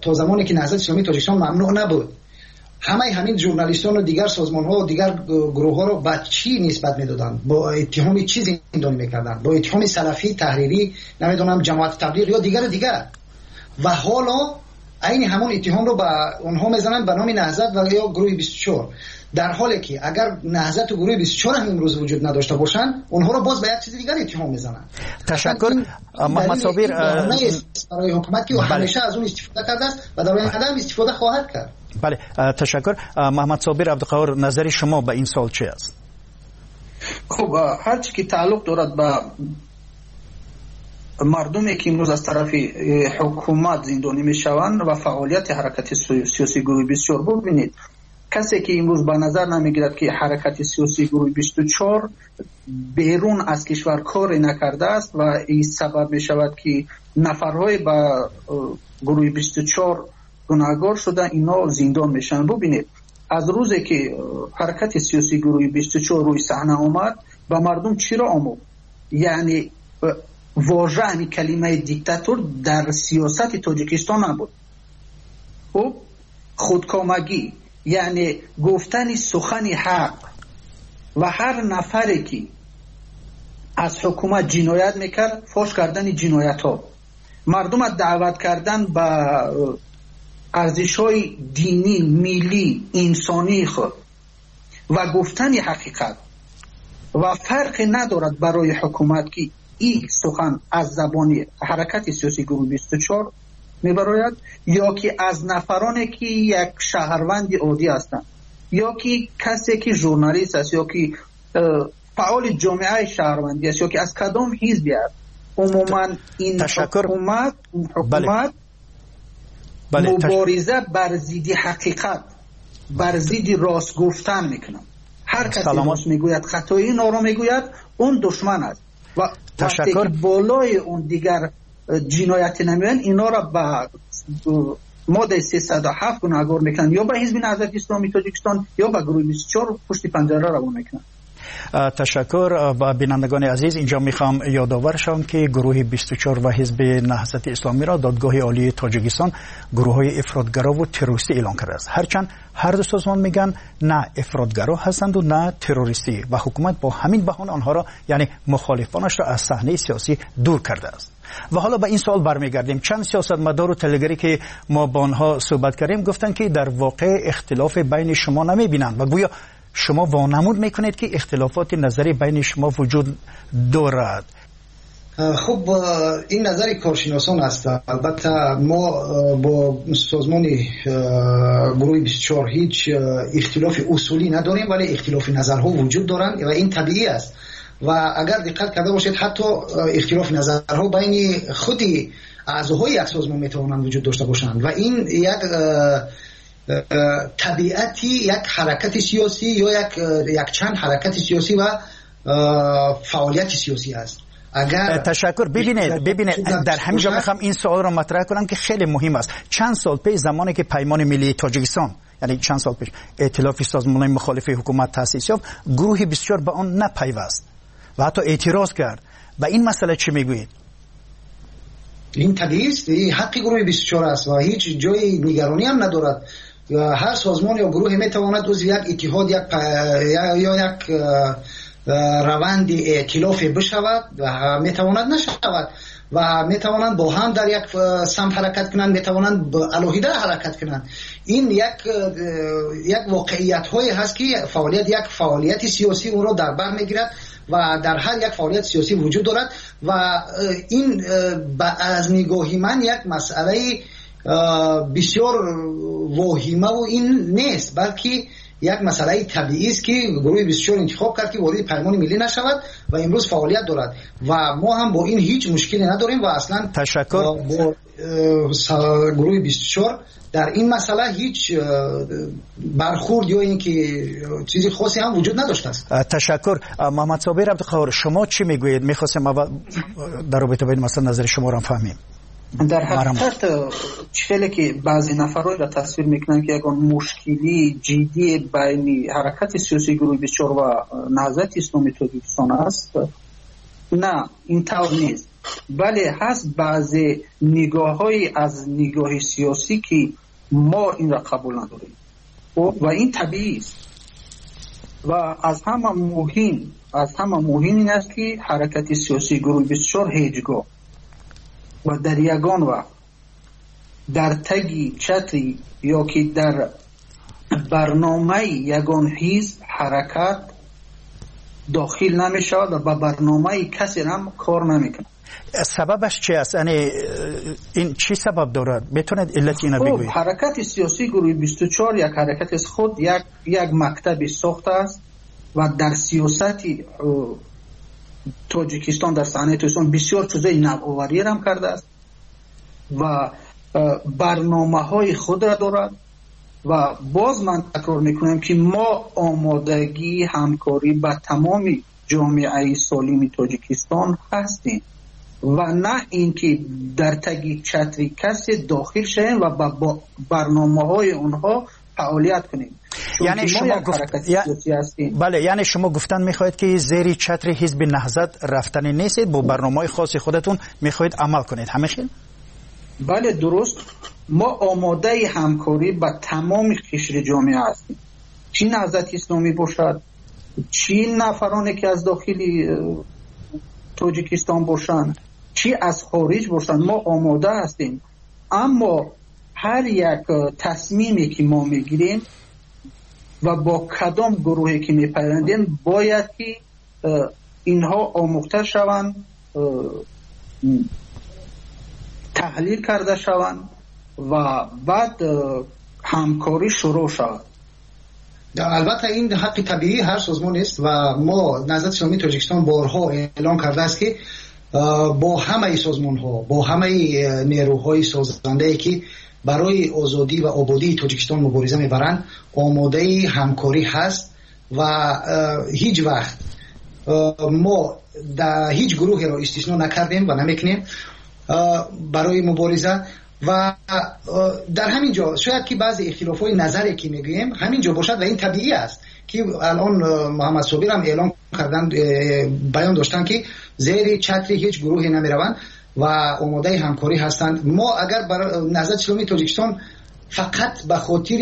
تا زمانی که نهضت اسلامی تاجیکستان ممنوع نبود همه همین ژورنالیستان و دیگر سازمان ها و دیگر گروه ها رو با چی نسبت میدادن؟ با اتهام چی زندانی میکردن؟ با اتهام سلفی، تحریری، نمیدونم جماعت تبلیغ یا دیگر دیگر. و حالا این همون اتهام رو با اونها میزنن به نام نهضت و یا گروه بیست و چهار، در حالی که اگر نهضت و گروه بیست و چهار هم امروز وجود نداشته باشن اونها رو باز به یک چیز دیگر اتهام میزنن. تشکر محمد صابر. برای حکومت که همیشه از اون استفاده کرده است و در آینده هم استفاده خواهد کرد. بله تشکر. محمد صابر عبدالقهار، نظر شما به این سوال چی است؟ خب هر چی که تعلق دارد به مردمی که امروز از طرف حکومت زندانی میشوند و فعالیت حرکت سیاسی گروه بیست و چهار، ببینید کسی که امروز به نظر نمیگیرد که حرکت سیاسی گروه بیست و چهار بیرون از کشور کار نکرده است و این سبب می شود که نفرهای با گروه بیست و چهار گناهکار شده اینا زندان میشن. ببینید از روزی که حرکت سیاسی گروه بیست و چهار روی صحنه آمد به مردم چی را آموخت؟ یعنی واژه یعنی کلمه دیکتاتور در سیاست تاجیکستان نبود. خب خودکامگی یعنی گفتن سخن حق و هر نفری که از حکومت جنایت میکرد فاش کردن جنایت ها، مردم دعوت کردن به ارزش های دینی، ملی، انسانی خود و گفتن حقیقت و فرق ندارد برای حکومت که این سخن از زبانی حرکت سیاسی گروه بیست و چهار میبراید یا که از نفرانی که یک شهروند عادی هستند یا که کسی که ژورنالیست است یا که فعال جامعه شهروندی است یا که از کدام حزبی است. عموما این تشکر. حکومت حکومت بله. بله. مبارزه بر ضد حقیقت، بر ضد راست گفتن میکنه. هر کسی راست میگوید خطایی اینا رو میگوید اون دشمن است و وقتی که بالای اون دیگر جنایت نمیان اینا را به ماده سیصد و هفت گناهکار میکنن یا به حزب نهضت اسلامی تاجیکستان یا به گروه بیست و چهار پشت پنجره روان میکنن. تشکر. با بینندگان عزیز اینجا میخوام یادآور شوم که گروه بیست و چهار و حزب نهضت اسلامی را دادگاه عالی تاجیکستان گروه های افراطگرا و تروریستی اعلام کرده است. هرچند هر دو سازمان میگن نه افراطگرا هستند و نه تروریستی و حکومت با همین بهانه آنها را یعنی مخالفانش را از صحنه سیاسی دور کرده است. و حالا به این سوال برمیگردیم. چند سیاستمدار و تلگری که ما با آنها صحبت کردیم گفتن که در واقع اختلاف بین شما نمیبینند و گویا شما وانمود میکنید که اختلافات نظری بین شما وجود دارد. خب این نظر کارشناسان است. البته ما با سازمان گروه بیست و چهار هیچ اختلاف اصولی نداریم ولی اختلاف نظرها وجود دارند و این طبیعی است و اگر دقت کرده باشید حتی اختلاف نظرها بین خودی اعضاهای یک سازمان میتوانند وجود داشته باشند و این یک طبیعتی یک حرکت سیاسی یا یک یک چند حرکت سیاسی و فعالیت سیاسی است. اگر تشکر. ببینید ببینید در همینجا میخوام این سوال رو مطرح کنم که خیلی مهم است. چند سال پیش زمانی که پیمان ملی تاجیکستان یعنی چند سال پیش ائتلاف سازمان‌های مخالف حکومت تأسیس یافت، گروه بیست و چهار به آن نپیوست و حتی اعتراض کرد. به این مسئله چی میگویید؟ این طبیعی است، این حق گروه بیست و چهار است و هیچ جای نگرانی هم ندارد. هر سازمان یا گروه میتواند عضو یک اتحاد یک یا یک روند ائتلاف بشود و میتواند نشود و میتوانند با هم در یک سمت حرکت کنند، میتوانند علاهیده حرکت کنند. این یک یک واقعیت هایی هست که فعالیت یک فعالیت سیاسی اون رو در بر میگیرد و در هر یک فعالیت سیاسی وجود دارد و این از نگاهی من یک مسئله بسیار واهمه و این نیست، بلکه یک مسئله طبیعی است که گروه بیست و چهار انتخاب کرد که وارد پیمان ملی نشود و امروز فعالیت دارد و ما هم با این هیچ مشکلی نداریم و اصلا تشکر. با گروه بیست و چهار در این مسئله هیچ برخورد یا اینکه چیزی خاصی هم وجود نداشته است. تشکر. محمد صابر عبدالقهار شما چی میگویید؟ میخواستم اول در رابطه با این مسئله نظر شما را فهمیم. در حقیقت چیزی که بعضی نفرها را تصویر میکنن که اگر مشکلی جدی بین حرکت سیاسی گروه بیست و چهار و نهضت اسلامی تاجیکستان است، نه این طور نیست. بله هست بعضی نگاه های از نگاه سیاسی که ما این را قبول نداریم و این طبیعی است. و از همه مهم از همه مهم این است که حرکت سیاسی گروه بیست و چهار هیچگاه و در یگان وقت در تگی چتری یا که در برنامه یگان حزب حرکت داخل نمیشه و با برنامه کسی هم کار نمیکنه. سببش چی است؟ یعنی این چی سبب دارد؟ بتونید علت اینو بگویید؟ حرکت سیاسی گروه بیست و چهار یک حرکت از خود یک یک مکتب ساخته است و در سیاست تاجیکستان در صحنه تاجیکستان بسیار چیزای نوآوری هم کرده است و برنامه های خود را دارد و باز من تکرار میکنم که ما آمادگی همکاری با تمام جامعه سالم تاجیکستان هستیم و نه اینکه در تگ چتری کسی داخل شویم و با برنامه های اونها فعالیت کنیم. یعنی شما گفت... یا... بله یعنی شما گفتن میخواهید که زیر چتر حزب نهضت رفتن نیستید، با برنامه خاص خودتون میخواهید عمل کنید، همه خیل؟ بله درست. ما آماده همکاری با تمام قشر جامعه هستیم، چی نهضت اسلامی باشد، چی نفرانی که از داخل تاجیکستان باشند، چی از خارج باشند، ما آماده هستیم. اما هر یک تصمیمی که ما میگیریم و با کدام گروهی که میپیوندیم باید که اینها آموخته شوند، تحلیل کرده شوند و بعد همکاری شروع شود. البته این حق طبیعی هر سازمان است و ما نهضت اسلامی تاجیکستان بارها اعلام کرده است که با همه سازمان ها، با همه نیروهای سازنده که برای آزادی و آبادی تاجیکستان مبارزه میبرند آماده همکاری هست و هیچ وقت ما در هیچ گروهی را استثنا نکردیم و نمیکنیم برای مبارزه. و در همین جا شاید که بعضی اختلافات نظری که میگوییم همین جا باشد و این طبیعی است که الان محمد صابر هم اعلام کردن، بیان داشتن که زیر چتر هیچ گروهی نمیروند و آماده همکاری هستند. ما اگر برای نهضت اسلامی تاجیکستان فقط به خاطر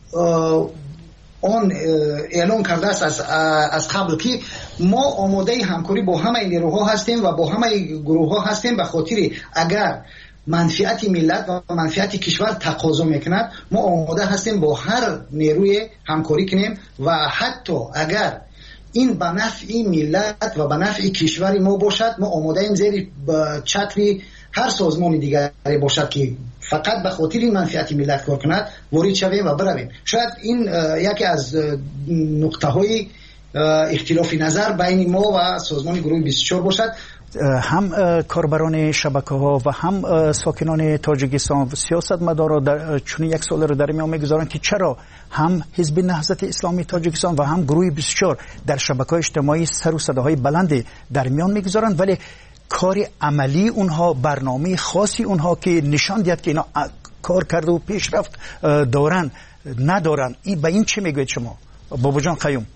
آن اعلام کرده است از از قبل که ما آماده همکاری با همه نیروها هستیم و با همه گروه ها هستیم، به خاطر اگر منفعت ملت و منفعت کشور تقاضا میکند ما آماده هستیم با هر نیروی همکاری کنیم و حتی اگر این به نفع ملت و به نفع کشور ما باشد ما آماده ایم زیر چتر هر سازمان دیگری باشد که فقط به خاطر این منفعت ملت کار کند وارد شویم و برویم. شاید این یکی از نقطه های اختلاف نظر بین ما و سازمان گروه بیست و چهار باشد. هم کاربران شبکه ها و هم ساکنان تاجیکستان و سیاستمدارا در چون یک سال رو در میان میگذارند که چرا هم حزب نهضت اسلامی تاجیکستان و هم گروه بیست و چهار در شبکه‌های اجتماعی سر و صداهای بلند در میان میگذارند ولی کار عملی اونها، برنامه خاصی اونها که نشان دهد که اینا کار کرده و پیشرفت دارن ندارن. این به این چی میگوید شما بابا جان قیوم؟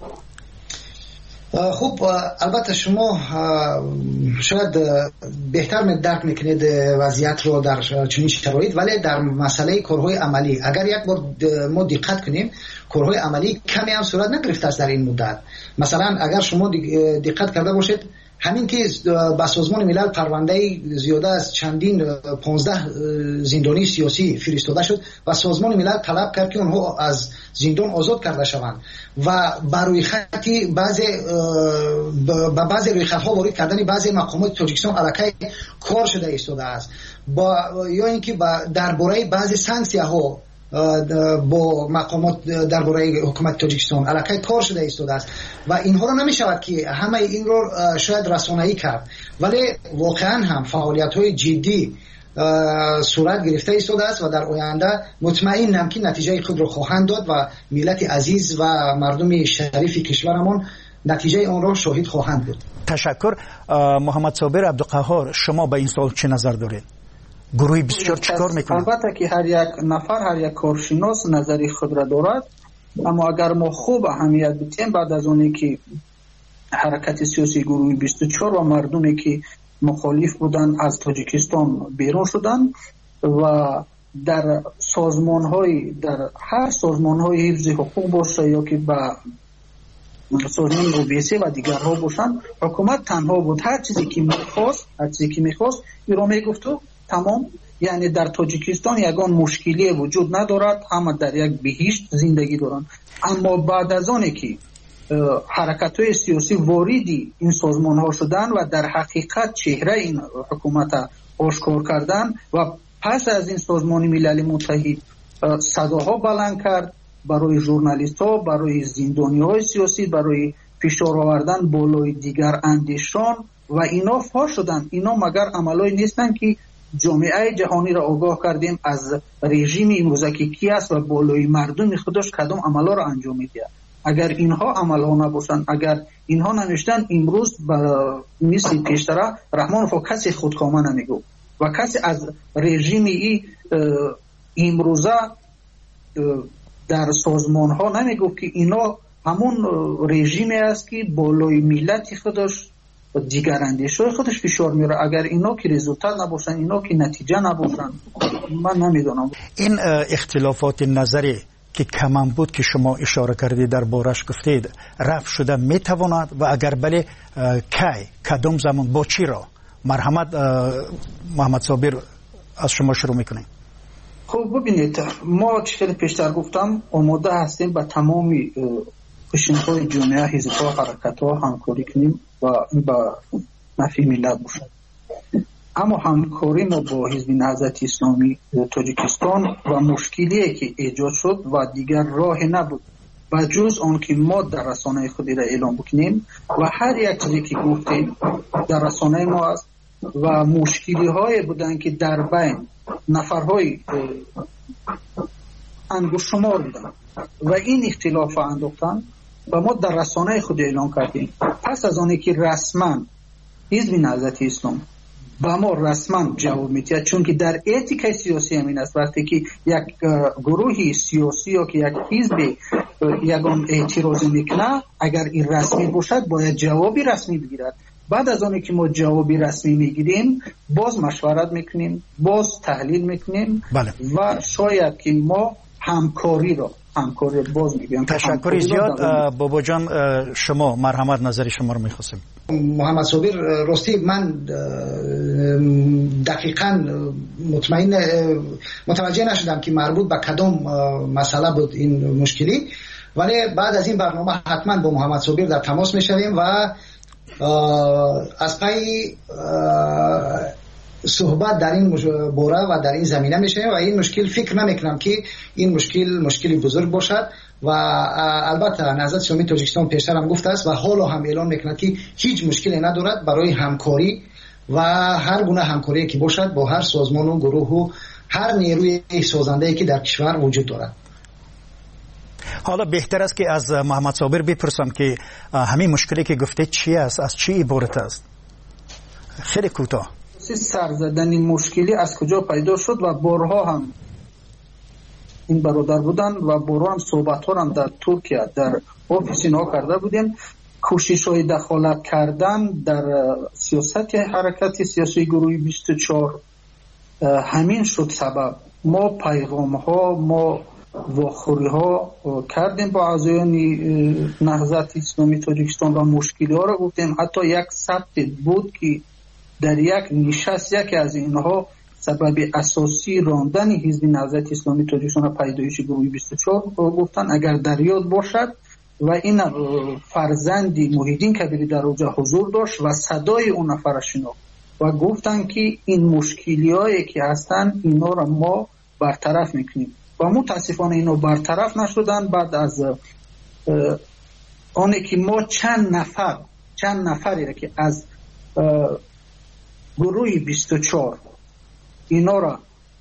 خب البته شما شاید بهتر درک میکنید وضعیت رو در چنین شرایط، ولی در مسئله کارهای عملی اگر یک بار ما دقت کنیم کارهای عملی کمی هم صورت نگرفته است در این مدت. مثلا اگر شما دقت کرده باشید همین که با سازمان ملل پرونده زیاده از چندین پانزده زندانی سیاسی فرستاده شد و سازمان ملل طلب کرد که اونها از زندان آزاد کرده شوند و برای خطی بعضی با بعضی روی خطها وارد کردن بعضی مقامات تاجیکستان علاقه کار شده ایستاده است با یا اینکه درباره بعضی سانکسیه ها با مقامات درباره حکومت تاجیکستان علاقه کار شده ایستاده است و اینها رو نمیشود که همه این رو شاید رسانه‌ای کرد، ولی واقعا هم فعالیت‌های جدی صورت گرفته ایستاده است و در آینده مطمئنم که نتیجه خود رو خواهند داد و ملت عزیز و مردم شریف کشورمان نتیجه آن را شاهد خواهند بود. تشکر. محمد صابر عبدالقهار، شما به این سوال چه نظر دارید؟ گروه بیست و چهار چیکار میکنه؟ البته که هر یک نفر هر یک کارشناس نظری خود را دارد، اما اگر ما خوب اهمیت بدیم بعد از اونی که حرکت سیاسی گروه بیست و چهار و مردمی که مخالف بودن از تاجیکستان بیرون شدن و در سازمان های در هر سازمان های حفظ حقوق باشه یا که به سازمان او بی سی و دیگرها باشن، حکومت تنها بود هر چیزی که میخواست هر چیزی که میخواست ایران میگفت و تمام. یعنی در تاجیکستان یگان مشکلی وجود ندارد، همه در یک بهشت زندگی دارند. اما بعد از آنی که حرکت های سیاسی واردی این سازمان ها شدن و در حقیقت چهره این حکومت آشکار کردن و پس از این سازمان ملل متحد صداها بلند کرد برای ژورنالیست ها، برای زندانی های سیاسی، برای فشار آوردن بالای دیگر اندیشان و اینا فاش شدن. اینا مگر عملایی نیستن که جامعه جهانی را آگاه کردیم از رژیم امروزه که کی است و بالای مردم خودش کدام عملا را انجام میده. اگر اینها عملها نباشند، اگر اینها نمیشتن، امروز با مثل پیشتره رحمان فا کسی خودکامه نمیگو و کسی از رژیم ای امروزه در سازمان ها نمیگو که اینا همون رژیمی است که بالای ملت خودش و دیگر اندیشه خودش فشار میاره. اگر اینا که رزولتات نباشن، اینا که نتیجه نباشن، من نمیدونم. این اختلافات نظری که کمان بود که شما اشاره کردید در بارش گفتید رفع شده میتواند و اگر بله کی کدام زمان با چی را؟ مرحمت محمد صابر از شما شروع میکنیم. خب ببینید، ما چیزی پیشتر گفتم آماده هستیم با تمامی قشنهای جامعه، حزب‌ها، حرکت‌ها همکاری کنیم و این با نفع ملت باشد. اما همکاری ما با حزب نهضت اسلامی تاجیکستان و مشکلی که ایجاد شد و دیگر راه نبود و جز آن که ما در رسانه خودی را اعلام بکنیم و هر یک چیزی که گفتیم در رسانه ما است و مشکلی های بودن که در بین نفرهای انگشت شمار بودن و این اختلاف انداختن و ما در رسانه خود اعلام کردیم. پس از آنی که رسما حزب نهضت اسلام با ما رسما جواب میده، چون که در اتیک سیاسی همین است وقتی که یک گروهی سیاسی یا که یک حزب یگان اعتراض میکنه، اگر این رسمی باشد باید جوابی رسمی بگیرد. بعد از آنی که ما جوابی رسمی میگیریم باز مشورت میکنیم، باز تحلیل میکنیم بله. و شاید که ما همکاری را همکاری باز میگیم. تشکر زیاد. بابا جان شما مرحمت نظر شما رو میخواستیم. محمد صابر راستی من دقیقاً مطمئن متوجه نشدم که مربوط به کدام مسئله بود این مشکلی، ولی بعد از این برنامه حتما با محمد صابر در تماس میشویم و از پای صحبت در این باره و در این زمینه میشه و این مشکل فکر نمیکنم که این مشکل مشکلی بزرگ باشد و البته نهضت اسلامی تاجیکستان پیشتر هم گفته است و حالا هم اعلام میکند که هیچ مشکلی ندارد برای همکاری و هر گونه همکاری که باشد با هر سازمان و گروه و هر نیروی سازنده ای که در کشور وجود دارد. حالا بهتر است که از محمد صابر بپرسم که همین مشکلی که گفته چی است، از چی عبارت است؟ خیلی کوتاه. سر زدن این مشکلی از کجا پیدا شد و بارها هم این برادر بودن و بارها هم صحبت ها هم در ترکیه در آفیس اینا کرده بودیم. کوشش های دخالت کردن در سیاست حرکت سیاسی گروه بیست و چهار همین شد سبب. ما پیغام ها ما واخوری ها کردیم با اعضایان نهضت اسلامی تاجیکستان و مشکلی ها را گفتیم. حتی یک ثبت بود که در یک نشست یکی از اینها سبب اساسی راندن حزب نهضت اسلامی تاجیکستان پیدایش گروه بیست و چهار گفتن اگر در یاد باشد و این فرزندی محیدین کبیری در اوجه حضور داشت و صدای اون نفر شناخت و گفتن که این مشکلی هایی که هستن اینا را ما برطرف میکنیم و متاسفانه اینا برطرف نشدن. بعد از آنه که ما چند نفر چند نفری را که از گروه بیست و چهار اینا را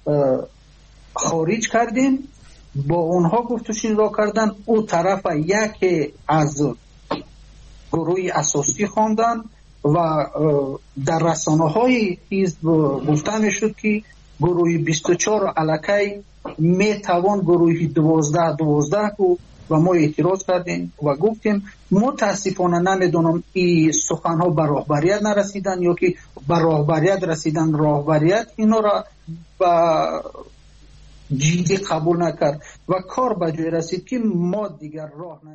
خارج کردیم، با اونها گفت و شنود کردن، او طرف یک از گروه اساسی خواندن و در رسانه های حزب گفته میشد که گروه بیست و چهار الکی میتوان گروه دوازده دوازده کو و ما اعتراض کردیم و گفتیم متاسفانه نمیدونم این سخنها به راهبریت نرسیدن یا که به راهبریت رسیدن، راهبریت اینا را به جدی قبول نکرد و کار به جای رسید که ما دیگر راه